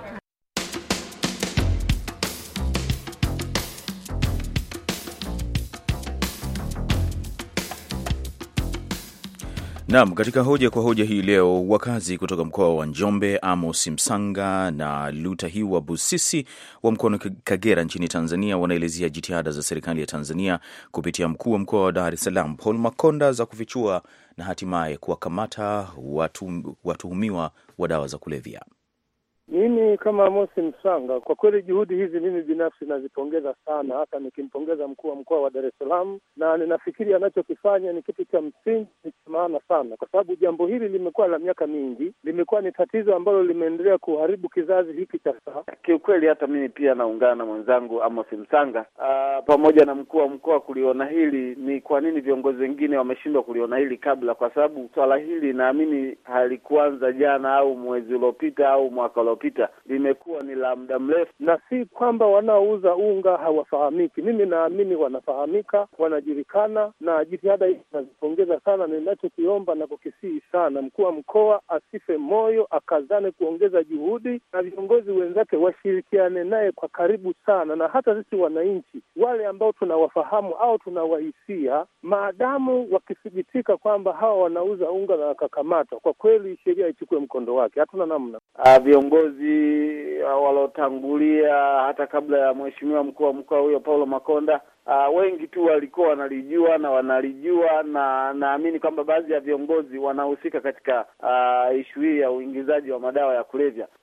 Naam, katika hoja kwa hoja hii leo, wakazi kutoka mkoa wa Njombe, Amos Msanga na Lutahiwa Busisi wa mkoa wa Kagera nchini Tanzania wanaelezea jitihada za serikali ya Tanzania kupitia mkuu wa mkoa wa Dar es Salaam Paul Makonda za kufichua na hatimaye kuwakamata watu watuhumiwa wa dawa za kulevya. Mimi kama Mosi Msanga, kwa kweli juhudi hizi mimi binafsi nazipongeza sana, hata nikimpongeza mkuu wa mkoa wa Dar es Salaam, na ninafikiri anachokifanya ni kitu cha msingi, ni maana sana, kwa sababu jambo hili limekuwa la miaka mingi, limekuwa ni tatizo ambalo limeendelea kuharibu kizazi hiki cha sasa. Kiukweli hata mimi pia naungana na mwenzangu Amos Msanga, aa, pamoja na mkuu wa mkoa kuliona hili. Ni kwa nini viongozi wengine wameshindwa kuliona hili kabla? Kwa sababu swala hili naamini halikuanza jana au mwezi uliopita au mwaka uliopita, limekuwa ni la muda mrefu, na si kwamba wanaouza unga hawafahamiki. Mimi naamini wanafahamika, wanajulikana, na jitihada hizi nazipongeza sana. Ninachokiomba na kukisihi sana, mkuu wa mkoa asife moyo, akazane kuongeza juhudi, na viongozi wenzake washirikiane naye kwa karibu sana, na hata sisi wananchi wale ambao tunawafahamu au tunawahisia, maadamu wakithibitika kwamba hawa wanauza unga na wakakamatwa, kwa kweli sheria ichukue mkondo wake. Hatuna namna. Ah, viongozi walotangulia hata kabla ya mheshimiwa mkuu wa mkoa huyo Paulo Makonda, uh, wengi tu walikuwa wanalijua na wanalijua, na naamini kwamba baadhi ya viongozi wanahusika katika uh, ishu hii ya uingizaji wa madawa ya kulevya.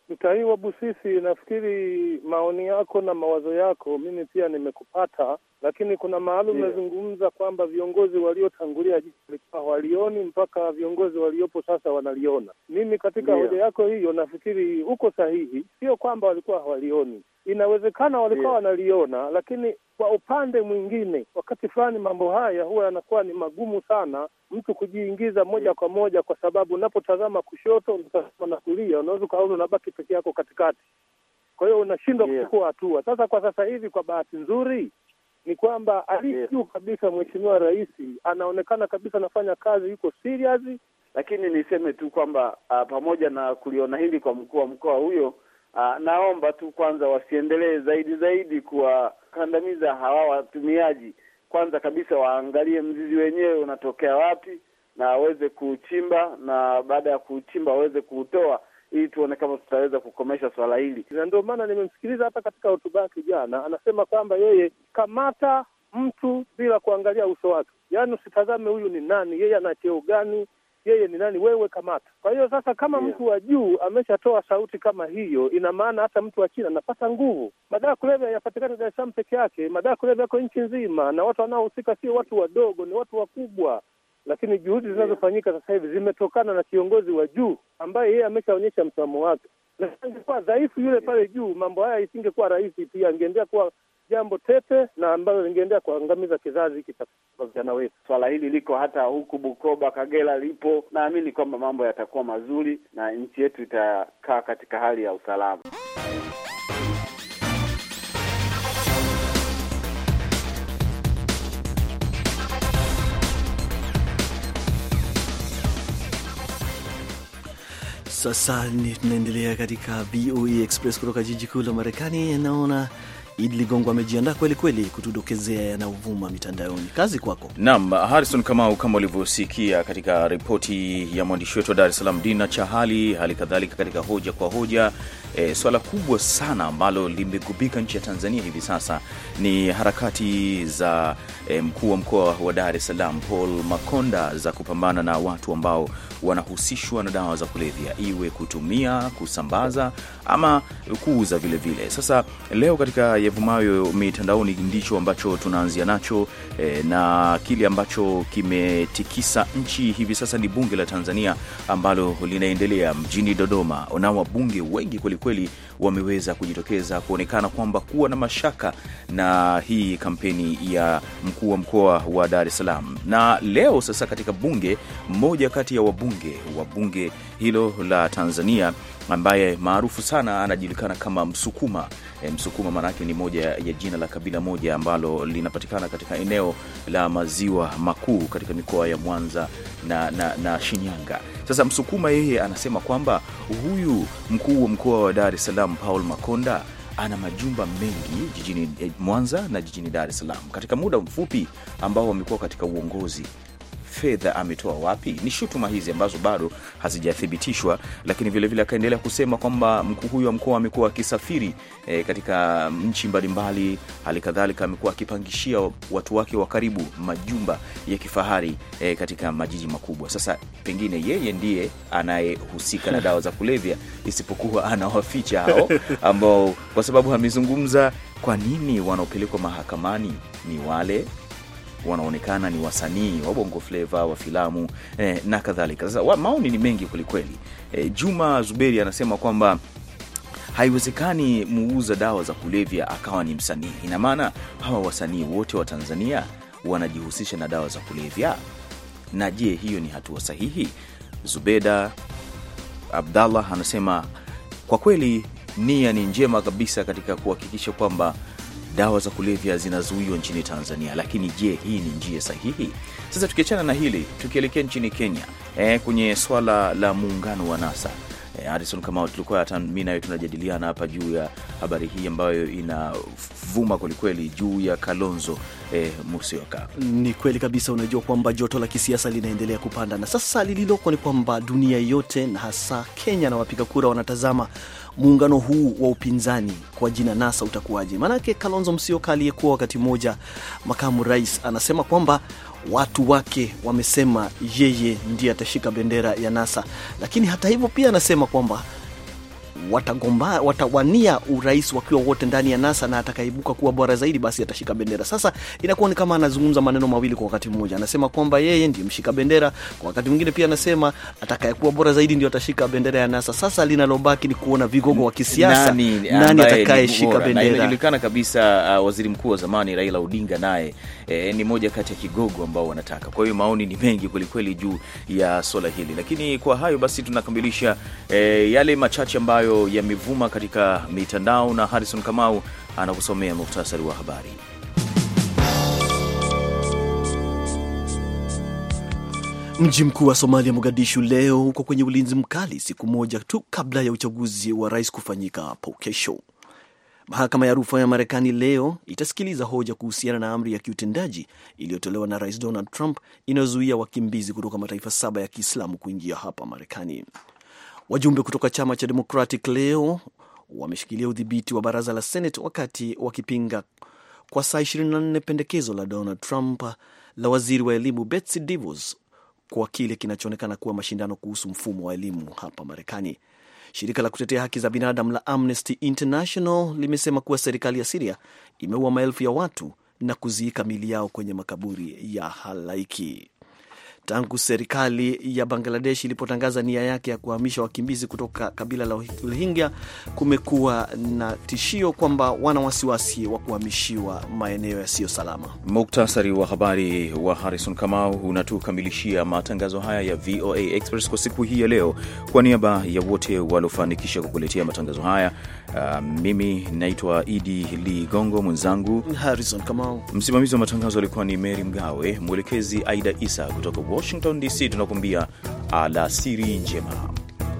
Mtaiwa Busisi, nafikiri maoni yako na mawazo yako mimi pia nimekupata, lakini kuna maalum umezungumza yeah, kwamba viongozi waliotangulia walikuwa walioni mpaka viongozi waliopo sasa wanaliona. Mimi katika yeah, hoja yako hiyo nafikiri uko sahihi, sio kwamba walikuwa hawalioni. Inawezekana walikuwa yeah, wanaliona, lakini kwa upande mwingine wakati fulani mambo haya huwa yanakuwa ni magumu sana mtu kujiingiza moja yeah, kwa moja, kwa sababu unapotazama kushoto unatazama na kulia, unaweza kaona unabaki peke yako katikati. Kwa hiyo unashindwa yeah, kuchukua hatua. Sasa kwa sasa hivi kwa bahati nzuri ni kwamba alijuu yeah, kabisa Mheshimiwa Rais anaonekana kabisa anafanya kazi, yuko serious. Lakini niseme tu kwamba uh, pamoja na kuliona hili kwa mkuu wa mkoa huyo, uh, naomba tu kwanza wasiendelee zaidi zaidi kuwakandamiza hawa watumiaji. Kwanza kabisa waangalie mzizi wenyewe unatokea wapi na waweze kuchimba, na baada ya kuchimba waweze kuutoa, ili tuone kama tutaweza kukomesha swala hili. Na ndio maana nimemsikiliza hata katika hotuba yake jana, anasema kwamba yeye kamata mtu bila kuangalia uso wake. Yaani usitazame huyu ni nani, yeye ana cheo gani, yeye ni nani, wewe kamata. Kwa hiyo sasa kama yeah, mtu wa juu ameshatoa sauti kama hiyo, ina maana hata mtu wa chini anapata nguvu. Madawa kulevya hayapatikani Dar es Salaam peke yake, madawa kulevya yako nchi nzima, na watu wanaohusika sio watu wadogo, ni watu wakubwa. Lakini juhudi zinazofanyika sasa hivi zimetokana na kiongozi wa juu ambaye yeye ameshaonyesha msimamo wake. Na ingekuwa dhaifu yule pale juu, mambo haya isingekuwa rahisi, pia angeendelea kuwa jambo tete na ambalo lingeendelea kuangamiza kizazi hiki cha vijana wetu. Swala hili liko hata huku Bukoba, Kagera lipo. Naamini kwamba mambo yatakuwa mazuri na nchi yetu itakaa katika hali ya usalama. Sasa ni tunaendelea katika V O A Express kutoka jiji kuu la Marekani. Naona Idi Ligongo amejiandaa kweli kweli kutudokezea yanayovuma mitandaoni. Kazi kwako. Naam, Harrison, kama kama ulivyosikia katika ripoti ya mwandishi wetu wa Dar es Salaam Dina Chahali, hali kadhalika katika hoja kwa hoja, e, swala kubwa sana ambalo limegubika nchi ya Tanzania hivi sasa ni harakati za e, mkuu wa mkoa wa Dar es Salaam Paul Makonda za kupambana na watu ambao wanahusishwa na dawa za kulevya, iwe kutumia, kusambaza ama kuuza vile vile. Sasa leo katika yavumayo mitandaoni ndicho ambacho tunaanzia nacho, e, na kile ambacho kimetikisa nchi hivi sasa ni bunge la Tanzania ambalo linaendelea mjini Dodoma, na wabunge wengi kweli kweli wameweza kujitokeza kuonekana kwamba kuwa na mashaka na hii kampeni ya mkuu wa mkoa wa Dar es Salaam. Na leo sasa katika bunge, mmoja kati ya wabunge wa bunge hilo la Tanzania ambaye maarufu sana anajulikana kama Msukuma. E, Msukuma manake ni moja ya jina la kabila moja ambalo linapatikana katika eneo la maziwa makuu katika mikoa ya Mwanza na, na, na Shinyanga. Sasa Msukuma yeye anasema kwamba huyu mkuu wa mkoa wa Dar es Salaam Paul Makonda ana majumba mengi jijini Mwanza na jijini Dar es Salaam. Katika muda mfupi ambao wamekuwa katika uongozi, fedha ametoa wapi? Ni shutuma hizi ambazo bado hazijathibitishwa, lakini vile vile akaendelea kusema kwamba mkuu huyu wa mkoa amekuwa akisafiri e, katika nchi mbalimbali, halikadhalika amekuwa akipangishia watu wake wa karibu majumba ya kifahari e, katika majiji makubwa. Sasa pengine yeye ndiye anayehusika na dawa za kulevya, isipokuwa anawaficha hao ambao, kwa sababu amezungumza kwa nini wanaopelekwa mahakamani ni wale wanaonekana ni wasanii wa bongo flavor, wa filamu eh, na kadhalika. Sasa maoni ni mengi kwelikweli. Eh, Juma Zuberi anasema kwamba haiwezekani muuza dawa za kulevya akawa ni msanii. Ina maana hawa wasanii wote wa Tanzania wanajihusisha na dawa za kulevya? Na je, hiyo ni hatua sahihi? Zubeda Abdallah anasema kwa kweli nia ni njema kabisa katika kuhakikisha kwamba dawa za kulevya zinazuiwa nchini Tanzania, lakini je, hii ni njia sahihi? Sasa tukiachana na hili, tukielekea nchini Kenya, eh, kwenye swala la muungano wa NASA. Eh, Harrison, kama tulikuwa hata mimi nawe tunajadiliana hapa juu ya habari hii ambayo inavuma kwelikweli juu ya Kalonzo eh, Musyoka. Ni kweli kabisa, unajua kwamba joto la kisiasa linaendelea kupanda, na sasa lililoko ni kwamba dunia yote na hasa Kenya na wapiga kura wanatazama muungano huu wa upinzani kwa jina NASA utakuwaje. Manake Kalonzo Musyoka aliyekuwa wakati mmoja makamu rais anasema kwamba watu wake wamesema yeye ndiye atashika bendera ya NASA, lakini hata hivyo pia anasema kwamba watagomba watawania urais wakiwa wote ndani ya NASA, na atakaibuka kuwa bora zaidi basi atashika bendera. Sasa inakuwa ni kama anazungumza maneno mawili kwa wakati mmoja. Anasema kwamba yeye ndiye mshika bendera, kwa wakati mwingine pia anasema atakayekuwa bora zaidi ndio atashika bendera ya NASA. Sasa linalobaki ni kuona vigogo wa kisiasa nani, nani atakayeshika bendera. Na inajulikana kabisa uh, waziri mkuu wa zamani Raila Odinga naye eh, ni moja kati ya kigogo ambao wanataka. Kwa hiyo maoni ni mengi kwelikweli juu ya swala hili. Lakini kwa hayo basi tunakamilisha eh, yale machache ambayo yamevuma katika mitandao, na Harrison Kamau anakusomea muhtasari wa habari. Mji mkuu wa Somalia Mogadishu leo uko kwenye ulinzi mkali siku moja tu kabla ya uchaguzi wa rais kufanyika hapo kesho. Mahakama ya rufaa ya Marekani leo itasikiliza hoja kuhusiana na amri ya kiutendaji iliyotolewa na Rais Donald Trump inayozuia wakimbizi kutoka mataifa saba ya Kiislamu kuingia hapa Marekani. Wajumbe kutoka chama cha Democratic leo wameshikilia udhibiti wa baraza la Senate wakati wakipinga kwa saa ishirini na nne pendekezo la Donald Trump la waziri wa elimu Betsy DeVos kwa kile kinachoonekana kuwa mashindano kuhusu mfumo wa elimu hapa Marekani. Shirika la kutetea haki za binadamu la Amnesty International limesema kuwa serikali ya Syria imeua maelfu ya watu na kuziika miili yao kwenye makaburi ya halaiki. Tangu serikali ya Bangladesh ilipotangaza nia yake ya kuhamisha wakimbizi kutoka kabila la Rohingya, kumekuwa na tishio kwamba wana wasiwasi wa kuhamishiwa maeneo yasiyo salama. Muktasari wa habari wa Harrison Kamau unatukamilishia matangazo haya ya V O A Express kwa siku hii ya leo. Kwa niaba ya wote waliofanikisha kukuletea matangazo haya, uh, mimi naitwa Idi Ligongo, mwenzangu Harrison Kamau. Msimamizi wa matangazo alikuwa ni Mary Mgawe, mwelekezi Aida Isa kutoka Washington D C. Tunakuambia alasiri njema.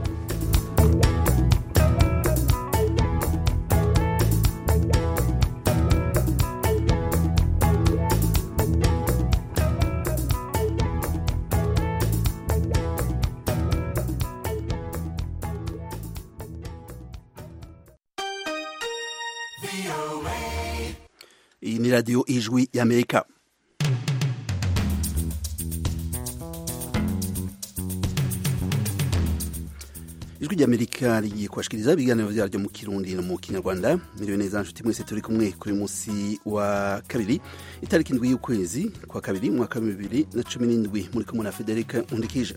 Hii ni Radio Ijwi ya Amerika. Ijwi rya Amerika rigiye kubashikiriza ibiganiro vyaryo mu Kirundi no mu Kinyarwanda. Miliyo neza nshuti mwese turi kumwe kuri musi wa kabiri itariki indwi y'ukwezi kwa kabiri mwaka wa bibiri na cumi n'indwi, muri kumwe na Federica Undikije.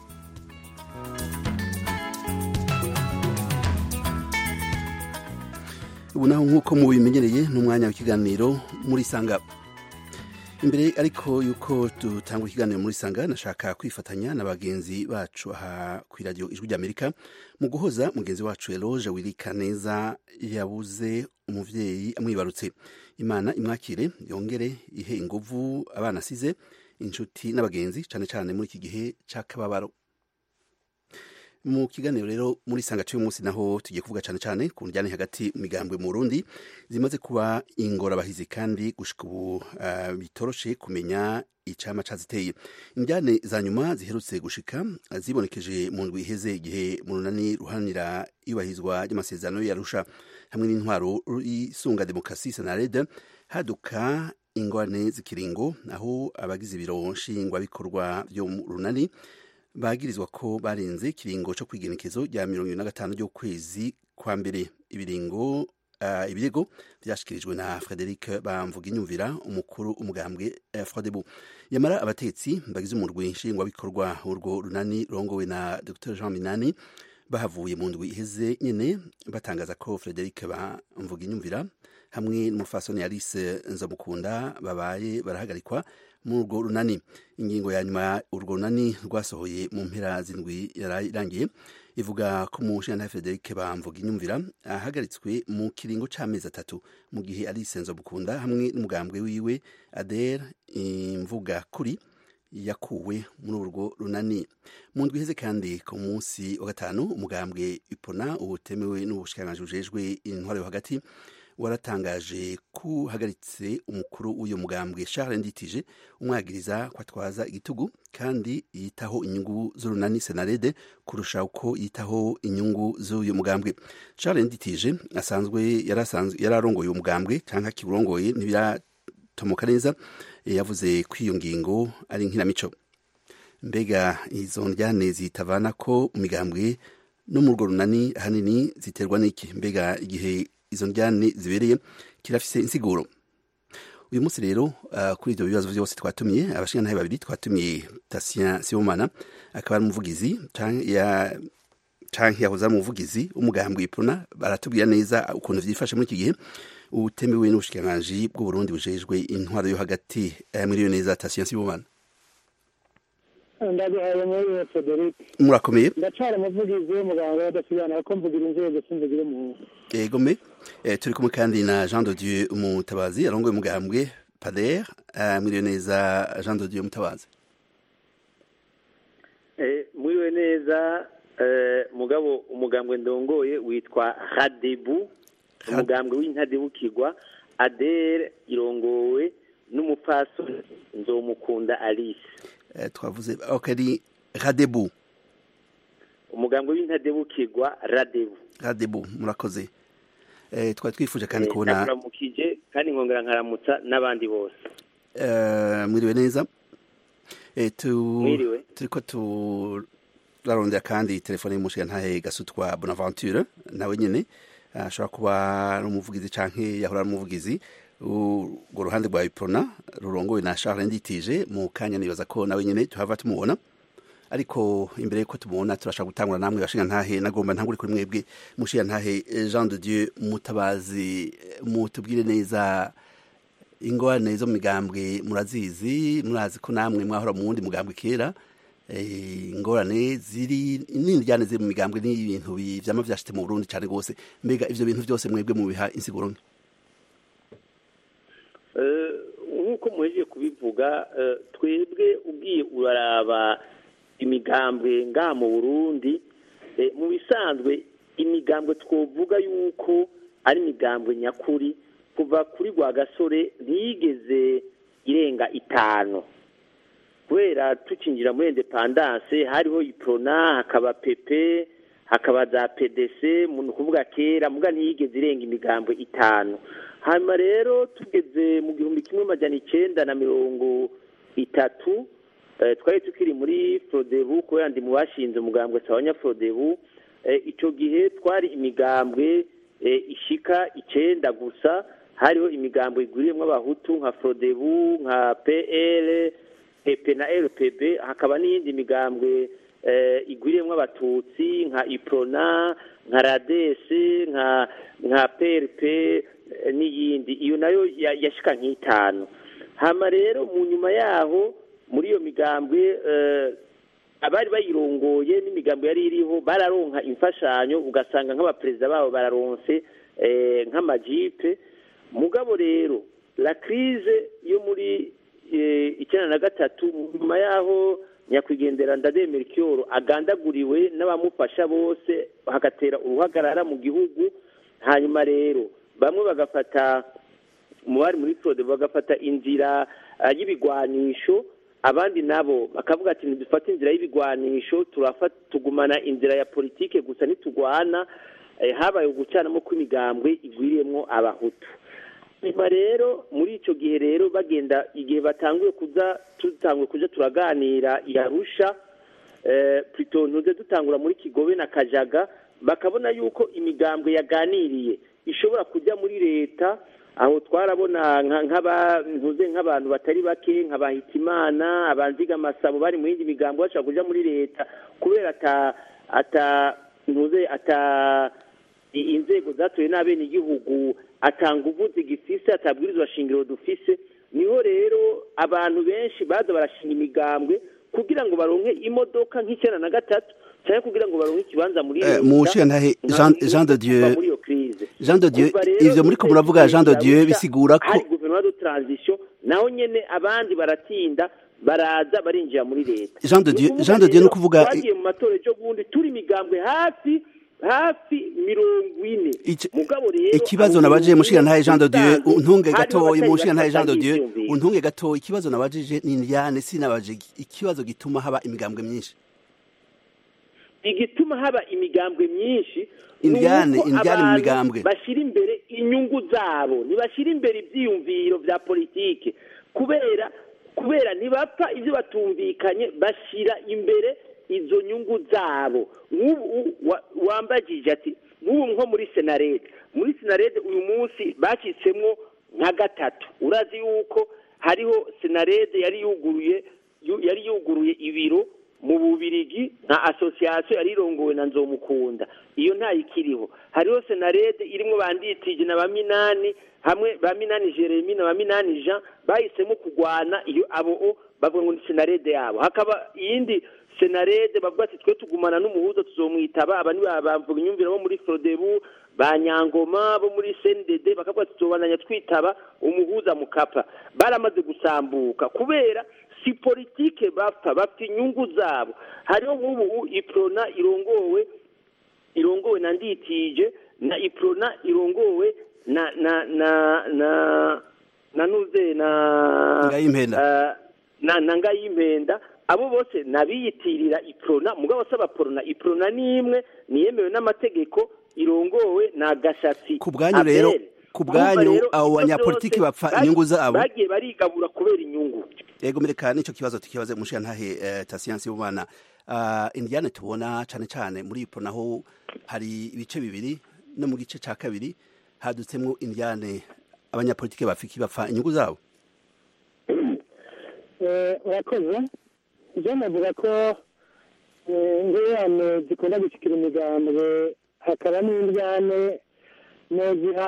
Ubu naho nk'uko mubimenyereye n'umwanya w'ikiganiro muri Sanga. Imbere ariko yuko tutangura ikiganiro muri Sanga, nashaka kwifatanya n'abagenzi bacu aha ku Radio Ijwi rya Amerika mu guhoza mugenzi wacu Eloge Wilikaneza yabuze umuvyeyi amwibarutse. Imana imwakire, yongere ihe inguvu abana asize, inshuti n'abagenzi cyane cyane muri iki gihe cy'akababaro. Mu kiganiro rero muri Sanga cy'uyu munsi naho tugiye kuvuga cyane cyane ku njyane hagati migambwe mu Burundi zimaze kuba ingora bahizi kandi gushika ubu uh, bitoroshe kumenya icama caziteye. Injyane za nyuma ziherutse gushika zibonekeje mu ndwi iheze igihe mu runani ruhanira ibahizwa y'amasezerano y'Arusha hamwe n'intwaro isunga demokrasi Senarede haduka ingorane zikiringo, aho abagize ibiro nshingwa bikorwa byo mu runani bagirizwa ko barenze kiringo cyo kwigenekezo rya mirongo ine na gatanu ryo kwezi kwa mbere. Ibiringo uh, ibirego byashikirijwe na Frederic Bamvuginyumvira, umukuru umugambwe uh, Frodebu. Yamara abatetsi bagize umurwi nshingwa bikorwa urwo runani rongowe na Docteur Jean Minani bahavuye mu ndwi iheze nyene batangaza ko Frederic Bamvuginyumvira hamwe n'umufasoni Alice Nzamukunda babaye barahagarikwa mu urwo runani. Ingingo ya nyuma urwo runani rwasohoye mu mpera zindwi yararangiye ivuga ko umushinga Frederic Bamvuginyumvira ahagaritswe mu kiringo c'amezi atatu, mu gihe Alice Nzamukunda hamwe n'umugambwe wiwe Ader Imvuga Kuri yakuwe muri urwo runani. Mu ndwi iheze kandi ku munsi wa gatanu umugambwe Ipona utemewe n'ubushikiranganji bujejwe intwaro yo hagati waratangaje ko hagaritse umukuru w'uyo mugambwe Charles Nditije umwagiriza kwatwaza igitugu kandi yitaho inyungu z'urunani Senarede kurusha uko yitaho inyungu z'uyo mugambwe. Charles Nditije asanzwe yarasanzwe yararongoye uwo mugambwe cyangwa kiburongoye ntibiratomoka neza, yavuze ko iyo ngingo ari nkinamico. Mbega izo njyane zitavana ko umigambwe no mu rwo runani hanini ziterwa n'iki mbega igihe izo njyane zibereye kirafise insiguro uyu munsi rero uh, kuri ibyo bibazo byose twatumiye abashingantahe babiri twatumiye Tatien Sibomana akaba ari umuvugizi ya canke yahoza mu buvugizi umugambwe Iprona baratubwira neza ukuntu vyifashe muri iki gihe utemewe n'ubushikiranganji bw'u Burundi bujejwe intwaro yo hagati eh, muri yo neza Tatien Sibomana. ndabihaye muri Frederic murakomeye ndacara umuvugizi w'umuganga w'adasubirana ko mvugira inzego simvugira mu yego me eh, turi kumwe kandi na Jean de Dieu Mutabazi arongoye umugambwe P A D R eh, muri yo neza Jean de Dieu Mutabazi. eh muri neza eh, mugabo umugambwe ndongoye witwa Radebu umugambwe w'intadebukirwa A D R irongowe n'umupaso Nzomukunda Alice. Eh, twavuze okari Radebu umugambwe w'intadebukirwa Radebu Radebu murakoze. Eh, twari twifuje kandi kubona eh, nakuramukije kandi nkongera nkaramutsa n'abandi bose. Eh, mwiriwe neza. Eh, tu mwiriwe turiko tu larondera kandi telefone y'umushingantahe Gasutwa Bonaventure nawe nyene ashobora kuba ari umuvugizi canke yahora ari umuvugizi urwo ruhande rwa Iprona rurongowe na Charles Nditije mu kanya nibaza ko nawe nyene tuhava tumubona ariko imbere yuko tumubona turashaka gutangura namwe bashingantahe nagomba ntangure kuri mwebwe mushingantahe Jean de Dieu Mutabazi mutubwire neza ingorane zo mu migambwe murazizi murazi ko namwe mwahora mu wundi mugambwe kera ingorane ziri n'indyane ziri mu migambwe n'ibintu vyama vyashite mu Burundi cyane gose mbega ivyo bintu byose mwebwe mu biha insiguro nke eh nkuko muheje kubivuga twebwe ugiye uraraba imigambwe nga mu Burundi mu bisanzwe imigambwe twovuga yuko ari imigambwe nyakuri kuva kuri gwa gasore ntiyigeze irenga itanu kubera tukinjira muri independance hariho Iprona hakaba P P hakaba za P D C mu kuvuga kera muga ntiyigeze irenga imigambwe itanu hanyuma rero tugeze mu gihumbi kimwe amajana icenda na mirongo itatu eh, twari tukiri muri Frodebu ko yandi mu bashinze umugambwe sawanya Frodebu eh, ico gihe twari imigambwe eh, ishika icenda gusa hariho imigambwe iguriyemwo abahutu nka Frodebu nka P L P P na L P B hakaba n'iyindi migambwe eh, igwiriyemwo abatutsi nka Iprona nka Rades nka nka P R P eh, n'iyindi iyo nayo yashika ya nk'itanu hama rero mu nyuma yaho muri iyo migambwe eh, abari bayirongoye n'imigambwe yari iriho bararonka imfashanyo ugasanga nk'abaperezida babo bararonse eh, nk'amajipe mugabo rero la crise yo muri icyenda na gatatu nyuma yaho nyakwigendera Ndadaye Melchior agandaguriwe n'abamufasha bose hagatera uruhagarara mu gihugu hanyuma rero bamwe bagafata mu bari muri fraude bagafata inzira y'ibigwanisho abandi nabo bakavuga ati ntidufate inzira y'ibigwanisho turafata tugumana inzira ya politike gusa nitugwana habaye ugucanamo kw'imigambwe igwiriyemwo abahutu nyuma rero muri ico gihe rero bagenda igihe batanguye kuza tutangwe kuja turaganira yarusha eh plutôt ntuze dutangura muri Kigobe na Kajaga bakabona yuko imigambwe yaganiriye ishobora kujya muri leta aho twarabona nk'aba ntuze nk'abantu batari bake nk'abahitimana abanziga masabo bari mu yindi migambwe bashaka kujya muri leta kubera ata ata ntuze ata inzego zatoye n'abene igihugu atanga uvuzi gifise atabwirizwa shingiro dufise niho rero abantu benshi baza barashinga imigambwe kugira ngo baronke imodoka nk'icyenda na gatatu cyangwa kugira ngo baronke ikibanza muri leta mu nshingantahe Jean de Dieu Jean de Dieu ivyo muri ko muravuga Jean de Dieu bisigura ko hari gouvernement de transition naho nyene abandi baratinda baraza barinjira muri leta Jean de Dieu Jean de Dieu no kuvuga bagiye mu matora cyo gundi turi imigambwe hafi hafi mirongo ine mugabo rero ikibazo nabajije mushingantahe Jean de Dieu untunge gatoyi mushingantahe Jean de Dieu untunge gatoyi ikibazo nabajije ni Indiane sinabaje ikibazo gituma haba imigambwe myinshi igituma haba imigambwe myinshi Indiane Indiane mu migambwe bashira imbere inyungu zabo ntibashira imbere ibyiyumviro vya politike kubera kubera ntibapfa ivyo batumvikanye bashira imbere izo nyungu zabo. Nk'ubu wambagije ati nk'ubu nko muri senarede muri senarede uyu munsi bacitsemwo nka gatatu. Urazi yuko hariho senarede yari yuguruye yari yuguruye ibiro mu Bubirigi nka association yari irongowe na Nzomukunda, iyo ntayikiriho. Hariho senarede irimwo banditije na baminani hamwe baminani Jeremy na baminani Jean bahisemo kugwana iyo abo bavuga ngo ni senarede yabo. Hakaba iyindi senarede bavuga ati twe tugumana n'umuhuza tuzomwitaba aba ni bamvuga inyumvira bo muri Frodebu Banyangoma bo muri C N D D bakavuga ati tuzobananya twitaba umuhuza Mukapa. Baramaze gusambuka kubera si politike bapfa bafite inyungu zabo. Hariho nk'ubu Iprona irongowe irongowe na Nditije na Iprona irongowe na na na na na nuze na Ngayimpenda uh, na na Ngayimpenda abo bose nabiyitirira Iprona mugabo saba Prona Iprona ni imwe niyemewe n'amategeko irongowe na Gashatsi. Kubwanyu rero kubwanyu abo banyapolitiki bapfa inyungu zabo bagiye barigabura kubera inyungu. Yego mereka nico kibazo tukibaze mushya ntahe uh, Tasiyansi y'Ubumana uh, Indiana tubona cyane cyane muri Iprona naho hari ibice bibiri no mu gice ca kabiri hadutsemwo Indiana abanyapolitiki bafiki bapfa inyungu zabo. Eh urakoze je navuga ko ngiyane zikunda gushikira imigambwe hakaba n'indyane noziha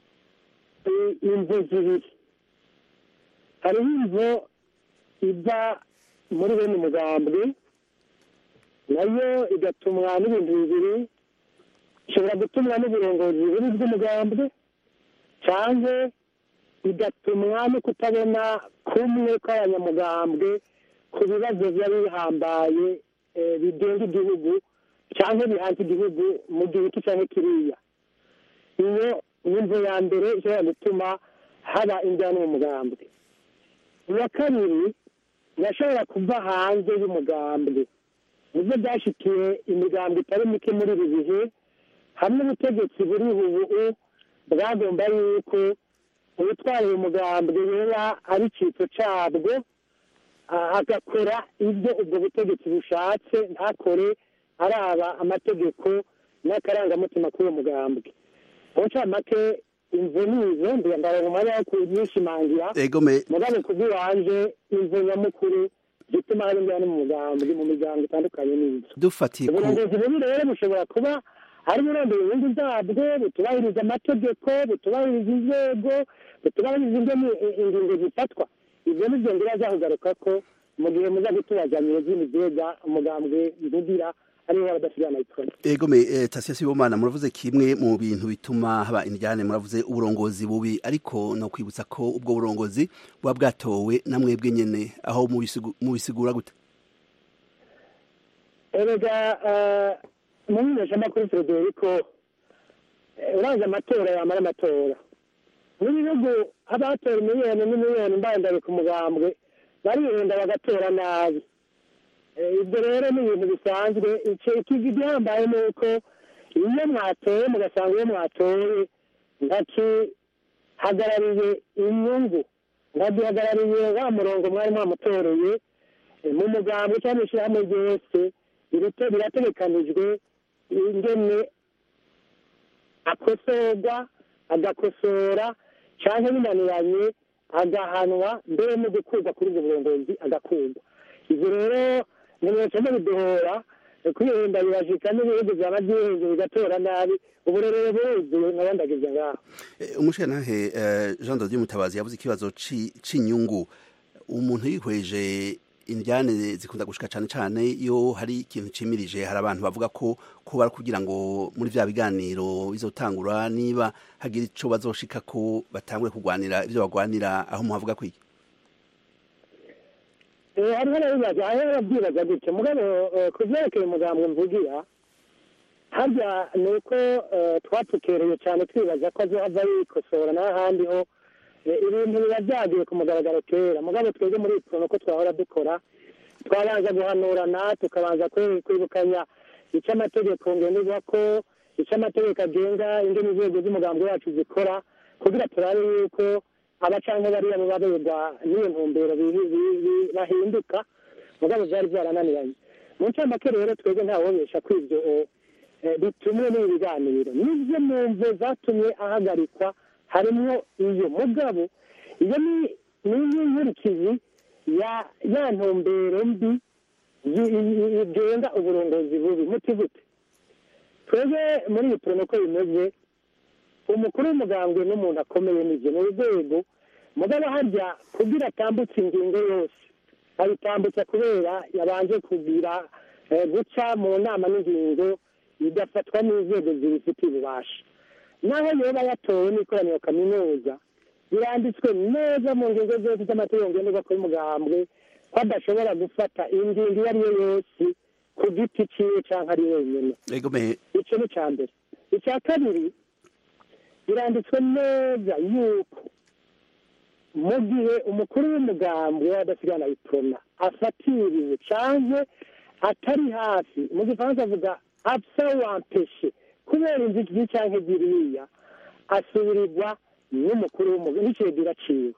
imvo zibiri. Hariho imvo iva muri bene umugambwe nayo igatumwa n'ibintu bibiri, ishobora gutumwa n'uburongozi buri bw'umugambwe cyangwa igatumwa no kutabona kumwe kw'abanyamugambwe ku bibazo byari bihambaye bigenga igihugu cyangwa bihanze igihugu mu gihe cyangwa kiriya. Iyo imvo ya mbere ishobora gutuma haba injyana mu mugambwe. Iya kabiri yashobora kuva hanze y'umugambwe. Nibyo byashikiye imigambwe itari mike muri ibi bihe, hamwe ubutegetsi buri ubu bwagomba yuko ubutwara umugambwe yera ari icyitso cyabwo agakora ibyo ubwo butegetsi bushatse ntakore araba amategeko n'akarangamutima k'uwo mugambwe. Mu ncamake imvo nizo ndiyambara mu mwanya wo kuyishimangira mugabe kubw'iwanje imvo nyamukuru gituma hari injyana mu mugambwe mu miryango itandukanye n'inzu. Dufatiye ku uburongozi bubi rero bushobora kuba ari burondera inyungu zabwo butubahiriza amategeko butubahiriza inzego butubahiriza ingingo zifatwa. Ibyo nibyo ngira zahugaruka ko mu gihe muza gutubazanira z'imigega umugambwe ndugira ari wo badasigana ikora. Ego me eh, Tasiyansi y'Ubumana muravuze kimwe mu bintu bituma haba injyane, muravuze uburongozi bubi, ariko no kwibutsa ko ubwo burongozi bwa bwatowe na mwebwe nyene aho mu bisigura gute? Erega mu menyeshamakuru Frederico uraza amatora yamara amatora mu bihugu abatora miliyoni n'imiliyoni mbandari ku mugambwe barihenda bagatora nabi. Ibyo rero ni ibintu bisanzwe. Ikigi gihambaye ni uko iyo mwatoye mugasanga iyo mwatoye ntakihagarariye inyungu ntagihagarariye wa murongo mwari mwamutoreye mu mugambwe cyangwa ishyirahamwe ryose birategekanijwe ingene akosorwa agakosora cyangwa binaniranye agahanwa mbere no gukurwa kuri ubwo burongozi agakurwa. Ibyo rero nimwecamo biduhora kwihenda birashika n'ibihugu byaba byihenze bigatora nabi ubu rero buzuye nkabandageza ngaho. Umushenantahe Jean Dodier Mutabazi yavuze ikibazo c'inyungu. Umuntu yihweje indyane zikunda gushika cyane cyane iyo hari ikintu cimirije, hari abantu bavuga ko ko bari kugira ngo muri vya biganiro bizotangura niba hagira ico bazoshika ko batangwe kugwanira ivyo bagwanira aho muhavuga kwiki. Eh hari hari bibaza aho babwiraga gutyo mugabo kuvyerekeye umugambwe mvugira harya nuko twatukereye cyane twibaza ko azohava yikosora n'ahandi ho ibintu biba byagiye ku mugaragaro kera mugabo twebwe muri ipfo ko twahora dukora twabanza guhanurana tukabanza kwibukanya icyo amategeko ngenderwa ko icyo amategeko agenga ingene inzego z'umugambwe wacu zikora kugira turabe yuko abacanke bariya baberwa n'iyo ntumbero bahinduka mugabo byari byarananiranye. mu ncamake rero twebwe ntawobesha ko ivyo bitumwe n'ibi biganiro nivyo mu mvo zatumye ahagarikwa harimwo iyo mugabo iyo ni inkurikizi ya ya ntumbero mbi igenga uburongozi bubi muti gute twebwe muri iyi poromoko bimeze umukuru w'umugambwe n'umuntu akomeye n'ivyo mu rwego mugabo harya kugira atambutse ingingo yose ayitambutsa kubera yabanje kugira guca mu nama n'ingingo igafatwa n'inzego zibifitiye ububasha naho yoba yatowe n'ikoraniro kaminuza biranditswe neza mu ngingo zose z'amategeko ngenderwako y'umugambwe ko adashobora gufata ingingo iyo ari yo yose ku giti ciwe canke ari wenyene ico ni ca mbere icya kabiri biranditswe neza yuko mu gihe umukuru w'umugambwe adasigana iprona afatiriwe canke atari hafi mu gifaransa avuga absent wampeshe kubera inzitizi canke ziriya asubirirwa n'umukuru w'umugambwe n'icegera ciwe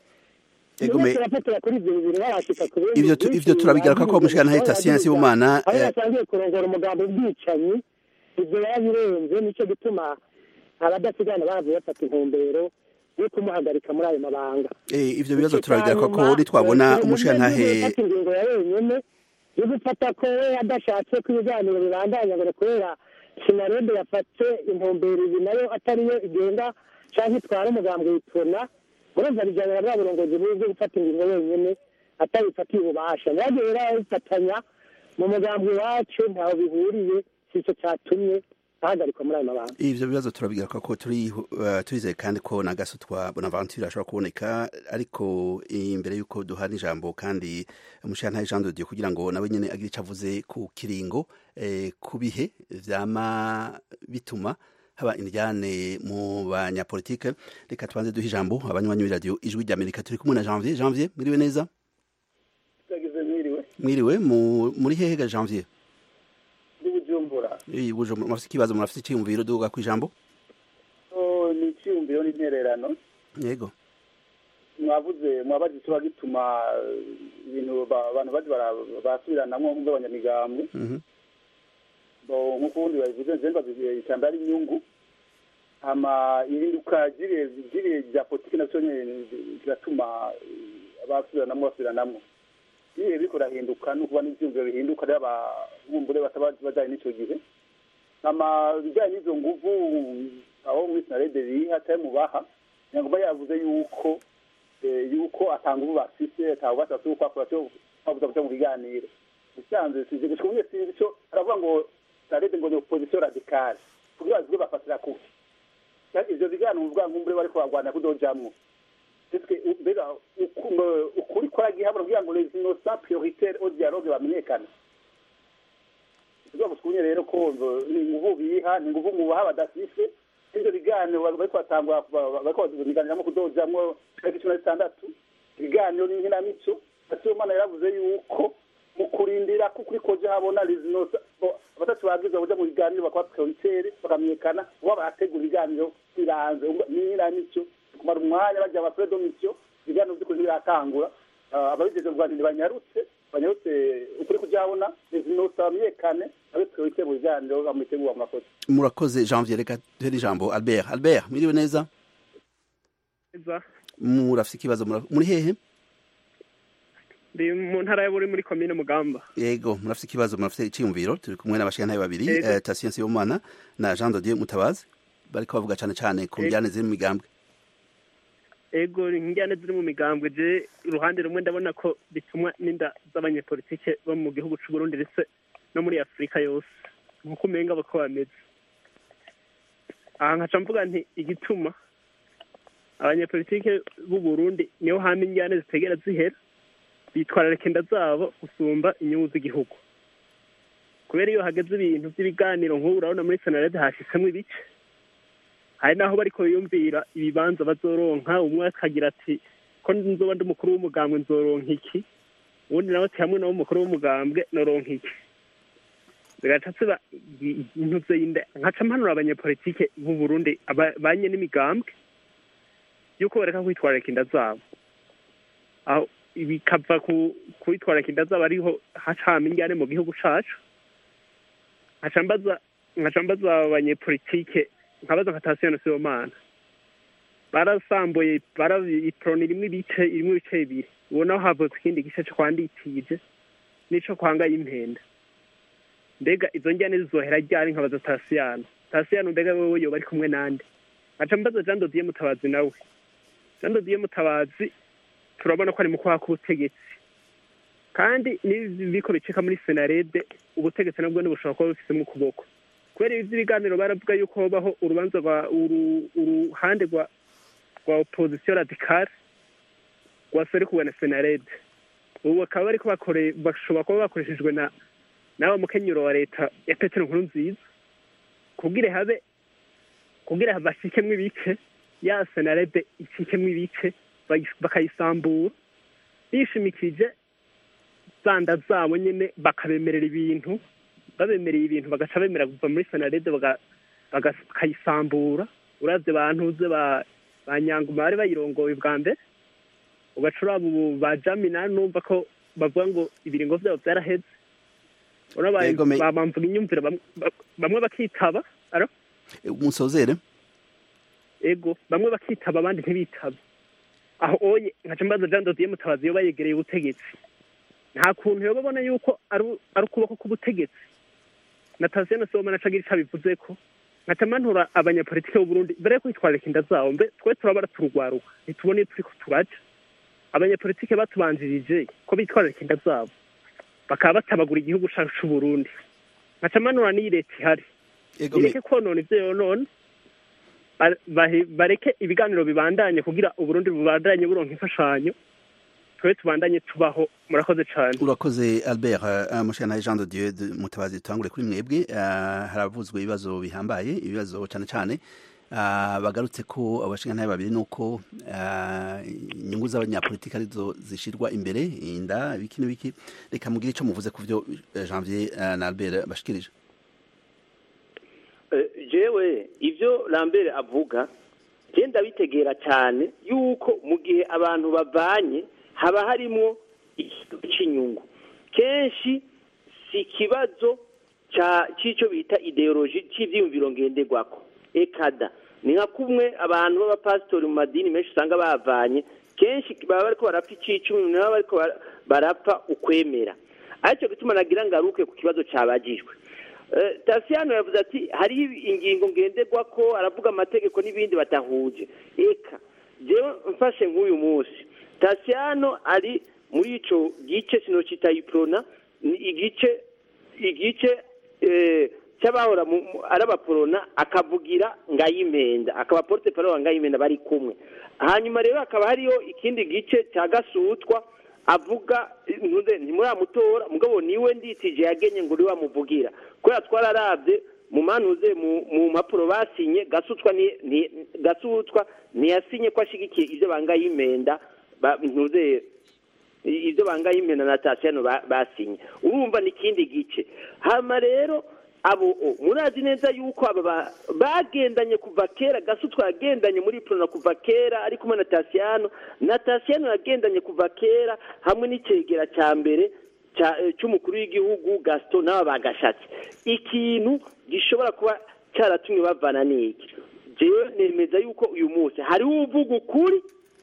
ivyo turabigaruka ko mushikana hita siyansi y'umana aho yasangiye kurongora umugambi ubwicanyi ivyo yarabirenze nico gituma abadasigana bavuye bafata intumbero yo kumuhagarika muri ayo mabanga ivyo bibazo turabigaruka ko nitwabona umushikantahe ingingo ya wenyene yo gufata ko we adashatse ko ibiganiro bibandanya ngo kubera sinarende yafate intumbero ibi nayo atariyo igenda canke itwara umugambwe witona urumva bijyanye na bwa burongozi bwo gufata ingingo wenyene atabifatiye ububasha nagiye rero abifatanya mu mugambwe wacu ntaho bihuriye sico catumye ahagarikwa muri ayo mabanga ivyo bibazo turabigaruka ko turi uh, turizeye kandi ko na gaso twa Bonaventure ashobora kuboneka ariko imbere yuko duhana ijambo kandi umushikantahe Jean de Dieu kugira ngo nawe nyene agire ico avuze ku kiringo eh, ku bihe vyama bituma haba indyane mu banyapolitike reka tubanze duha ijambo abanywanyi b'iradiyo ijwi ry'Amerika turi kumwe na Janvier Janvier mwiriwe neza mwiriwe mwiriwe muri hehe ga Janvier Bujumbura eh Bujumbura mufite ikibazo murafite icyumviro duga ku ijambo oh ni icyumviro n'intererano yego mwavuze mwabaje cyo gituma ibintu abantu baje basubiranamwe mu banyamigambwe mhm bo nkukundi bavuze nzemba bitamba ari inyungu ama irinduka gire gire ya politiki na sonye gatuma abasubiranamwe basubiranamwe niye bikora hinduka no kuba n'ibyumviro bihinduka raba bumbure batabaje bajanye n'ico gihe ama bijanye n'izo nguvu aho muri Snarede bihata mu baha nyangoma yavuze yuko yuko atanga ubu bafise atawubasha cyo kwakora cyo bavuza cyo mu biganiro bisanzwe sije gishkumye sinzi cyo aravuga ngo Snarede ngo ni opposition radicale kugira ngo bafatira ku ivyo biganiro uvuga ngumbure bari kwagwana kudojamwo Eske bega ukuri kwa gihabura kugira ngo les innocents prioritaires au dialogue bamenyekana tuzo buskunye rero ko ni nguvu biha ni nguvu mu baha badafise ivyo biganiro bari kwatangwa bari kwatangwa kudojamwo cumi na gatandatu ibiganiro ni nkina mico atiyo mana yaravuze yuko mu kurindira ko kuri koje habona les innocents abatatu bagize boja mu biganiro bakwa prioritaire bakamenyekana uba bategura ibiganiro biranze ni nkina mico kumara umwanya bajya abapredo mission biganiro by'ukuri biratangura ababijeje Rwanda banyarutse banyarutse ukuri kujabona izinosamyekane abitwe wite biganiro bamutegura amakosa murakoze Janvier reka duhere ijambo Albert Albert mwiriwe neza neza murafite ikibazo muri hehe ndi mu ntara ya buri muri commune Mugamba yego murafite ikibazo murafite icyumviro turi kumwe n'abashikantahe babiri uh, Tasiense y'Umwana na Jean de Dieu Mutabazi bariko bavuga cyane cyane ku njyane ziri mu migambwe ego njyane ziri mu migambwe je uruhande rumwe ndabona ko bitumwa n'inda z'abanyepolitike bo mu gihugu cy'u Burundi ndetse no muri Afrika yose nkuko umenga bako bameze aha nkaca mvuga nti igituma abanyepolitike b'u Burundi niho hama injyane zitegera zihera bitwararika inda zabo gusumba inyungu z'igihugu kubera iyo hageze ibintu by'ibiganiro nk'ubu urabona muri Senarede hashisemwo ibice hari naho bariko biyumvira ibibanza bazoronka umwe akagira ati ko nzoba ndi umukuru w'umugambwe nzoronka iki ubundi nawe ati hamwe nawe umukuru w'umugambwe noronka iki bigaca siba intuze y'inda nkaca mpanura abanyepolitike b'u Burundi banye n'imigambwe yuko bareka kwitwararika inda zabo aho bikava ku kwitwara kindazaba ariho hacama injyane mu gihugu cacu nkaca mbaza nkaca mbaza abanyepolitike nkabaza nka Tasiyano Sibomana barasambuye barayiproni rimwe ibice rimwe ibice bibiri ubona havuye ku kindi gice cyo kwandikije nico kwanga y'impenda mbega izo njyane zizohera ryari nkabaza Tasiyano Tasiyano mbega wewe yo bari kumwe nande nkaca mbaza Jean Dodier Mutabazi nawe Jean Dodier Mutabazi turabona ko ari mu kwaha k'ubutegetsi kandi n'ibiko biceka muri Senarede ubutegetsi nabwo ntibushobora kuba bufise mu kuboko kubera ivy'ibiganiro baravuga yuko hobaho urubanza rwa uruhande rwa rwa opposition radicale rwaserekuwe na Senarede ubu bakaba bariko bakore bashobora kuba bakoreshejwe na nawe mukenyero wa leta ya Petero Nkurunziza kugira habe kugira bashikemwe ibice ya Senarede ikikemwe ibice bakayisambura bishimikije zanda zabo nyene bakabemerera ibintu babemereye ibintu bagaca bemera kuva muri Senarede bakayisambura uravye bantuze ba banyanguma bari bayirongoye bwa mbere ugacura abo bajamina numva ko bavuga ngo ibiringo vyabo vyaraheze urabaye bamvuga inyumvira bamwe bakitaba aro umusozere ego bamwe bakitaba abandi ntibitaba aho oye nkaca mbaza Jean Dodier Mutabazi yo bayegereye ubutegetsi nta kuntu yo babona yuko ari ari kuboko k'ubutegetsi na Tasiyano Sibomana cagira cabivuze ko nkacamanura abanyapolitike b'u Burundi mbere yo kwitwarira inda zabo mbe twe turabara turugwaruka ntitubone turi kuturaja abanyapolitike batubanjirije ko bitwarira inda zabo bakaba batabagura igihugu cacu c'u Burundi nkacamanura ni leta ihari ireke konona ivyo yonona bareke ibiganiro bibandanye kugira Uburundi bubandanye buronka imfashanyo twe tubandanye tubaho murakoze cyane urakoze Albert uh, mushana Jean de Dieu Mutabazi tangure kuri mwebwe uh, haravuzwe ibibazo bihambaye ibibazo cyane cyane uh, bagarutse ko abashinga ntaye babiri nuko inyungu uh, z'abanyapolitiki arizo zishirwa imbere inda biki n'ibiki reka mugire ico muvuze ku byo uh, Janvier uh, na Albert bashikirije jewe ivyo Lambert avuga genda bitegera cyane yuko mu gihe abantu bavanye haba harimo ikinyungu kenshi si kibazo cha cico bita ideology c'ivyumviro ngenderwako ekada ni nka kumwe abantu b'abapastori mu madini menshi usanga bavanye kenshi baba bariko barapfa icicumi nabo bariko barapfa ukwemera ariko gituma nagira ngaruke ku kibazo cabajijwe Tasiyano yavuze ati hari ingingo ngenderwa ko aravuga amategeko n'ibindi batahuje eka jewe mfashe nk'uyu munsi Tasiyano ari muri ico gice sino citayiprona igice igice eh cyabahora arabaporona akavugira ngayimenda akaba porte parole ngayimenda bari kumwe hanyuma rero akaba hariyo ikindi gice cya gasutwa avuga ntuze ntimuramutora mugabo niwe nditije yagenye ngo uri wamuvugira kubera twararavye mu manuze mu mapuro basinye gasutwa ni gasutwa ni yasinye ko ashigikiye ivyo bangayimenda ntuze ivyo bangayimenda na Tasiyano basinye urumva nikindi gice hama rero abo murazi neza yuko aba bagendanye kuva kera gasutwa yagendanye muri prona kuva kera ari kumwe na Tasiyano na Tasiyano yagendanye kuva kera hamwe n'icegera ca mbere cy'umukuru w'igihugu Gaston naba bagashatse ikintu gishobora kuba cyaratumye bavana niki jewe nemeza yuko uyu munsi hari uvuga ukuri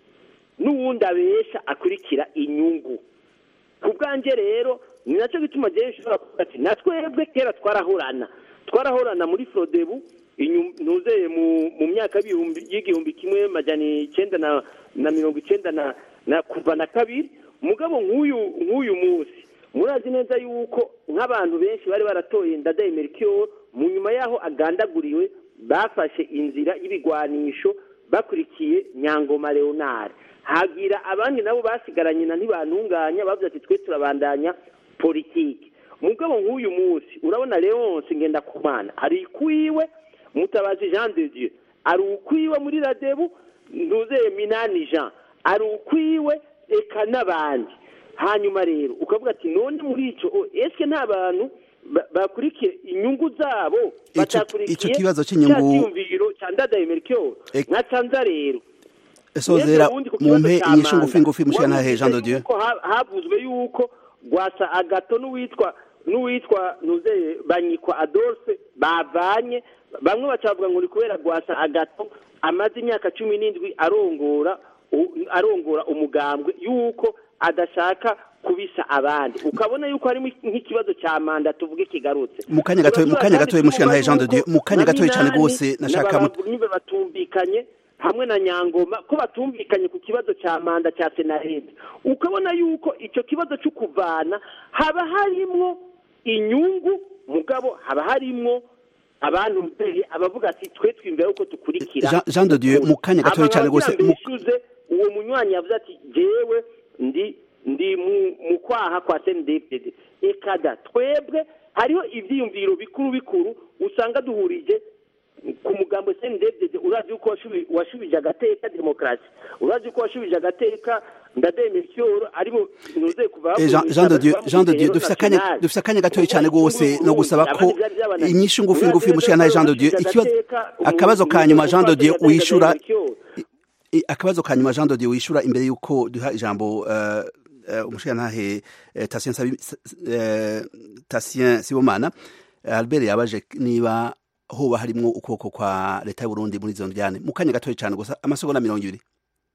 n'uwundi abesha akurikira inyungu kubwanje rero ni nacyo gituma jewe nshobora kuvuga ati natwebwe kera twarahorana twarahorana muri Frodebu ntuzeye mu myaka y'igihumbi kimwe majana icenda na na mirongo icenda na na kuva na kabiri mugabo nk'uyu nk'uyu munsi murazi neza yuko nk'abantu benshi bari baratoye Ndadaye Melchior mu nyuma yaho agandaguriwe bafashe inzira y'ibigwanisho bakurikiye Nyangoma Leonard hagira abandi nabo basigaranye na ntibantunganya bavuze ati twe turabandanya politiki mugabo nk'uyu munsi urabona Leonce ngenda kumana ari kwiwe Mutabazi Jean de Dieu ari ukwiwe muri Radebu nduzeye Minani Jean ari ukwiwe eka n'abandi hanyuma rero ukavuga ati none muri ico eske nta bantu bakurikiye inyungu zabo batakurikiye ico kibazo cy'inyungu cyumviro cya Ndadaye Melchior nka canza rero Sozera mumpe inyishu ngufi ngufi mushyantahe Jean de Dieu. Havuzwe yuko Gwasa Agato n'uwitwa n'uwitwa Nuzeye Banyikwa Adolphe bavanye, bamwe bacavuga ngo ni kubera Gwasa Agato amaze imyaka cumi n'indwi arongora arongora umugambwe yuko adashaka kubisa abandi, ukabona yuko harimo nk'ikibazo cya manda tuvuge kigarutse. Mukanya gato mukanya gato mushyantahe Jean de Dieu, mukanya gato cyane gose nashaka nibe batumbikanye hamwe na Nyangoma ko batumvikanye ku kibazo cya manda cya Senarede, ukabona yuko icyo kibazo cyo kuvana haba harimo inyungu mugabo haba harimo abantu mbere abavuga ati twe twimbere uko tukurikira. Jean de Dieu mukanya gato cyane gose uwo munywanyi yavuze ati jewe ndi ndi mu kwaha kwa C N D D F D D ekada twebwe hariho ivyiyumviro bikuru bikuru usanga duhurije ku mugambo C N D D F D D. Urazi uko washubije agateka demokrasi, urazi uko washubije agateka ndademisioro arimo nuze kuva Jean de Dieu Jean de Dieu dufite akanya dufite akanya gato cyane gose no gusaba ko inyishu ngufi ngufi mushana Jean de Dieu ikibazo akabazo kanyuma Jean de Dieu wishura akabazo kanyuma Jean de Dieu wishura imbere yuko duha ijambo umushiyantahe Tatien Tatien Sibomana. Albert yabaje niba hoba harimwo ukoko kwa leta y'u Burundi muri izo njyane mukanya gato cyane gusa amasegonda mirongo ibiri.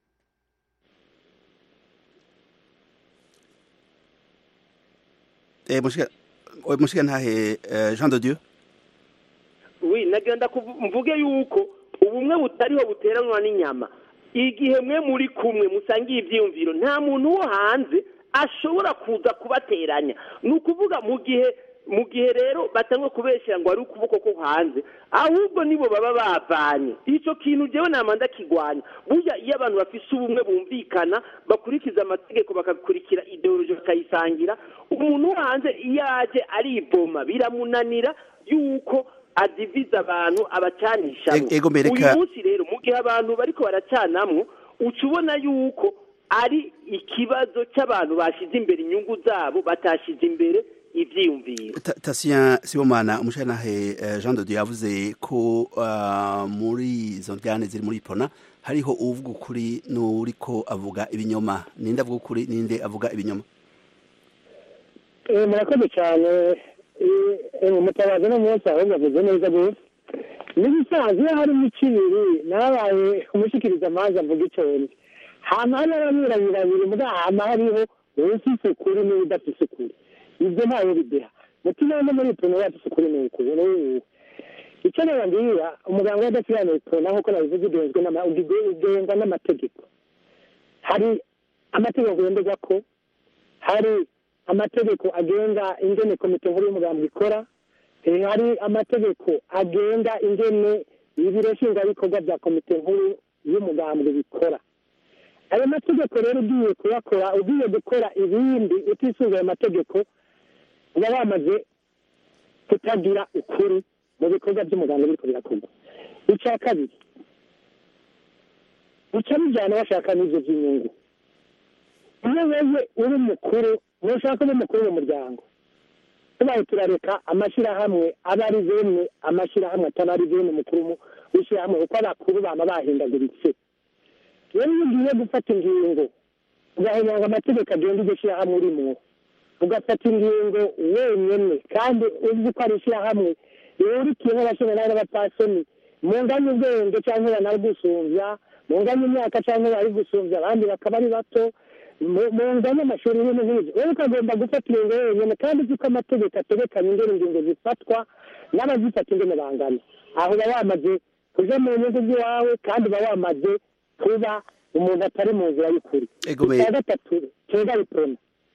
Eh mushika mushika ntahe Jean de Dieu. Oui, nagenda kumvuge yuko ubumwe butariho buteranwa n'inyama. Igihe mwe muri kumwe musangiye ivyiyumviro nta muntu wo hanze ashobora kuza kubateranya. Nukuvuga mu gihe mu gihe rero batangwe kubeshya ngo ari ukuboko ko hanze, ahubwo nibo baba bavanye ico kintu. Jewe namanda kigwanya burya iyo abantu bafise ubumwe bumvikana bakurikiza amategeko bakakurikira ideology bakayisangira, umuntu hanze iyo aje ariboma biramunanira yuko adiviza abantu abacanisha. Uyu munsi rero mu gihe abantu bariko baracanamwo ucubona yuko ari ikibazo cy'abantu bashize imbere inyungu zabo batashize imbere ivyiyumviro. Tatien Sibomana umushiyantahe Jean de Dieu yavuze ko muri izo njyane ziri muri Pona hariho uvuga ukuri n'uriko avuga ibinyoma. Ninde avuga ukuri ninde avuga ibinyoma? Eh murakoze cyane. Umutabazi no munsi ahubwo avuze neza gose. Nibisanzwe harimo ikibiri nabaye umushikiriza amazi avuga icyone. Hama n'abamwirabira biri muga hama hariho ufise ukuri n'udafise ukuri. Ibyo ntayo bideha. Mutima no muri Pona yafise ukuri n'ukuri. Icyo nabandira umuganga w'adakirana Pona nko nabivuze igenzwe n'amategeko n'amategeko. Hari amategeko yendega ko hari amategeko agenga ingene komite nkuru y'umugambi ikora, hari amategeko agenga ingene ibiro nshingwabikorwa bya komite nkuru y'umugambi bikora. Ayo mategeko rero ugiye kuyakora ugiye gukora ibindi utisunze ayo mategeko uba wamaze kutagira ukuri mu bikorwa by'umugambi biriko birakorwa. Icya kabiri uca bijyana bashaka n'ivyo by'inyungu. Iyo wewe uri mukuru nushaka ube mukuru mu muryango tubaye turareka amashyirahamwe aba ari bene amashyirahamwe ataba ari bene mukuru w'ishyirahamwe kuko abakuru bama bahindaguritse. Rero iyo ugiye gufata ingingo ugahonyanga amategeko agenga iryo shyirahamwe urimo ugafata ingingo wenyene kandi uzi ko ari ishyirahamwe rihurikiye nk'abashingantahe n'abapfasoni munganya ubwenge cyangwa banari gusumvya, munganya imyaka cyangwa bari gusumvya abandi bakaba ari bato, munganya amashuri y'ibintu nk'ibyo. Rero ukagomba gufata ingingo wenyene kandi uzi ko amategeko ategekanye ingene ingingo zifatwa n'abazifata ingene bangana. Aho uba wamaze kuja mu nyungu z'iwawe kandi uba wamaze kuba umuntu atari mu nzira y'ukuri. Icya gatatu cyenda Pona,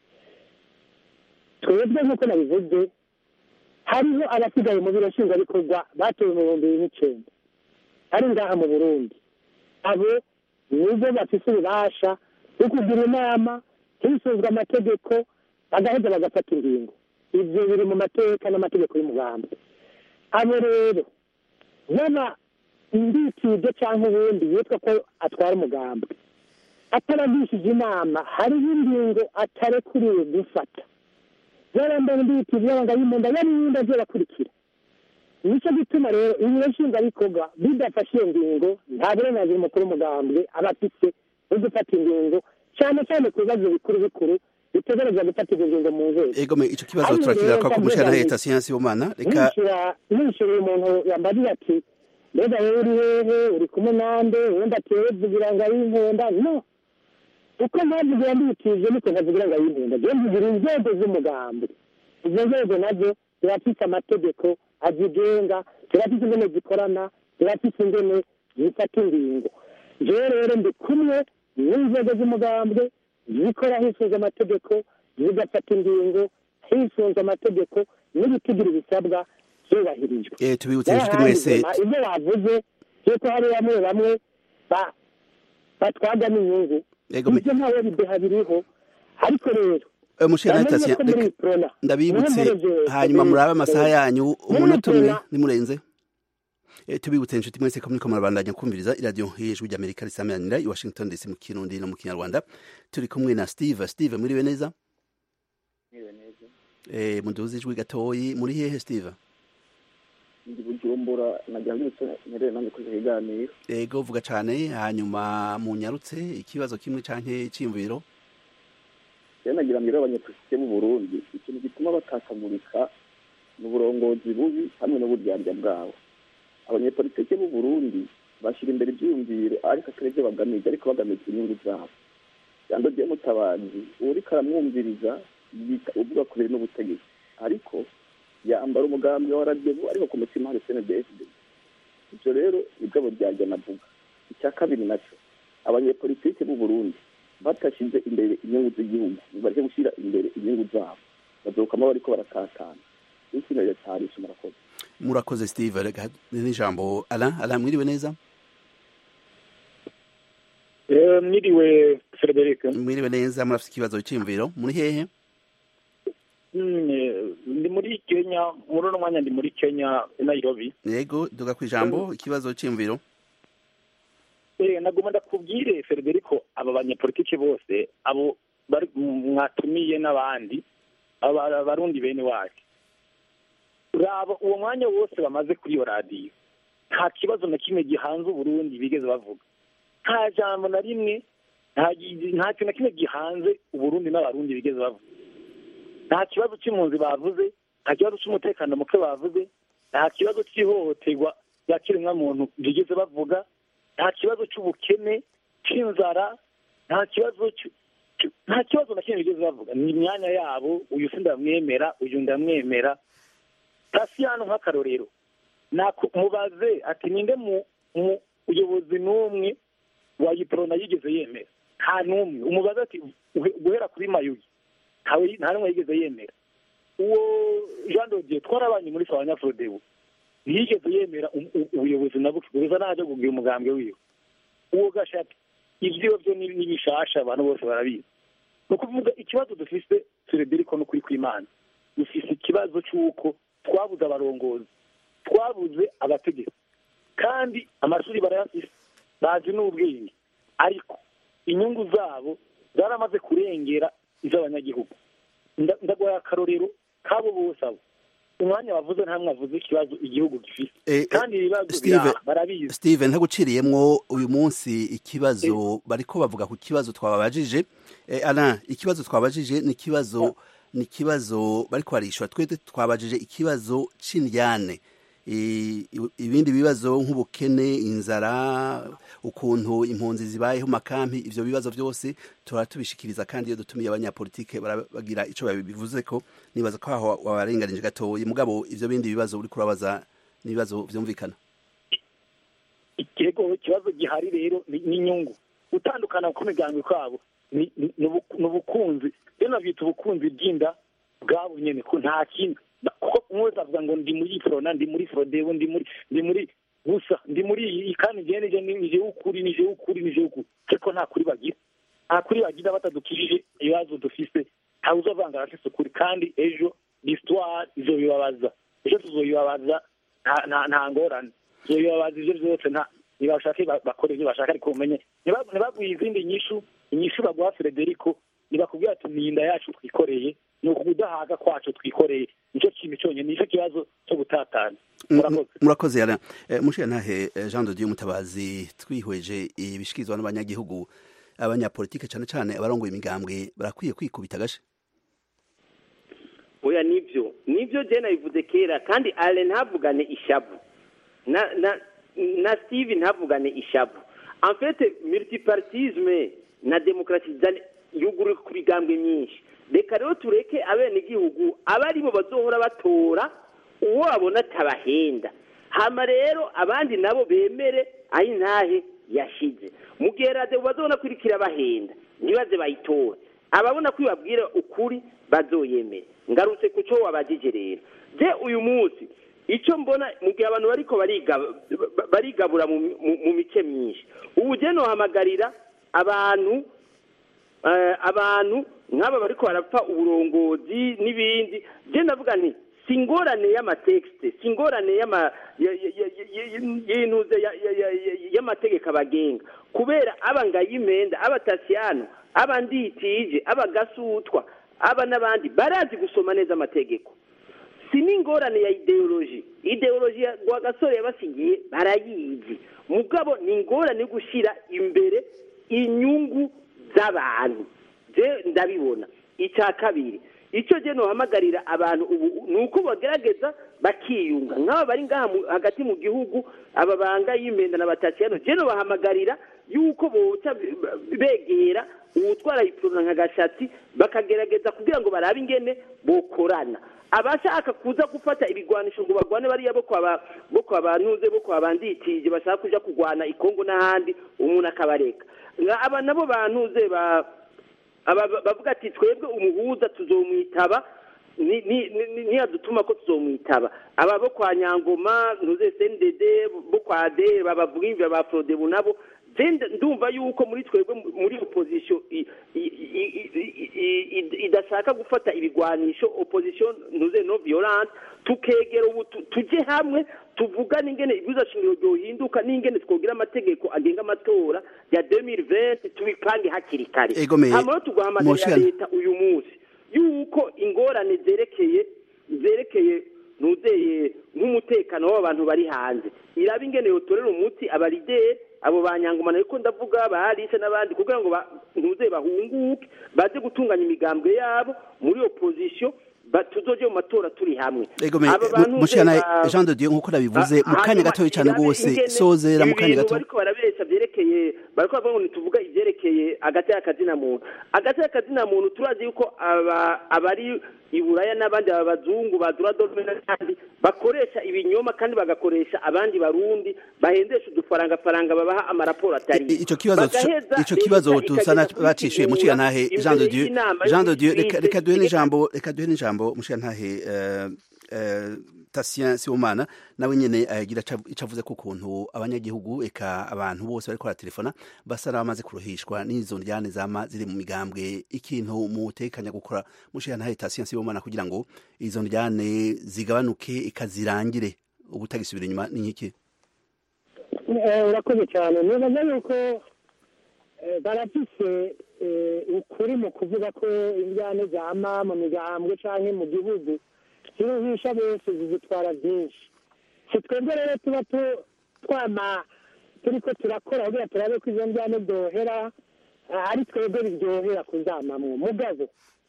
twebwe nk'uko nabivuze hariho abasigaye mu biro nshingwabikorwa batowe mu bihumbi bibiri n'icenda ari ngaha mu Burundi. Abo nibo bafise ububasha bwo kugira inama hisuzwa amategeko bagaheza bagafata ingingo. Ibyo biri mu mateka n'amategeko y'umugambi. Abo rero baba indikije cyangwa ubundi yitwa ko atwara umugambi ataragishije inama hariho ingingo atarekuriwe gufata. Yarambara indikije y'abanga y'imunda y'abinda byo bakurikira. nicyo gituma rero ibiro nshingwabikorwa bidafashe iyo ngingo nta burenganzira umukuru w'umugambwe aba afite no gufata ingingo cyane cyane ku bibazo bikuru bikuru bitegereza gufata izo ngingo mu nzego. Egome ico kibazo turakigaruka ko mushana leta siyansi y'Imana reka nishira umuntu yambariye ati mbega wowe uri hehe uri kumwe nande wenda tewe vugira ngo ayinkunda no uko mpavugira mbikije niko nkavugira ngo ayinkunda je mvugira inzego z'umugambi izo nzego nazo zirafise amategeko azigenga zirafise ingene zikorana zirafise ingene zifata ingingo jewe rero ndi kumwe n'inzego z'umugambwe zikora hisunze amategeko zigafata ingingo hisunze amategeko n'ibitigira ibisabwa byubahirijwe. Eh tubibutse inshuti mwese ibyo bavuze yuko hari bamwe bamwe batwaga n'inyungu ibyo ntawe bideha biriho ariko rero mushana leta ndabibutse hanyuma murabe amasaha yanyu umunota umwe nimurenze. E, tubibutse inshuti mwese ko muriko murabandanya kumviriza iradiyo y'ijwi ry'Amerika risameranira i Washington D C mu Kirundi no mu Kinyarwanda. Turi kumwe na Steve. Steve muriwe neza? Muriwe neza. Eh muduze ijwi gatoyi muri hehe Steve? Ndi Bujumbura najya nyutse nere namwe kuri kiganiro. Ego vuga cyane hanyuma munyarutse ikibazo kimwe canke cimviro. Yana gira mbere abanyepolitike mu Burundi ikintu gituma batakamurika n'uburongozi bubi hamwe n'uburyarya bwabo. Abanyepolitike mu Burundi bashira imbere ibyumviro ariko akereje bagamije ariko bagamije inyungu zabo. Yando je mutabazi uri karamwumviriza uvuga kubiri n'ubutegetsi ariko yambara umugambi wa radio ariko ku mutima hari C N D F D. Ibyo rero igabo ryajya navuga. Icya kabiri naco abanyepolitike mu Burundi batashize imbere inyungu z'igihugu bareke gushira imbere inyungu zabo bazokama bariko baratatana. Iki nayo cyari murakoze. Murakoze Steve reka n'ijambo Alain. Alain mwiriwe neza? Eh mwiriwe Frederic. Mwiriwe neza murafite ikibazo cy'imviro muri hehe? Mm ndi muri Kenya muri no mwanya ndi muri Kenya Nairobi. Yego duga kwijambo ikibazo cy'imviro. Eh naguma ndakubwire Frederico aba banyepolitike bose abo bari mwatumiye n'abandi aba barundi bene wacu. Raba uwo mwanya wose bamaze kuri iyo radio nta kibazo na kimwe gihanze Uburundi bigeze bavuga nta jambo na rimwe nta nta kintu na kimwe gihanze Uburundi n'abarundi bigeze bavuga nta kibazo cy'impunzi bavuze nta kibazo cy'umutekano muke bavuze nta kibazo cy'ihohoterwa yakiremwa muntu bigeze bavuga nta kibazo cy'ubukene cy'inzara nta kibazo nta kibazo na kimwe bigeze bavuga ni imyanya yabo uyu sindamwemera uyu ndamwemera Tasiyano nk'akarorero mubaze ati ninde mu uyobozi n'umwe wa Yiprona yigeze yemera nta n'umwe umubaze ati guhera kuri Mayugi ntawe nta n'umwe yigeze yemera uwo Jean Dodier twarabanye muri Sawanya Frodeo yigeze yemera ubuyobozi nabwo kuza naje kugira umugambwe wiwe uwo gashati ivyo byo n'ibishasha abantu bose barabizi no kuvuga ikibazo dufise Frederico no kuri kw'Imana dufise ikibazo cy'uko twabuze abarongozi twabuze abategetsi kandi amashuri barayafise bazi n'ubwenge ariko inyungu zabo zaramaze kurengera iz'abanyagihugu. Ndagoya akarorero kabo bose abo umwanya bavuze nta mwavuze ikibazo igihugu gifise kandi ibibazo barabizi. Steven ntaguciriyemwo uyu munsi ikibazo bariko bavuga ku kibazo twababajije. Alain ikibazo twabajije ni kibazo ni kibazo bariko barishwa twete twabajije ikibazo c'indyane ibindi bibazo nk'ubukene inzara ukuntu impunzi zibayeho makampi ivyo bibazo byose turatubishikiriza kandi iyo dutumiye abanyapolitike barabagira ico babivuze ko nibaza ko aho wabarenganije gatoyi mugabo ivyo bindi bibazo uri kurabaza nibazo vyumvikana. Ikego kibazo gihari rero ni inyungu utandukana ku migango kwabo ni nubukunzi rero bita ubukunzi bw'inda bwabo nyene ko nta kintu kuko umwe avuga ngo ndi muri Frona ndi muri Frodeo ndi muri ndi muri gusa ndi muri kandi gene je nije ukuri nije ukuri nije ukuri ariko nta kuri bagira nta kuri bagira batadukirije ibibazo dufise nta uzovanga afise ukuri kandi ejo l'histoire izo bibabaza ejo tuzoyibabaza nta nta ngorane zo bibabaza ivyo byose nta nibashaka bakore ibyo bashaka ariko umenye nibagwiye izindi nyishu inyishu bagwa Frederico ntibakubwira ati ni inda yacu twikoreye ni ukudahaga kwacu twikoreye nicyo kintu cyonyine nicyo kibazo cyo gutatana murakoze yara mushiya ntahe Jean de Dieu Mutabazi twihweje ibishikirizwa n'abanyagihugu abanyapolitike cyane cyane abarongoye imigambwe barakwiye kwikubita gashe oya nivyo nivyo je nabivuze kera kandi ale ntavugane ishavu na na na Steve ntavugane ishavu en fait multipartisme na demokrasi yuguru ku bigambwe myinshi reka rero tureke abene igihugu abari bo bazohora batora uwo abona tabahenda hama rero abandi nabo bemere ayi ntahe yashize mugerade bazona kwirikira bahenda nibaze bayitora ababona kwibabwira ukuri bazoyemera ngarutse kuco wabajije rero je uyu munsi icyo mbona mugihe abantu bariko bariga barigabura mu mice myinshi ubu je no hamagarira abantu abantu nk'aba bariko barapfa uburongozi n'ibindi je ndavuga nti singorane y'amatekste singorane y'ama y'intuze y'amategeko abagenga kubera abangayimenda abatasiyano abanditije abagasutwa aba n'abandi barazi gusoma neza amategeko si n'ingorane ya ideoloji ideoloji ya Rwagasore yabasigiye barayizi mugabo ni ingorane yo gushyira imbere inyungu z'abantu je ndabibona icya kabiri icyo je no hamagarira abantu ubu nuko bagerageza bakiyunga nk'aba bari ngaha hagati mu gihugu aba banga y'imenda n'abataciyano je no bahamagarira yuko boca begera uwutwara iprona nka Gashatsi bakagerageza kugira ngo barabe ingene bokorana abashaka kuza gufata ibigwanisho ngo bagwane bari bo kwa bo kwa bantuze bo kwa banditije bashaka kuja kugwana ikongo n'ahandi umuntu akabareka aba nabo bantuze ba bavuga ati twebwe umuhuza tuzomwitaba ni ni ni yadutuma ko tuzomwitaba aba bo kwa Nyangoma ntuze S N D D bo kwa D babavuga imvya ba Frodebu nabo ndumva yuko muri twebwe muri opposition idashaka gufata ibigwanisho opposition ntuze no violence tukegera ubu tuje hamwe tuvugana ingene ibiza shingiro byohinduka n'ingene twogira amategeko agenga amatora ya deux mille vingt tubipange hakiri kare hamwe tugwamagarira leta uyu munsi yuko ingorane zerekeye zerekeye nuzeye nk'umutekano w'abantu bari hanze iraba ingene yotorera umuti abalideri abo banyangumana ariko ndavuga baharise n'abandi kugira ngo ntuze bahunguke baze gutunganya imigambwe yabo muri opposition tuzoje mu matora turi hamwe mushana Jean de Dieu nkuko nabivuze mu kanya gatoyi cyane gose sozera mu kanya gato bariko barabesha byerekeye bariko bavuga ngo tuvuga ivyerekeye agati y'akazina muntu agati y'akazina muntu turazi yuko abari iburaya n'abandi abazungu badura dolme n'andi bakoresha ibinyoma kandi bagakoresha abandi barundi bahendesha udufaranga faranga babaha amaraporo atari ico kibazo ico kibazo tusana bacishuye muciya ntahe Jean de Dieu Jean de Dieu reka duhe n'ijambo reka duhe n'ijambo muciya ntahe Tatien Sibomana nawe nyene agira icavuze ku kuntu abanyagihugu eka abantu bose bariko baratelefona basara bamaze kuruhishwa n'izo njyane zama ziri mu migambwe ikintu mutekanya gukora mushira ntahe Tatien Sibomana kugira ngo izo njyane zigabanuke ikazirangire ubutagisubira inyuma n'iki urakoze cyane nibaza yuko barafise ukuri mu kuvuga ko injyane zama mu migambwe canke mu gihugu ziruhisha bose zizitwara byinshi si twebwe rero tuba twama turiko turakora kugira turabe ko izo njyane byohera ari twebwe biryohera kuzamamwo mugabo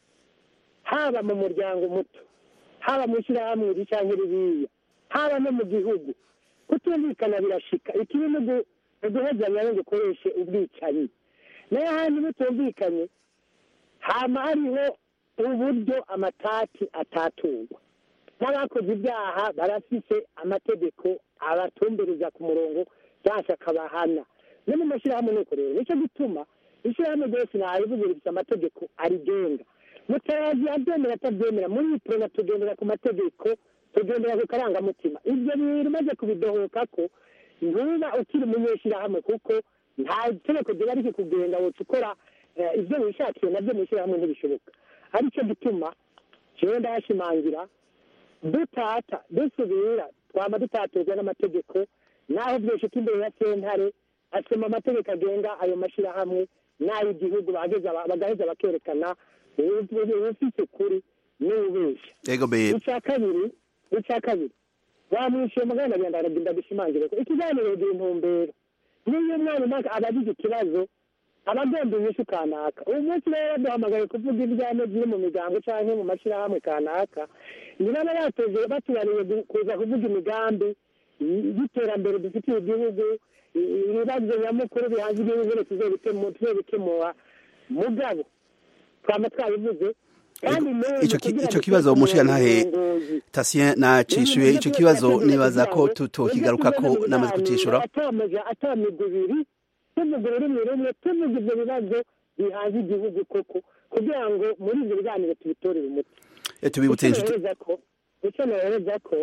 haba mu muryango muto haba mu ishyirahamwe iri canke ririya haba no mu gihugu kutumvikana birashika ikibi mu guhezanya no gukoresha ubwicanyi nayo handi butumvikanye hama hariho uburyo amatati ataturwa n'abakoze ibyaha barafise amategeko abatumbereza ku murongo cyangwa akabahana no mu mashyirahamwe nuko rero nicyo gituma ishyirahamwe ryose ntabivuze rifite amategeko arigenga mutayazi abyemera atabyemera muri prona tugendera ku mategeko tugendera ku karangamutima ibyo bintu maze kubidohoka ko ntuba ukiri umunyeshyirahamwe kuko nta tegeko riba rikikugenga woca ukora ibyo wishakiye nabyo mu ishyirahamwe ntibishoboka aricyo gituma jewe ndayashimangira dutata dusubira twama dutaturwa n'amategeko naho byose imbere ya sentare asoma amategeko agenga ayo mashyirahamwe n'ay'igihugu bagaheza bakerekana ubufite ukuri n'ububeshya. icya kabiri icya kabiri bamwishyuye magana abiri ndagenda gushimangira ko ikiganiro intumbero niyo mwana aba agize ikibazo abagomba inyishu kanaka ubu munsi rero duhamagaye kuvuga ibyano biri mu miryango cyangwa mu mashyirahamwe kanaka ni nabo bateze baturaniye kuza kuvuga imigambi y'iterambere dufitiye igihugu ibibazo nyamukuru bihanze igihugu tuzobikemura mugabo twama twabivuze. Ico kibazo mushika ntahe Tatien nacishuye ico kibazo nibaza ko tutokigaruka ko namaze kucishura atamigubiri tumuguru rimwe rimwe tuvuga ivyo bibazo bihanze igihugu koko kugira ngo muri ivyo biganiro tubitorere umuti. Tubibutse inshuti icyo nohereza ko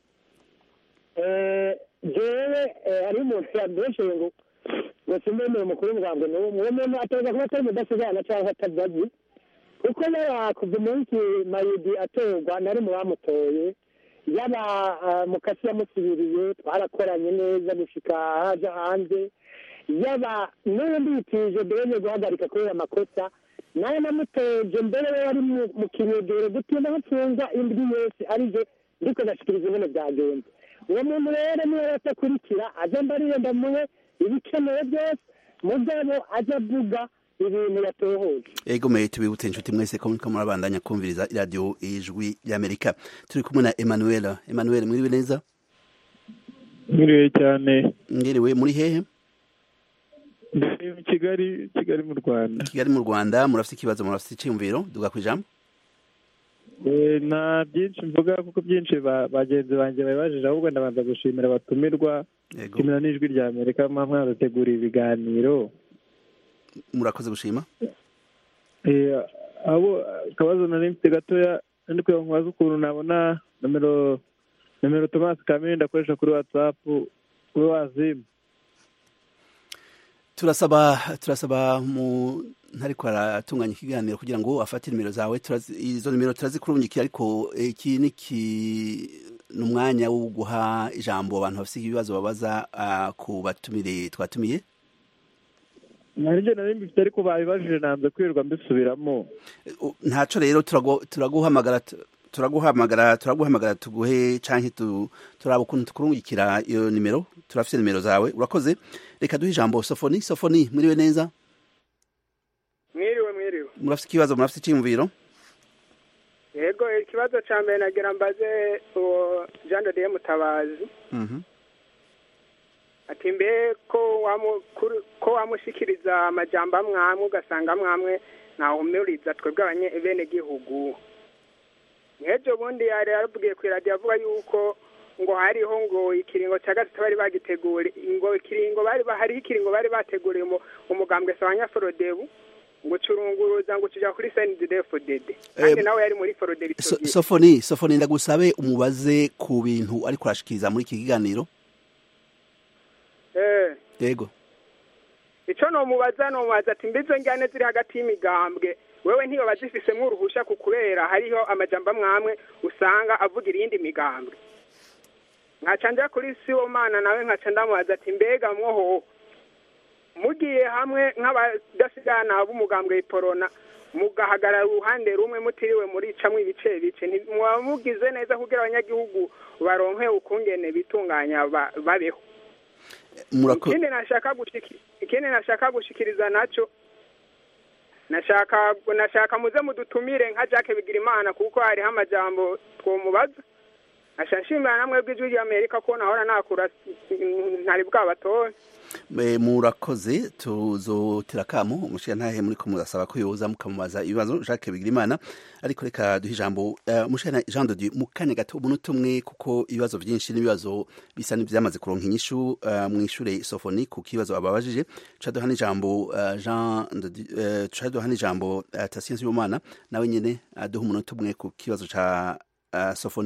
jewe hari umuntu yadoshoye ngo ngo simbemere umukuru w'umugambi n'umwe umuntu ateza kuba atari mudasigana cyangwa atabazi kuko yaba kuva umunsi mayidi atorwa nari mu bamutoye yaba mukasi yamusubiriye twarakoranye neza gushika haja hanze yaba n'ubundi yitije mbere guhagarika kubera amakosa naye namutoje mbere we wari mu kinyegero gutinda nkufunga indwi yose arije ndiko ndashikiriza ibintu byagenze uwo muntu rero niwe atakurikira aje mbariyenda muhe ibikenewe byose mugabo aje avuga ibintu yatohoje. Ego mwe tubibutse inshuti mwese ko muriko murabandanya kumviriza radio Ijwi ry'Amerika. Turi kumwe na Emmanuel. Emmanuel mwiriwe neza? Mwiriwe cyane. Mwiriwe muri hehe? Ndi Kigali, Kigali mu Rwanda. Kigali mu Rwanda murafite ikibazo murafite icyumviro duga kwijambo? Eh na byinshi mvuga kuko byinshi bagenzi banje babajije ahubwo ndabanza gushimira abatumirwa. Kimira n'Ijwi ry'Amerika mwamwe arategura ibiganiro. Murakoze gushima. Eh abo kabazo nari mfite gatoya ndi kuyo nkwaza ukuntu nabona numero numero Thomas Kamini ndakoresha kuri WhatsApp kuri Wazim. Turasaba turasaba mu ntari kwaratunganya ikiganiro kugira ngo afate nimero zawe izo nimero turazikurungikira ariko iki niki numwanya wo guha ijambo abantu bafite ibibazo babaza uh, ku batumire twatumiye. Narije nari mbifite ariko babibajije nanze kwirwa mbisubiramo. Ntaco rero turaguhamagara turaguhamagara turaguhamagara tuguhe canke turaba ukuntu tukurungikira iyo nimero turafite nimero zawe urakoze. Reka duhe ijambo Sofoni. Sofoni mwiriwe neza? Mwiriwe mwiriwe. Murafite ikibazo murafite icyumviro? Yego ikibazo ca mbere nagira mbaze uwo Jean de Mutabazi. Mhm. Ati mbe ko wamukuru ko wamushikiriza amajambo amwamwe ugasanga amwamwe ntahumuriza twebwe abanye bene gihugu. Ngejo bundi yari yarabwiye ku radio avuga yuko ngo hariho ngo ikiringo cya gatatu bari bagitegure ngo ikiringo bari bahari ikiringo bari bateguriye umugambwe Sawanya Forodebu ngo curunguruza ngo tuja kuri C N D D F D D kandi nawe yari muri Forodebu. Sofoni Sofoni ndagusabe umubaze ku bintu ari kurashikiriza muri iki kiganiro. Eh yego ico no mubaza no mubaza ati mbizo njyane ziri hagati y'imigambwe wewe ntiyo bazifisemo uruhusha kukubera hariho amajambo amwamwe usanga avuga irindi migambwe nkaca nja kuri Sibomana nawe nkaca ndamubaza ati mbega mwoho mugiye hamwe nk'abadasigana b'umugambwe iporona mugahagarara uruhande rumwe mutiriwe muri camwe ibice bice ntimwamugize neza kugira abanyagihugu baronke ukungene bitunganya babeho. Ikindi nashaka gushiki ikindi nashaka gushikiriza naco nashaka nashaka muze mudutumire nka Jacques Bigirimana kuko hari amajambo twomubaza ashashimira namwe bw'Ijwi ry'Amerika ko nahora nakura ntari bwabatoye. Murakoze tuzotira kamo umushika ntahe muri ko murasaba ko yoza mukamubaza ibibazo Jacques Bigirimana ariko reka duhe ijambo uh, mushika Jean de Dieu mukane gato umuntu umwe kuko ibibazo byinshi n'ibibazo bisa n'ibyamaze kuronka inyishu uh, mwishure Sofoni ku kibazo ababajije caduha n'ijambo uh, Jean de Dieu uh, caduha n'ijambo uh, Tatien Sibomana nawe nyene aduha umuntu umwe ku kibazo ca uh, Sofoni.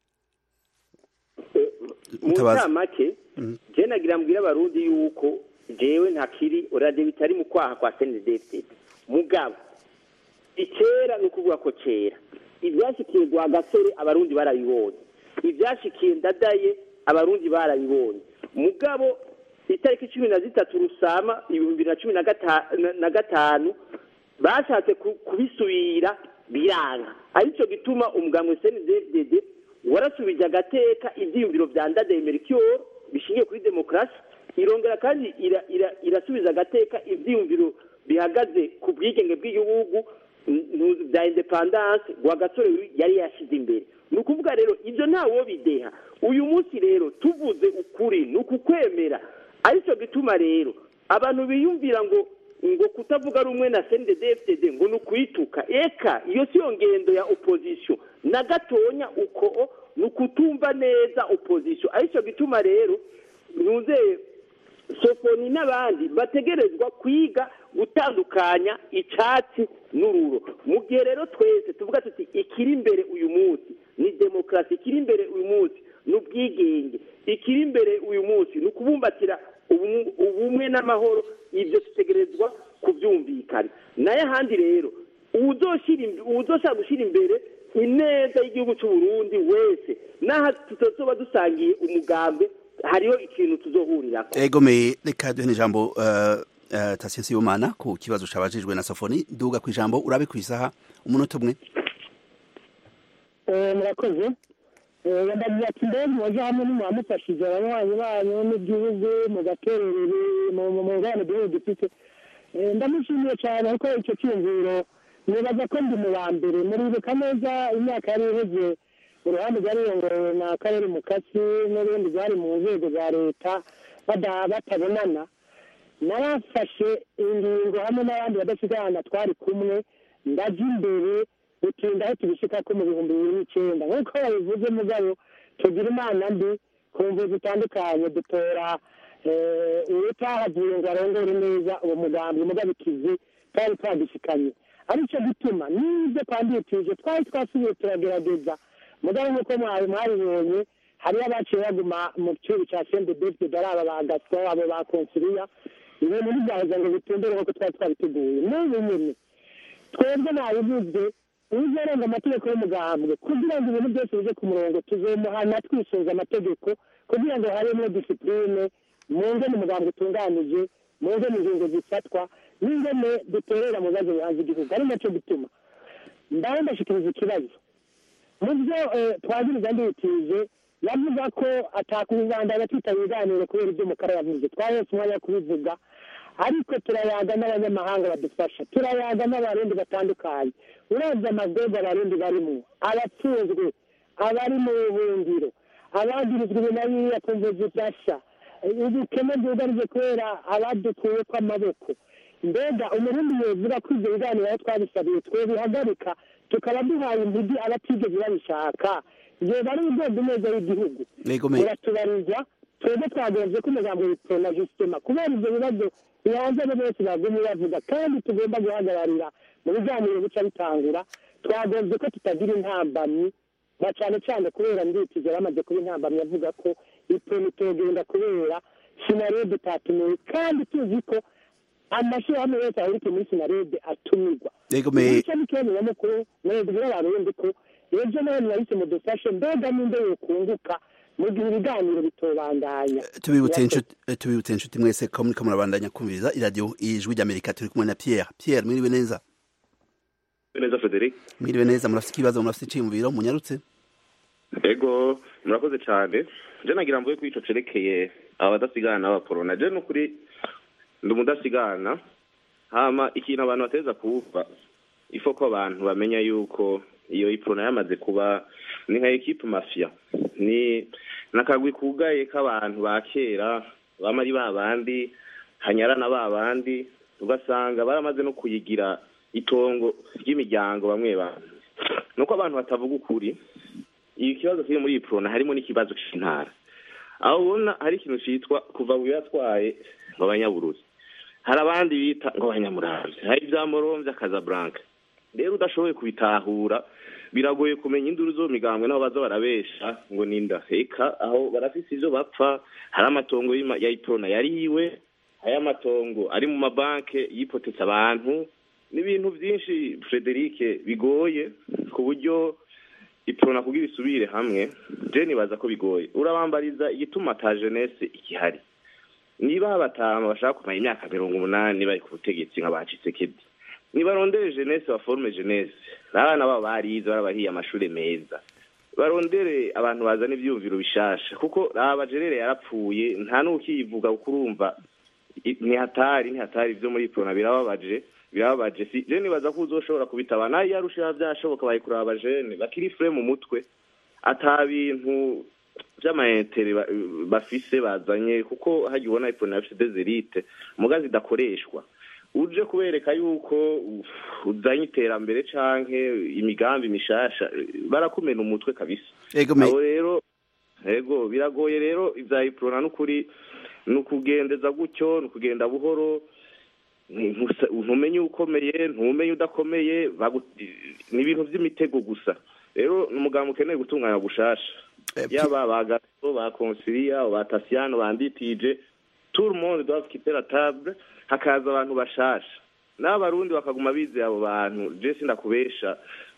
Mutamake je nagira mbwira abarundi yuko jewe ntakiri urade bitari mu kwaha kwa C N D D F D D mugabo ikera nukuvuga ko cera ivyashikiye gwa gasore abarundi barabibonye ivyashikiye ndadaye abarundi barabibonye mugabo itariki cumi na zitatu rusama ibihumbi bibiri na cumi na gatanu bashatse kubisubira biranga aricyo gituma umugambwe C N D D F D D warasubije agateka ivyiyumviro vya Ndadaye Melchior bishingiye kuri demokarasi irongera kandi ira, ira, irasubiza agateka ivyiyumviro bihagaze ku bwigenge bw'igihugu bya independence Rwagasore yari yashize imbere. Ni ukuvuga rero ibyo ntawo bideha. Uyu munsi rero tuvuze ukuri ni ukukwemera, aricyo gituma rero abantu biyumvira ngo ngo kutavuga rumwe na C N D D F D D ngo ni ukwituka. Eka iyo siyo ngendo ya opposition na gatonya, uko ni ukutumva neza opposition. Aricyo gituma rero nuze Sofoni n'abandi bategerezwa kwiga gutandukanya icyatsi n'ururo. Mu gihe rero twese tuvuga tuti ikiri imbere uyu munsi ni demokarasi, ikiri imbere uyu munsi ni ubwigenge, ikiri imbere uyu munsi ni ukubumbatira ubumwe n'amahoro, ibyo tutegerezwa kubyumvikana. nayo ahandi rero uwuzoshaka gushyira imbere ineza y'igihugu cy'u Burundi wese n'aha tuzoba dusangiye umugambi hariho ikintu tuzohurirako. Egome reka duhe ijambo uh, uh, Tasiye Sibomana ku kibazo cabajijwe na Sofoni. Duga ku ijambo urabe ku isaha umunota umwe. Eh murakoze. Eh ndagira ati ndende mwaje hamwe n'umwamufashije abanywanyi banyu n'igihugu mu gatererere mu mu ngane byo dufite. Eh ndamushimiye cyane ariko icyo cyumviro nibaza ko ndi mu wa mbere muri kaneza imyaka yari iheze uruhande rwari yongorewe na Karere Mukasi n'urundi rwari mu nzego za leta batabonana. Narafashe ingingo hamwe n'abandi badasigana twari kumwe ndaje imbere utinda aho tubishika ko mu bihumbi bibiri n'icyenda nk'uko babivuze mugabo tugira imana mbi ku mvu zitandukanye dutora urutahavuye ngo arongore neza uwo mugambi mugabikizi twari twagishikanye. Aricyo gituma n'ibyo twanditije twari twasubiye turagerageza mugabo nk'uko mwabibonye hariyo abaciye baguma mu cyubi cya C N D D F D D aba bagaswa abo ba konsiliya ibintu bizaza ngo bitondere nk'uko twari twabiteguye. n'ubu nyine twebwe nabivuze uzarenga amategeko y'umugambwe kugira ngo ibintu byose bize ku murongo tuzomuhana twisunze amategeko kugira ngo harimo discipline mu ngene umugambwe utunganije mu ngene ingingo zifatwa n'ingene duterera mu bibazo bihanze igihugu. ari nacyo gituma ndaho ndashikiriza ikibazo mu byo twagiriza nditije yavuga ko atakuzandana twita ibiganiro kubera ibyo mukara yavuze twahetse umwanya wo kubivuga, ariko turayaga n'abanyamahanga badufasha, turayaga n'abarundi batandukanye. uravye amagorwa abarundi barimwo, abapfunzwe, abari mu buhungiro, abagirizwa ibinabiriya ku mvu zidasha, ubukene bwugarije kubera abadukuye kw'amaboko. Mbega umurundi yovuga ko ivyo biganiro aho twabisabiye twobihagarika tukaba duhaye imvugi abatigeze babishaka, yoba ari urwego neza y'igihugu. uratubarizwa twebwe twagenze ko umugambi witona justement kubera ivyo bibazo bihanze abo bose bagumye bavuga, kandi tugomba guhagararira mu biganiro bica bitangura. twagenze ko tutagira intambamyi na cane cane kubera nditije bamaze kuba intambamyi avuga ko itona itogenda kubera sinarede tatumiwe, kandi tuzi ko amashirahamwe yose ahurike muri sinarede atumirwa. icyo ni kibazo nyamukuru mwebwe abarundi ko ejo nawe mwahise mudufashe, mbega ninde yokunguka mu gihe ibiganiro bitobandanya. tubibutse inshuti mwese ko muriko murabandanya kumviriza iradiyo ijwi ry'Amerika. turi kumwe na Pierre. Pierre mwiriwe neza? neza Frederic. mwiriwe neza. murafite ikibazo, murafite iciyumviro, munyarutse. Ego murakoze cyane. je nagira mvuye kwico cerekeye abadasigana n'abaporona. je nukuri ndi umudasigana, hama ikintu abantu bateza kuva ifo ko abantu bamenya yuko iyo iprona yamaze kuba ni nka equipe mafia, ni nakagwi kugaye k'abantu bakera bamari babandi hanyarana babandi, ugasanga baramaze no kuyigira itongo ry'imiryango bamwe bamwe. nuko abantu batavuga ukuri, iyi kibazo kiri muri iprona harimo n'ikibazo cy'intara. aho ubona hari ikintu cyitwa kuva buyatwaye ngo abanyaburuzi, hari abandi bita ngo abanyamuramvya, hari ivyamoromvya Casablanca. rero udashoboye kubitahura biragoye kumenya induru zo migambwe naho baza barabesha ngo ninda eka aho barafise ivyo bapfa. hari amatongo ya iprona yariwe, aya matongo ari mu mabanke yipotetse abantu, n'ibintu byinshi Frederic bigoye ku buryo iprona kugira isubire hamwe. je nibaza ko bigoye. urabambariza igituma ta jeunesse ikihari, niba batama bashaka kumara imyaka mirongo umunani bari ku butegetsi nk'abacitse kedi nibarondere jeunesse baforme jeunesse abana babo barize barabahiye amashuri meza barondere abantu bazana ivyumviro bishasha kuko abajerere yarapfuye nta nukivuga ukurumva ni hatari ni hatari byo muri prona birababaje birababaje si je nibaza ko uzoshobora kubitabana yarusha byashoboka bayikura abajene bakiri frame mu mutwe ata bintu by'amaintere bafise bazanye kuko hagiye ubona iPhone afite des élites mugazi dakoreshwa uje kubereka yuko uzanye iterambere canke imigambi mishasha barakumena umutwe kabisa abo rero ego biragoye rero ivya iprona n'ukuri nukugendeza gutyo nukugenda buhoro ntumenye ukomeye ntumenye udakomeye ni ibintu by'imitego gusa rero n'umugambo ukeneye gutunganya gushasha yaba bagato ba consilia ba Tasiano banditije tout le monde doit quitter la table hakaza abantu bashasha n'abarundi bakaguma bizeye abo bantu je sindakubesha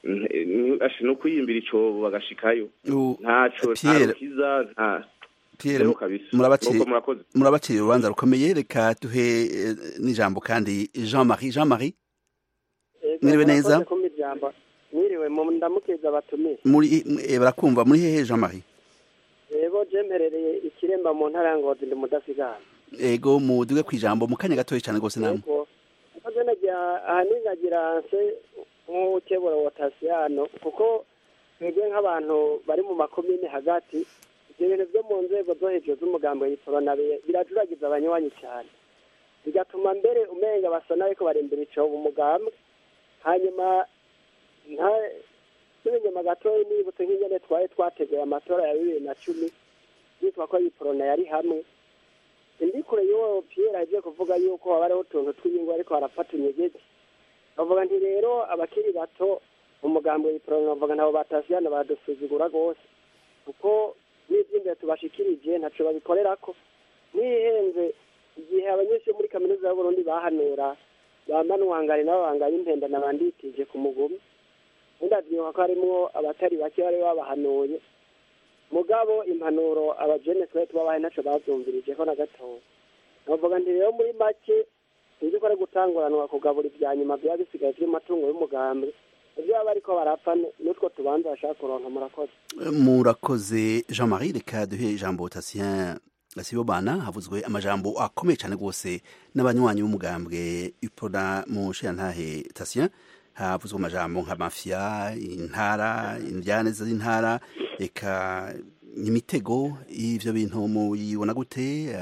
no kwiyimbira icobo bagashikayo ntaco ntarukiza nta Pierre murabakiriye urubanza rukomeye reka duhe n'ijambo kandi Jean-Marie Jean-Marie mwiriwe neza mwiriwe mu ndamukeza batumiye muri barakumva muri hehe Jean-Marie yego jemperereye ikiremba mu ntara ngozi ndi mudasigana ego muduge kwijambo mu kanya gatoye cyane gose namwe maze nagira ahani nagira nse nk'ukebura wa Tasiano kuko twebwe nk'abantu bari mu makomine hagati ibintu byo mu nzego zo hejuru z'umugambo y'iprona birajuragiza abanywanyi cyane bigatuma mbere umenga basa nawe ko barembera icobo umugambwe hanyuma nta n'inyuma gatoya nibutse nk'ingene twaye twateguye amatora ya bibiri na cumi yitwa ko iprona yari hamwe indi kure y'uwo Pierre agiye kuvuga yuko haba hariho utuntu tw'ingo ariko harafata inyegezi bavuga nti rero abakiri bato umugambo w'iprona bavuga nabo Batasiano badusuzugura rwose kuko n'iby'imbere tubashikirije ntaco babikorerako nihenze igihe abanyeshuri muri kaminuza y'Uburundi bahanura bamanuwangari nabo bangaye impenda nabanditije ku mugumi ndavyibuka ko harimwo abatari bake bari babahanuye mugabo impanuro abajene twe tubabaye ntaco bazumvirije ko na gatoya bavuga nti rero muri make sinzi ko ari gutanguranwa kugabura ibya nyuma byaba bisigaye vy'amatungo y'umugambi ibyo baba ariko barapfa nutwo tubanza bashaka kuronka murakoze murakoze Jean-Marie reka duhe ijambo Tasien Sibomana havuzwe amajambo akomeye cyane gose n'abanywanyi b'umugambwe iprona mu shantahe Tasien havuzwe amajambo nka mafia intara indyane z'intara eka n'imitego ivyo bintu muyibona gute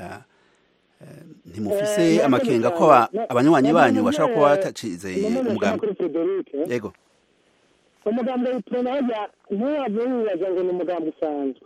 ntimufise amakenga ko abanywanyi banyu bashaka kuba batacize umugambi yego umugambi w'iprona hajya ntuwave wibaza ngo ni umugambi usanzwe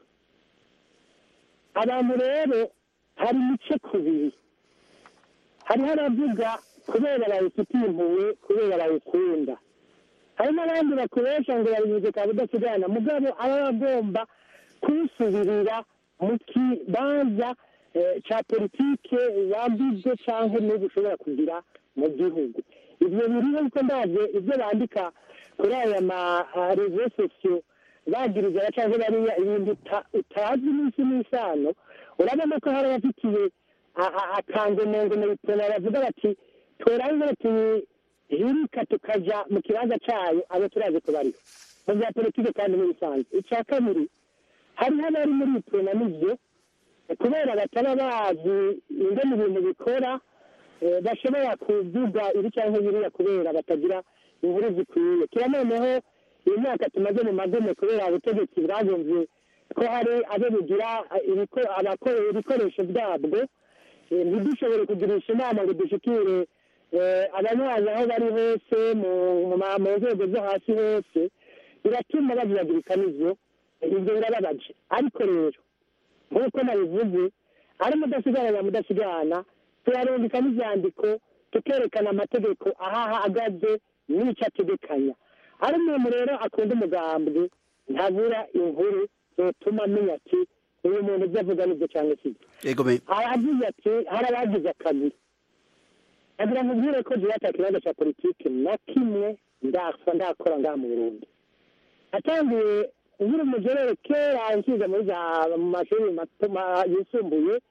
abantu rero hari imice kubiri hariho abavuga kubera bawufitiye impuhwe kubera bawukunda hari n'abandi bakoresha ngo babivuze ka budasigana mugabo aba bagomba kuwusubirira mu kibanza ca politike yambizwe canke n'ubu ushobora kugira mu gihugu ivyo biriho kuko ndavye ivyo bandika kuri aya marezo sosiyo bagiriza canke bariya ibintu utazi n'isi n'isano urabona ko hari abafitiye akangonongo mu bitona bavuga bati tworangira tuhirika tukaja mu kibanza cayo abo turazi ko bariho mu vya politike kandi n'ibisanzwe ica kabiri hariho abari muri bitona n'ivyo kubera bataba bazi ingene ibintu bikora bashobora kuvuga iri canke biriya kubera batagira inkuru zikwiye kira noneho iyi myaka tumaze mu magume kubera ubutegetsi bwagomvye ko hari abo bugira abakorera ibikoresho byabwo ntidushobore kugirisha inama ngo dushikire abanywanyi aho bari hose mu nzego zo hasi hose biratuma bagiragirika n'ivyo ivyo birababaje ariko rero nk'uko nabivuze ari mudasigana na mudasigana turarungika n'ivyandiko tukerekana amategeko aho ahagaze n'ico ategekanya ari umuntu rero akunda umugambwe ntabura inkuru zotuma amenya ati uyu muntu ibyo avuga nibyo cyangwa sibyo aravuze ati hari abagize akazi agira ngo ubwire ko jewe ata kibanza ca politike na kimwe ndapfa ndakora ngaha mu Burundi atangiye nkiri umugerere kera nkiga muri mu mashuri yisumbuye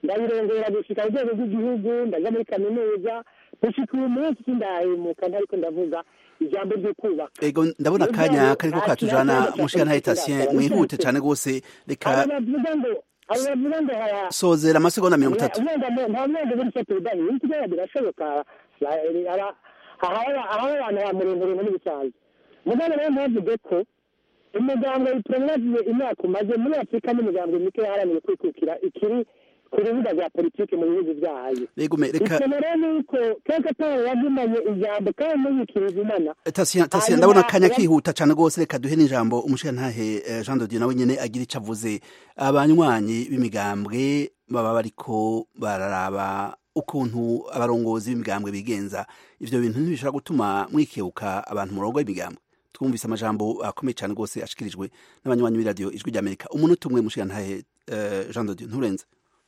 ndabirongera gushika urwego rw'igihugu ndaja muri kaminuza gushika uyu munsi sindahemuka ntariko ndavuga ijambo ryo kubaka. Ego ndabona akanya kariko katujana mushikana Tasien mwihute cyane gose reka bavuga ngo abo bavuga ngo haya sozera amasegonda mirongo itatu nta mwenda buri cyo tudani n'ikigera birashoboka ara aha aha abantu bamurembere muri bisanzwe mugabo rero ntavuge ko umuganga w'ipromwaje imyaka umaze muri Afrika n'umuganga mike yaharaniye kwikukira ikiri ku rubuga rwa politiki mu bihugu byayo. Ego reka ikenera nuko kaka tawe yagumanye ijambo kandi yikiriza imana. Tasien Tasien ndabona akanya kihuta cyane gose reka duhe n'ijambo umushikantahe Jean de Dieu nawe nyene agira icavuze abanywanyi b'imigambwe baba bariko bararaba ukuntu abarongozi b'imigambwe bigenza ivyo bintu ntibishobora gutuma mwikeuka abantu murongo y'imigambwe. Twumvise amajambo akomeye cyane gose ashikirijwe n'abanywanyi b'iradio ijwi ry'Amerika. Umuntu umwe mushikantahe Jean de Dieu nturenze.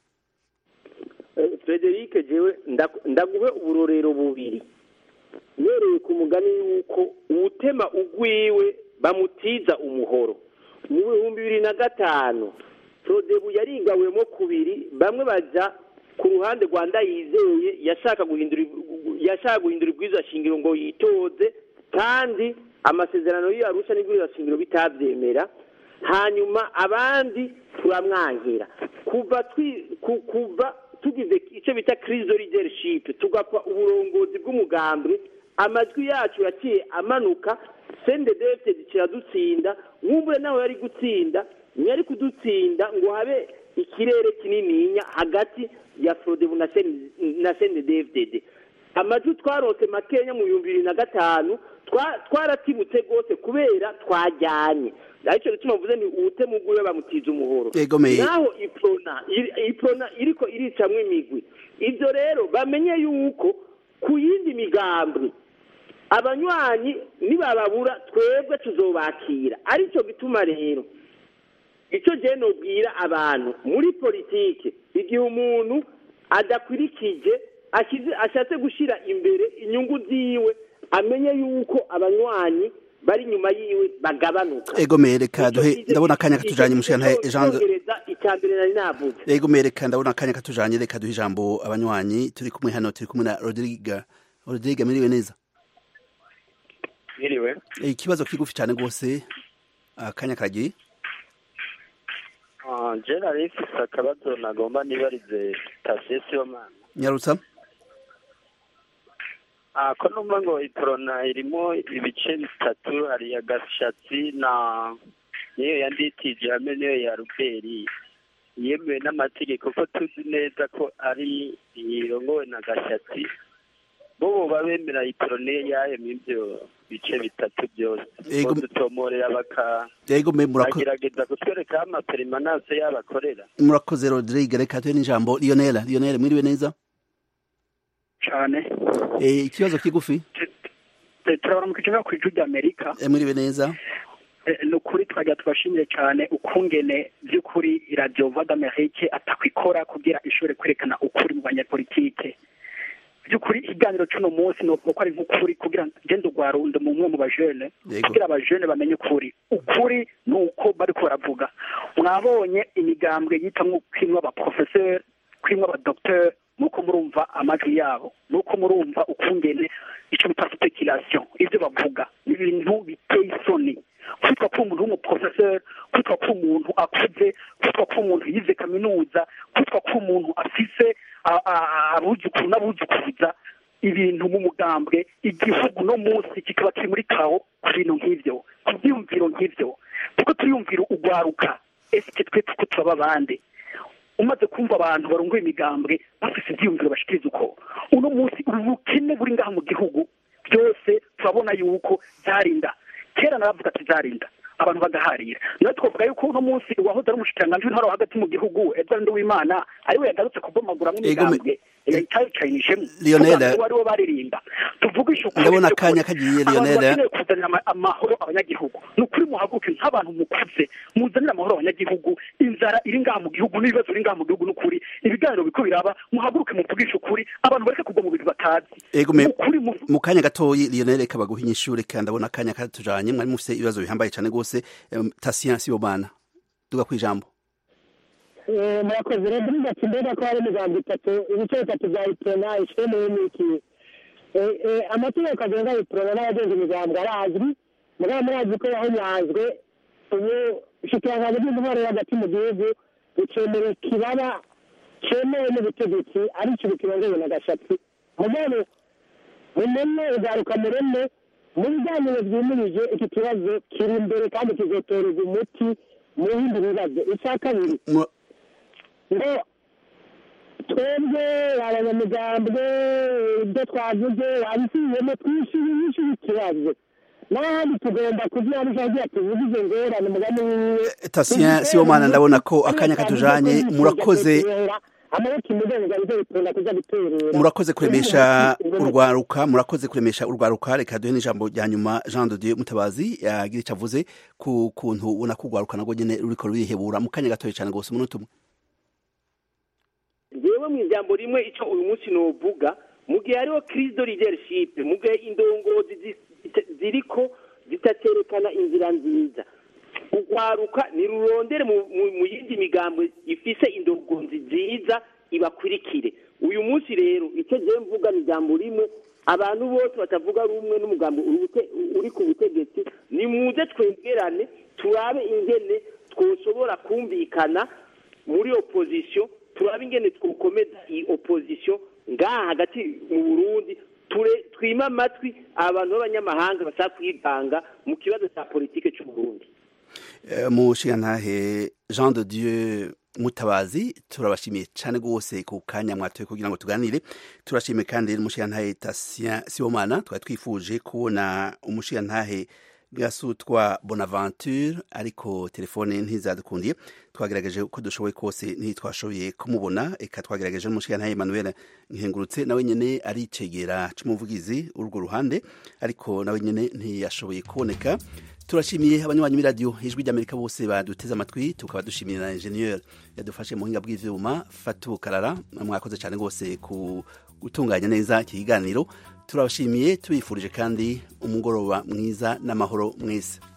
Frederic jewe ndaguhe uburorero bubiri nereye ku mugani yuko utema ugwiwe bamutiza umuhoro mu bihumbi bibiri na gatanu Prodebu yaringawemo kubiri bamwe baja ku ruhande rwa Ndayizeye yashaka guhindura yashaka guhindura ibwiza shingiro ngo yitoze kandi amasezerano y'Arusha n'ibwiza shingiro bitavyemera hanyuma abandi turamwankira kuva kuva tugize icyo bita crise de leadership tugapfa uburongozi bw'umugambwe amajwi yacu yaciye amanuka sendedefte kiradutsinda nk'umwe nawe yari gutsinda nyari kudutsinda ngo habe ikirere kinininya hagati ya Frodebu na sen na sendedefte amajwi twaronse makenya mu bihumbi bibiri na gatanu twaratibutse gose kubera twajyanye Aicho bituma mvuze ni ute muguye bamutiza umuhoro. Naho iprona iprona iriko iricamwe imigwi. Ivyo rero bamenye yuko ku yindi migambwe abanywanyi nibababura twebwe tuzobakira. Arico bituma rero ico je no bwira abantu muri politike igihe umuntu adakwirikije ashize ashatse gushira imbere inyungu ziwe amenye yuko abanywanyi bari nyuma yiwe bagabanuka. Ego mereka duhe ndabona akanya katujanye mushikantahe Jean icyambere nari navuze. Ego mereka ndabona akanya katujanye reka duhe ijambo abanywanyi turi kumwe hano turi kumwe na Rodrigue. Rodrigue miriwe neza. Miriwe. Ikibazo kigufi cyane gose akanya kagiye. Ah, General akabazo nagomba nibarize Tasesi w'Imana. Nyarutsa. Ah, ko numva ngo iprona irimo ibice bitatu hari ya Gashatsi na niyo yanditije hamwe niyo ya Ruperi yemewe n'amategeko ko tuzi neza ko ari irongowe na Gashatsi bo babemera iprone yayo m'ibyo bice bitatu byose Ego dutomorera baka Ego me murako gerageza kutwereka ama permanence y'abakorera. Murakoze Rodrigue reka tuhe n'ijambo Lionel Lionel mwiriwe neza. Cyane eh ikibazo kigufi turabona mu kigo kw'ijwi ry'Amerika eh muri beneza no kuri twajya tubashimire cyane ukungene by'ukuri radio Voix d'Amérique atakwikora kugira ishore kwerekana ukuri mu banyapolitike by'ukuri iganiro cy'uno munsi no ko ari nk'ukuri kugira gendo gwarundo mu mwe mu bajene kugira abajene bamenye ukuri ukuri nuko bari ko baravuga mwabonye imigambwe yitamwe kwimwa aba professeur kwimwa aba docteur nuko murumva amajwi yabo nuko murumva ukungene icyo bita speculation ivyo bavuga ibintu biteye isoni kwitwa ko umuntu w'umuprofesseur kwitwa ko umuntu akuze kwitwa ko umuntu yize kaminuza kwitwa ko umuntu afise abuzukuru n'abuzukuruza ibintu mu mugambwe igihugu no munsi kikaba kiri muri kawo ku bintu nk'ivyo ku byumviro nk'ivyo kuko tuyumvira ugwaruka ese twe tuko turaba bande umaze kumva abantu barongoye imigambwe bafise ivyumviro bashikiriza uko uno munsi ubukene buri ngaha mu gihugu byose turabona yuko byarinda kera naravuga ati byarinda abantu bagaharira niyo twavuga yuko uno munsi uwahoze ari umushikiranganji w'intwaro hagati mu gihugu Edouard Nduwimana ariwe yagarutse kubomagura mu migambwe Lionel wari wo baririmba tuvugisha ukuri ndabona akanya kagiye Lionel kuzanira amahoro abanyagihugu nukuri muhaguke nk'abantu mukuze muzanira amahoro abanyagihugu inzara iri ngaha mu gihugu n'ibibazo iri ngaha mu gihugu nukuri ibiganiro biko biraba muhaguruke muvugisha ukuri abantu bareke kugwa mu bintu batazi ego mu kanya gatoyi Lionel kabaguha inyishure kandi ndabona akanya katujanye mwari mufite ibibazo bihambaye cyane gose Tasien Sibomana duga kwijambo murakoze rero muri ati mbega ko hari imigambi itatu ibice bitatu bya iprona ishemeye n'iki amategeko agenga iprona n'abagenza imigambi arazwi mugabo murazi ko yahonyanzwe ubu ishikiranganji ry'intwaro hagati mu gihugu bicemera ikibaba cyemewe n'ubutegetsi ari ikintu kirongowe na gashatsi mugabo mumenye ugaruka mureme mu biganiro byimirije iki kibazo kiri imbere kandi kizotorerwa umuti mu bindi bibazo icya kabiri ngo twebwe abanyamigambwe ibyo twavuze babisubiyemo twishimiye ikibazo n'ahandi tugomba kugira ngo tuzagira tuvugize ngorane mugani wiwe Tasien Sibomana ndabona ko akanya katujanye murakoze murakoze kuremesha urwaruka murakoze kuremesha urwaruka reka duhe n'ijambo rya nyuma Jean de Dieu Mutabazi yagira icyo avuze ku kuntu ubona ko urwaruka nagwo nyene ruriko rurihebura mu kanya gatoya cyane gose umunota umwe jewe mu ijambo rimwe ico uyu munsi novuga mu gihe hariho crise de leadership mu gihe indongozi ziriko zitaterekana inzira nziza urwaruka nirurondere mu yindi migambo ifise indongozi nziza ibakurikire uyu munsi rero icyo je mvuga ni ijambo rimwe abantu bose batavuga rumwe n'umugambo uri ku butegetsi ni muze twegerane turabe ingene twoshobora kumvikana muri opposition turabe ingene twokomeza iyi opposition ngaha hagati mu Burundi twima amatwi abantu b'abanyamahanga bashaka kwivanga mu kibazo cya politike cy'u Burundi. Mushigantahe Jean de Dieu Mutabazi turabashimiye cyane gose ku kanya mwatoye kugira ngo tuganire turashimiye kandi mushigantahe Tasien Sibomana twari twifuje kubona umushigantahe Gasutwa Bonaventure ariko telefone ntizadukundiye twagerageje uko dushoboye kose ntitwashoboye kumubona eka twagerageje n'umushigantahe Emmanuel Nkengurutse nawe nyene ari icegera c'umuvugizi urwo ruhande ariko nawe nyene ntiyashoboye kuboneka. Turashimiye abanywanyi b'iradio ijwi ry'Amerika bose baduteze amatwi tukaba dushimiye na ingenieur yadufashe mu hinga bw'ivyuma Fatu Karara mwakoze cyane gose ku gutunganya neza ikiganiro turabashimiye tubifurije kandi umugoroba mwiza n'amahoro mwese.